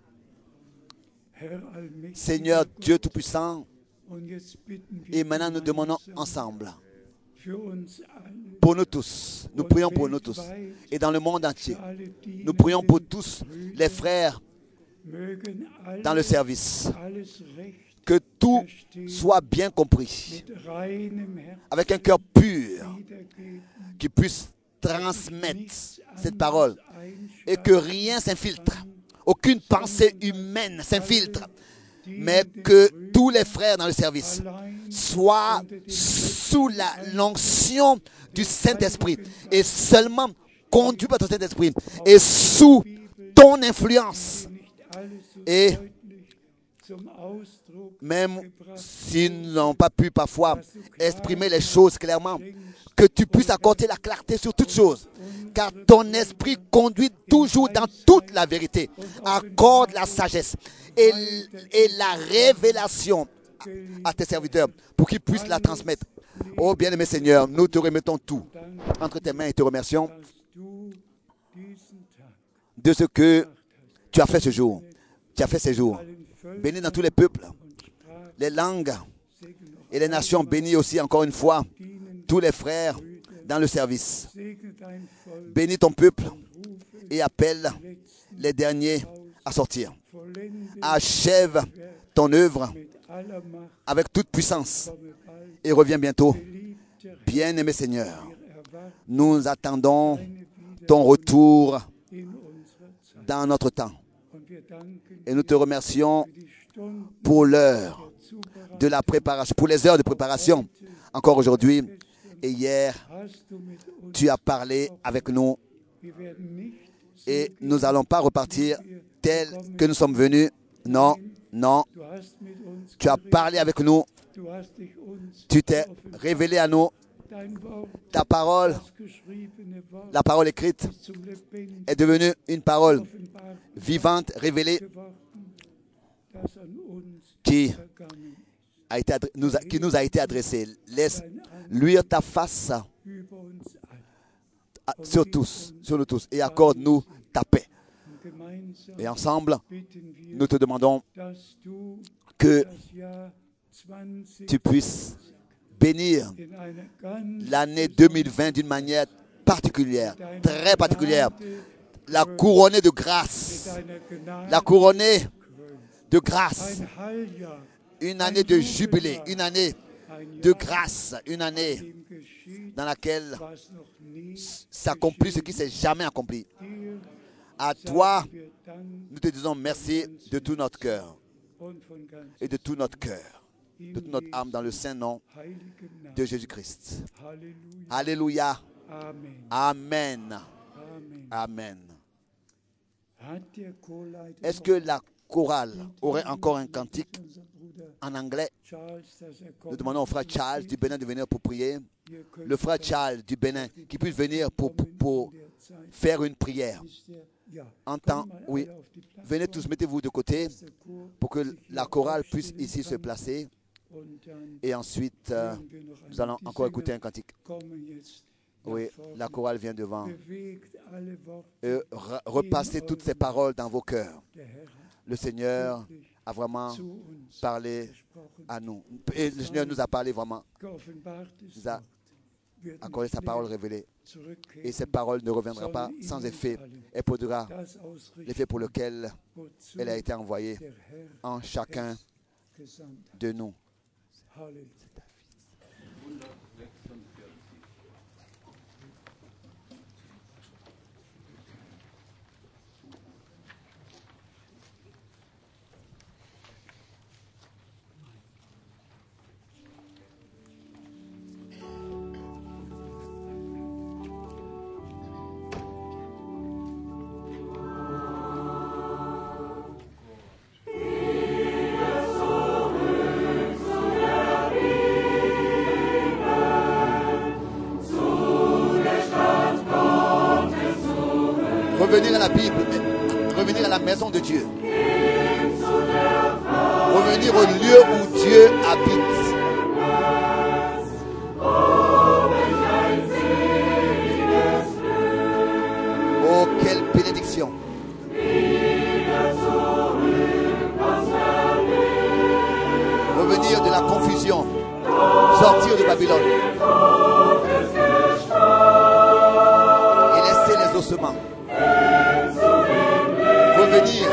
Herr allmächtiger Seigneur Gott, Dieu Tout-Puissant, und jetzt bitten wir et maintenant nous demandons gemeinsam ensemble, für uns alle, pour nous tous, nous prions pour nous tous, et dans le monde entier, für alle nous prions pour dienenden tous Brüder, les frères mögen alle dans le service, alles recht que tout soit bien compris, mit reinem Herzen avec un cœur pur, wiedergeben, qui puisse transmettre nichts cette parole, et que rien s'infiltre, aucune pensée humaine s'infiltre, mais que tous les frères dans le service allein soient sous la l'onction du Saint-Esprit et seulement conduits par ton Saint-Esprit et sous ton influence. nicht alles so Et deutlich zum Ausdruck même gebracht s'ils n'ont pas pu parfois exprimer les choses clairement, que tu puisses accorder la clarté sur toutes choses, car ton esprit conduit toujours dans toute la vérité. Accorde la sagesse et, et la révélation à tes serviteurs pour qu'ils puissent la transmettre. Oh bien-aimé Seigneur, nous te remettons tout entre tes mains et te remercions dass du diesen Tag de ce que tu as fait ce jour. Tu as fait ces jours. allen Völkern Bénis dans tous les peuples, und Sprachen les langues segne noch et les nations. Bénis aussi encore une fois dienen, tous les frères dans le service. segne dein Volk, Bénis ton peuple rufe et appelle letzten les derniers à sortir. vollende Achève ton œuvre mit aller Macht, avec toute puissance komme bald, et reviens bientôt. geliebter Herr, Bien-aimé Seigneur, wir erwarten nous attendons deine ton retour in unserer Zeit. dans notre temps. Und wir danken Et nous te remercions für die Stunden pour l'heure der Zubereitung. de la préparation, pour les heures de préparation. Encore aujourd'hui et hier, Hast du mit uns, tu as parlé avec nous wir werden nicht et nous n'allons pas repartir tels que nous sommes venus. Non, non, Du hast mit uns tu as parlé avec nous, du hast dich uns tu t'es offenbart. révélé à nous. Dein Wort, Ta parole, das geschriebene Wort, la parole écrite, ist zum Lebendigen est devenue une parole offenbart vivante, révélée, geworden, das an uns qui vergangen ist. a été adre- nous a- qui nous a été adressée. Laisse luire ta face Über uns alle. à- sur tous, sur nous tous, et accorde-nous ta paix. Und gemeinsam Et ensemble, bitten wir, nous te demandons dass du que das Jahr zwanzig tu puisses bénir in einer ganz l'année deux mille vingt d'une manière particulière, très particulière. La couronner de grâce, deiner Gnade la couronner de grâce, ein Heiljahr, une année de jubilé, une année ein de Jahr, grâce, une année dem geschieht, dans laquelle was noch nie s'accomplit ce qui s'est jamais accompli. dir À toi, sagen wir Dank nous te disons merci de tout notre cœur und von ganz et de tout notre cœur, de toute notre âme dans le saint nom heiligen Namen. de Jésus-Christ. Halleluja. Alléluia. Amen. Amen. Amen. Amen. Hat der Chorleiter Est-ce que la chorale aurait encore un cantique unser Bruder en anglais? Charles, dass er Nous kommt? demandons au frère Charles du Bénin de venir pour prier. Ihr könnt Le frère Charles du Bénin qui puisse venir pour, pour, Gebetszeit. faire une prière. Wisst ihr? Ja, En temps, kommt mal oui. alle auf die Plattform, Venez tous, mettez-vous de côté dass der Chor pour que sich la hier chorale puisse aufstellen ici se kann. placer. Und dann Et ensuite, euh, hören wir noch nous einmal. allons Die encore Sänger écouter un cantique. kommen jetzt nach Oui, vorne. la chorale vient devant. Bewegt alle Worte, Et re- repassez toutes ces paroles dans vos cœurs. der Herr hat Le Seigneur wirklich a vraiment zu uns parlé gesprochen. à nous. Et le Seigneur nous a parlé vraiment, Geoffenbartes nous a Wort wird accordé nicht sa parole leer révélée. zurückkehren, Et cette parole ne reviendra pas sondern sans in effet allem et produira das ausrichten, l'effet pour lequel wozu elle a été envoyée der Herr en chacun es gesandt hat. de nous. Halleluja. Revenir à la Bible, revenir à la maison de Dieu. Revenir au lieu où Dieu habite. Oh, quelle bénédiction. Revenir de la confusion. Sortir de Babylone. Et laisser les ossements. Revenir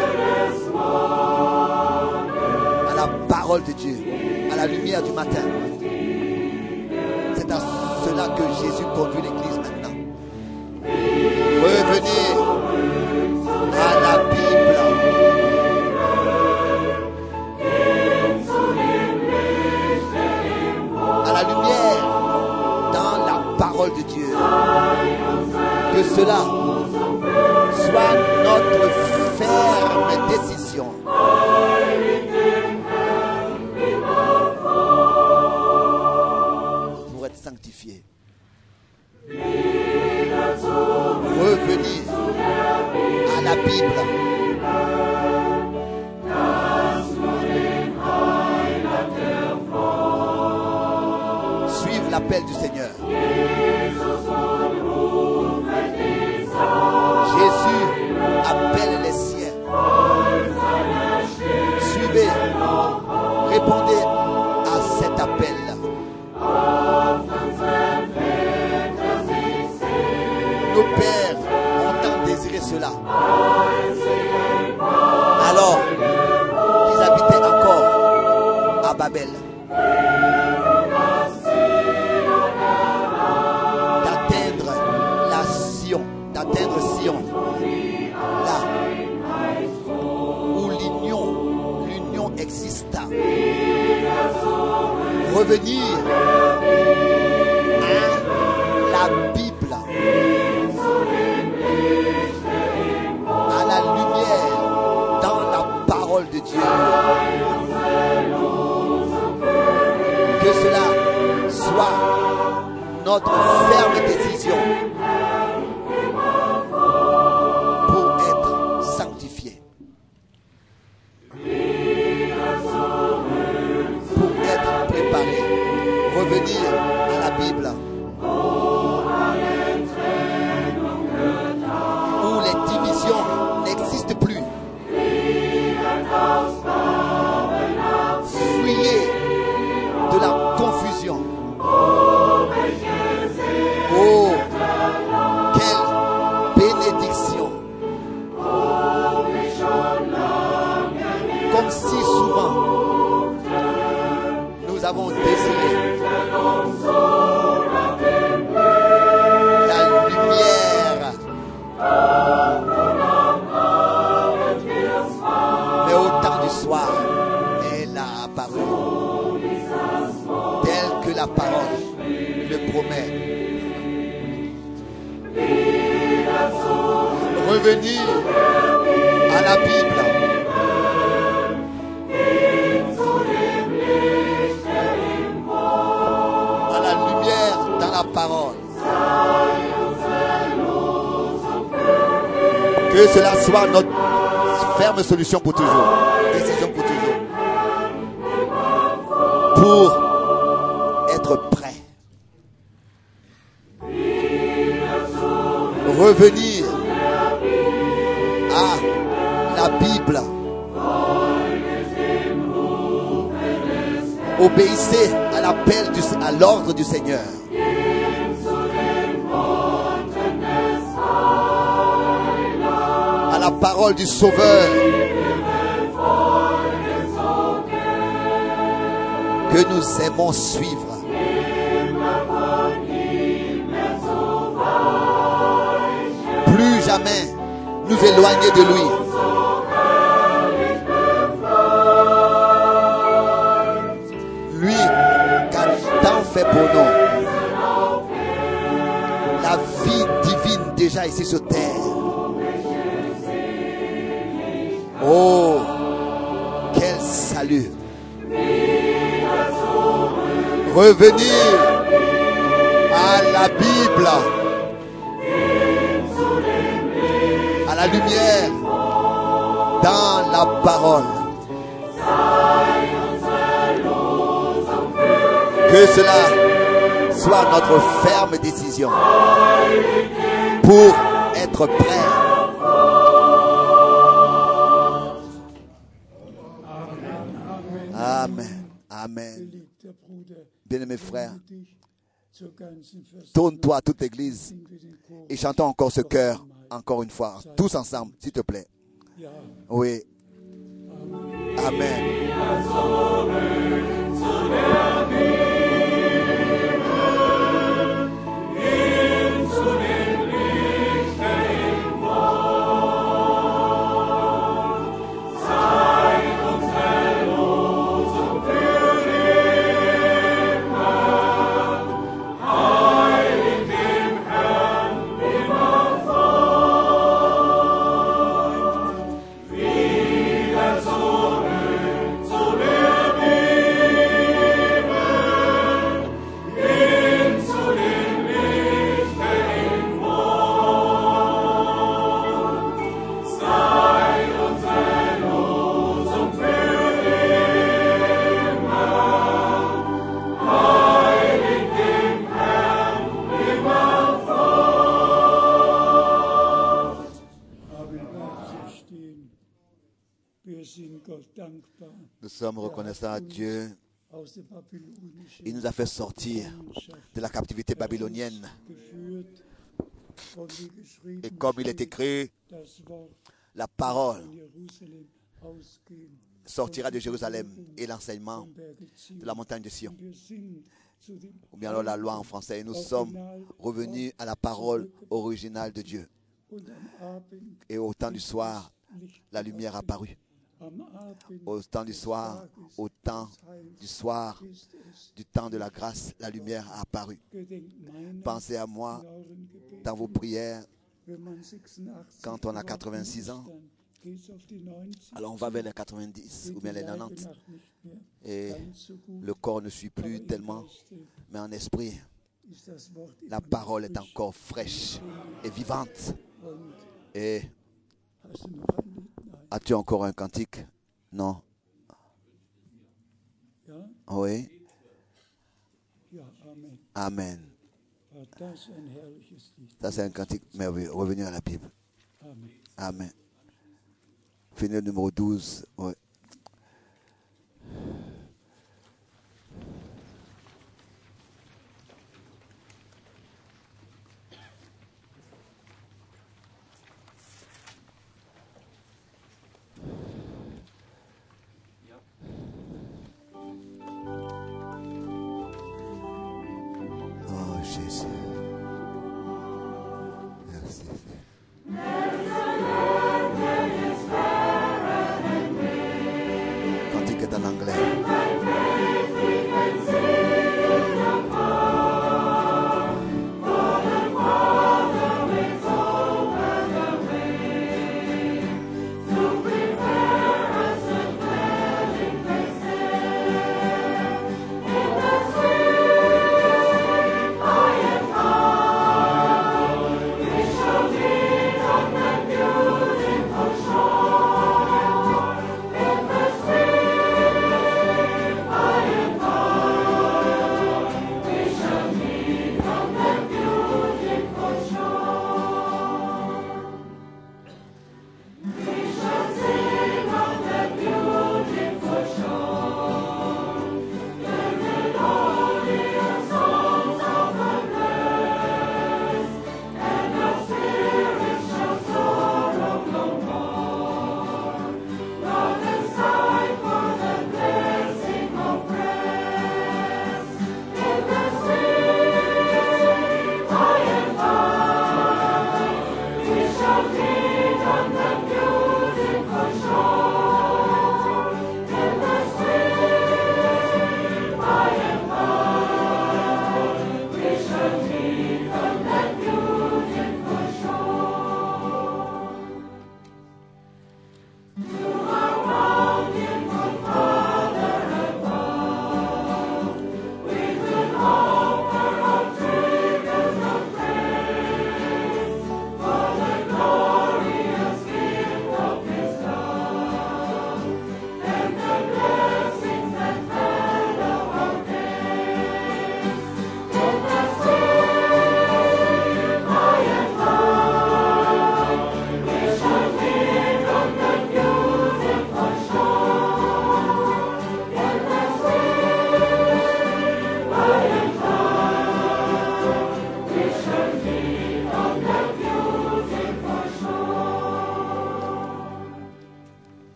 à la parole de Dieu, à la lumière du matin. C'est à cela que Jésus conduit l'Église maintenant. Revenir à la Bible. À la lumière dans la parole de Dieu. Que cela soit notre ferme décision. Pour être sanctifié. Revenir à la Bible. Suivre l'appel du Seigneur. Jésus appelle les siens. Suivez, répondez à cet appel. Nos pères ont tant désiré cela. Alors qu'ils habitaient encore à Babel. D'atteindre la Sion, d'atteindre Sion. Là où l'union, l'union exista. Revenir à la Bible, à la lumière dans la parole de Dieu. Que cela soit notre ferme décision pour être sanctifié, pour être préparé, revenir à la Bible, où les divisions n'existent plus. Fuyez de la confusion. Oh, quelle bénédiction! Comme si souvent nous avons désiré la lumière, mais au temps du soir, elle a apparu telle que la parole le promet. Revenir à la Bible. À la lumière dans la parole. Que cela soit notre ferme solution pour toujours. Décision pour toujours. Pour être prêt. Revenir à la Bible. Obéissez à l'appel, du, à l'ordre du Seigneur. À la parole du Sauveur. Que nous aimons suivre. Plus jamais nous éloigner de lui. Lui qui a tant fait pour nous. La vie divine déjà ici sur terre. Oh, quel salut. Revenir à la Bible, à la lumière, dans la parole. Que cela soit notre ferme décision pour être prêt. Amen. Amen. Bien-aimés frères, tourne-toi à toute l'église et chantons encore ce chœur, encore une fois, tous ensemble, s'il te plaît. Oui. Amen. Nous sommes reconnaissants à Dieu. Il nous a fait sortir de la captivité babylonienne. Et comme il est écrit, la parole sortira de Jérusalem et l'enseignement de la montagne de Sion. Ou bien alors la loi en français. Et nous sommes revenus à la parole originale de Dieu. Et au temps du soir, la lumière apparut. Au temps du soir, au temps du soir, du temps de la grâce, la lumière a apparu. Pensez à moi dans vos prières. Quand on a quatre-vingt-six ans, alors on va vers les quatre-vingt-dix ou bien les quatre-vingt-dix. Et le corps ne suit plus tellement, mais en esprit, la parole est encore fraîche et vivante. Et as-tu encore un cantique? Non. Oui. Amen. Ça, c'est un cantique merveilleux. Revenir à la Bible. Amen. Fini le numéro douze. Oui. Jésus. Merci. Cantique est en anglais.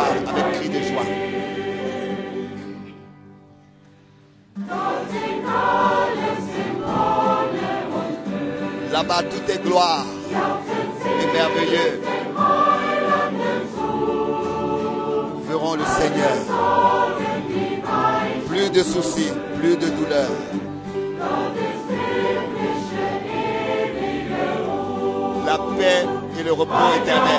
gloire avec cri de joie. Là-bas, tout est gloire et merveilleux. Nous verrons le Seigneur. Plus de soucis, plus de douleurs. La paix et le repos éternel.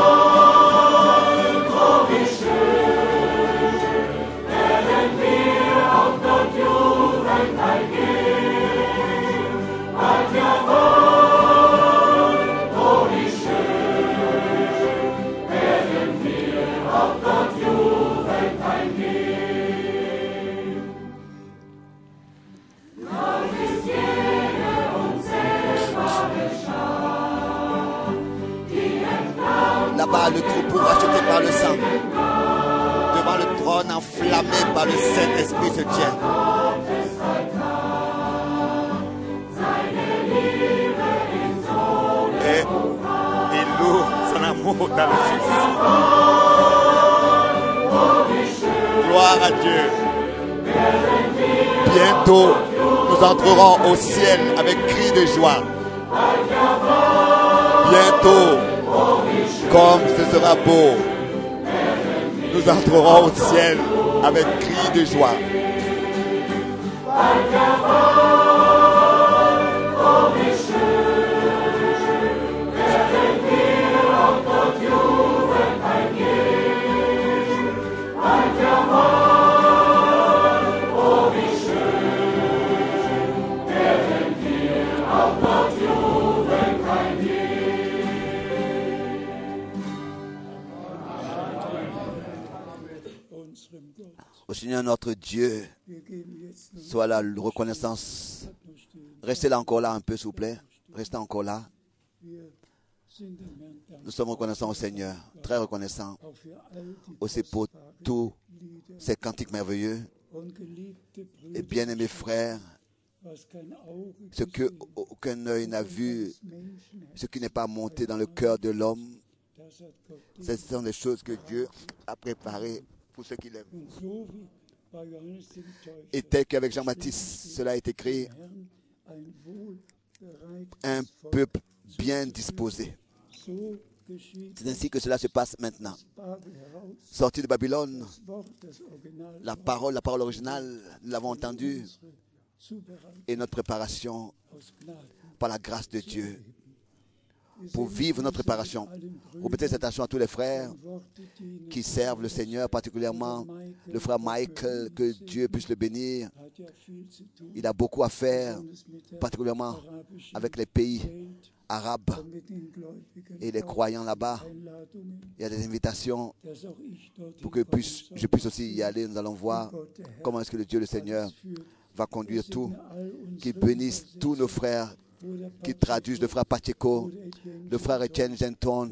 Là-bas, le troupeau racheté par le sang, devant le trône enflammé par le Saint-Esprit se tient. Et il loue son amour dans le Fils. Gloire à Dieu. Bientôt, nous entrerons au ciel avec cri de joie. Bientôt, comme ce sera beau, nous entrerons au ciel avec cri de joie. Au Seigneur notre Dieu, soit la reconnaissance. Restez là encore là un peu, s'il vous plaît. Restez encore là. Nous sommes reconnaissants au Seigneur, très reconnaissants aussi pour tous ces cantiques merveilleux. Et bien-aimés frères, ce que aucun œil n'a vu, ce qui n'est pas monté dans le cœur de l'homme, ce sont des choses que Dieu a préparées pour ceux qui l'aiment. Et tel qu'avec Jean-Baptiste, cela a été écrit, un peuple bien disposé. C'est ainsi que cela se passe maintenant. Sorti de Babylone, la parole, la parole originale, nous l'avons entendue, et notre préparation par la grâce de Dieu. Pour vivre notre préparation. Vous prêtez cette attention à tous les frères qui servent le Seigneur, particulièrement le frère Michael, que Dieu puisse le bénir. Il a beaucoup à faire, particulièrement avec les pays arabes et les croyants là-bas. Il y a des invitations pour que puisse, je puisse aussi y aller. Nous allons voir comment est-ce que le Dieu, le Seigneur, va conduire tout, qu'il bénisse tous nos frères qui traduisent, le frère Pacheco, le frère Etienne Genton,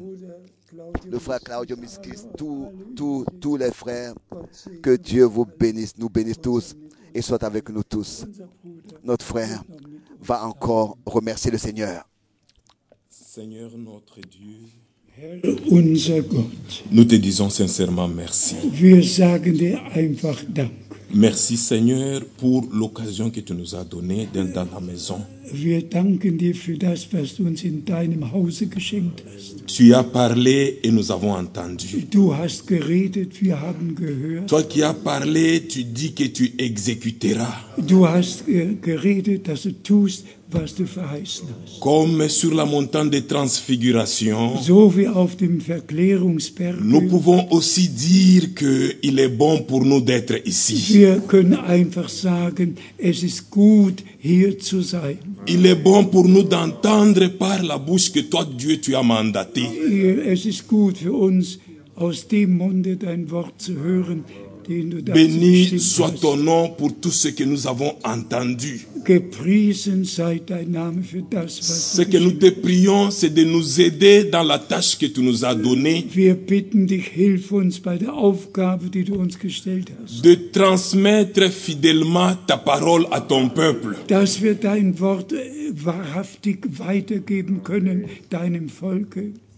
le frère Claudio Miskis, tous tous tous les frères, que Dieu vous bénisse, nous bénisse tous et soit avec nous tous. Notre frère va encore remercier le Seigneur. Seigneur notre Dieu, Herr unser Gott, nous te disons sincèrement merci. wir sagen dir einfach Dank. Merci Seigneur pour l'occasion que tu nous as donnée d'être dans ta maison. Wir danken dir für das, was du uns in deinem Hause geschenkt hast. Tu as parlé et nous avons entendu. Du hast geredet, wir haben gehört. Toi qui as parlé, tu dis que tu exécuteras. Du hast äh, geredet, dass du tust, was du verheißen hast. Comme sur la montagne de transfiguration, So wie auf dem Verklärungsberg. nous pouvons aussi dire qu'il est bon pour nous d'être ici. Wir können einfach sagen, es ist gut, hier zu sein. Il est bon pour nous d'entendre par la bouche que toi, Dieu, tu as mandaté. Es ist gut für uns, aus dem Munde dein Wort zu hören, den du dazu Béni geschickt soit hast. ton nom pour tout ce que nous avons entendu. Gepriesen sei dein Name für das, was Ce du que nous te geschickt prions, c'est de nous aider dans la tâche que tu nous as donnée, hast. Wir bitten dich, hilf uns bei der Aufgabe, die du uns gestellt hast. de transmettre fidèlement ta parole à ton peuple. Dass wir dein Wort äh, wahrhaftig weitergeben können, deinem Volke.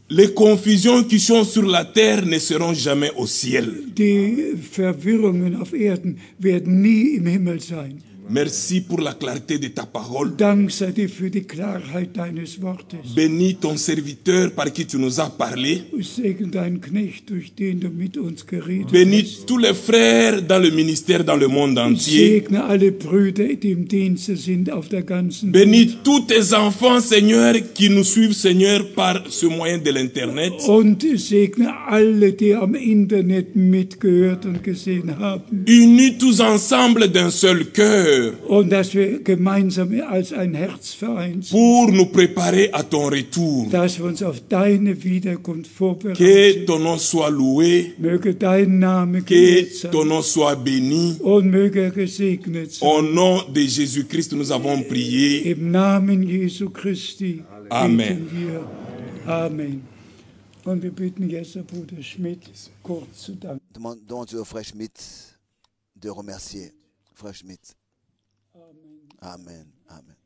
Les confusions qui sont sur la terre ne seront jamais au ciel. Die Verwirrungen auf Erden werden nie im Himmel sein. Merci pour la clarté de ta parole. Dank sei dir für die Klarheit deines Wortes. Bénis ton serviteur par qui tu nous as parlé. Segne deinen Knecht, durch den du mit uns geredet Bénis hast. tous les frères dans le ministère dans le monde entier. Segne alle Brüder, die im Dienste sind auf der ganzen Bénis Welt. tous tes enfants, Seigneur, qui nous suivent, Seigneur, par ce moyen de l'Internet. Und segne alle, die am Internet mitgehört und gesehen haben. Unis tous ensemble d'un seul cœur Und dass wir gemeinsam als ein Herz vereint sind. pour nous préparer à ton retour. Dass wir uns auf deine Wiederkunft Que vorbereiten. ton nom soit loué, Möge dein Name que geehrt ton sein. nom soit béni. Und möge er gesegnet sein. Au nom de Jésus-Christ, nous avons prié. Im Namen Jesu Christi Amen. beten wir. Amen. Und wir bitten jetzt den Bruder Schmidt kurz zu danken. Demandons au frère Schmidt de remercier. Frère Schmidt. Amen. Amen.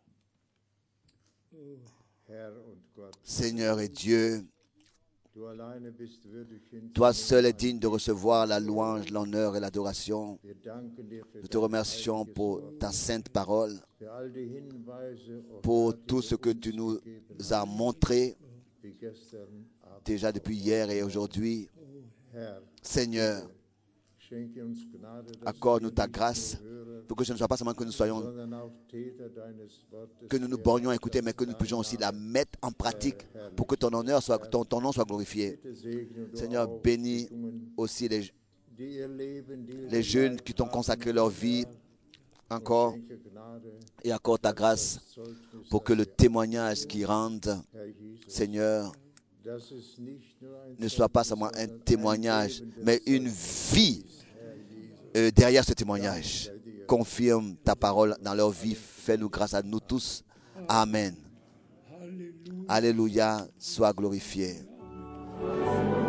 Herr und Gott, Seigneur et Dieu, du alleine bist würdig toi seul es digne de recevoir la louange, l'honneur et l'adoration. Wir danken dir für Nous te remercions pour ta sainte parole, für all die Hinweise auf pour tout ce que tu nous as montré wie gestern Abend. déjà depuis hier et aujourd'hui. Herr, Seigneur, schenke uns Gnade, dass accorde-nous wir ta nicht grâce nur Hörer, pour que ce ne soit pas seulement que nous soyons, sondern auch Täter deines Wortes que nous nous werden. bornions à écouter, mais que nous puissions aussi la mettre en pratique pour que ton honneur soit, ton, ton nom soit glorifié. Bitte segne du Seigneur, auch bénis die Jungen, aussi les, die ihr Leben dir les jeunes geweiht qui t'ont haben. consacré leur vie encore Schenke Gnade, et accorde ta grâce Zeugnis, pour que le témoignage qu'ils rendent, Herr Jesus, Seigneur, dass es nicht nur ein ne soit pas seulement un témoignage, mais une vie euh, derrière ce témoignage. Confirme ta parole dans leur vie. Fais-nous grâce à nous tous. Amen. Alléluia. Sois glorifié. Amen.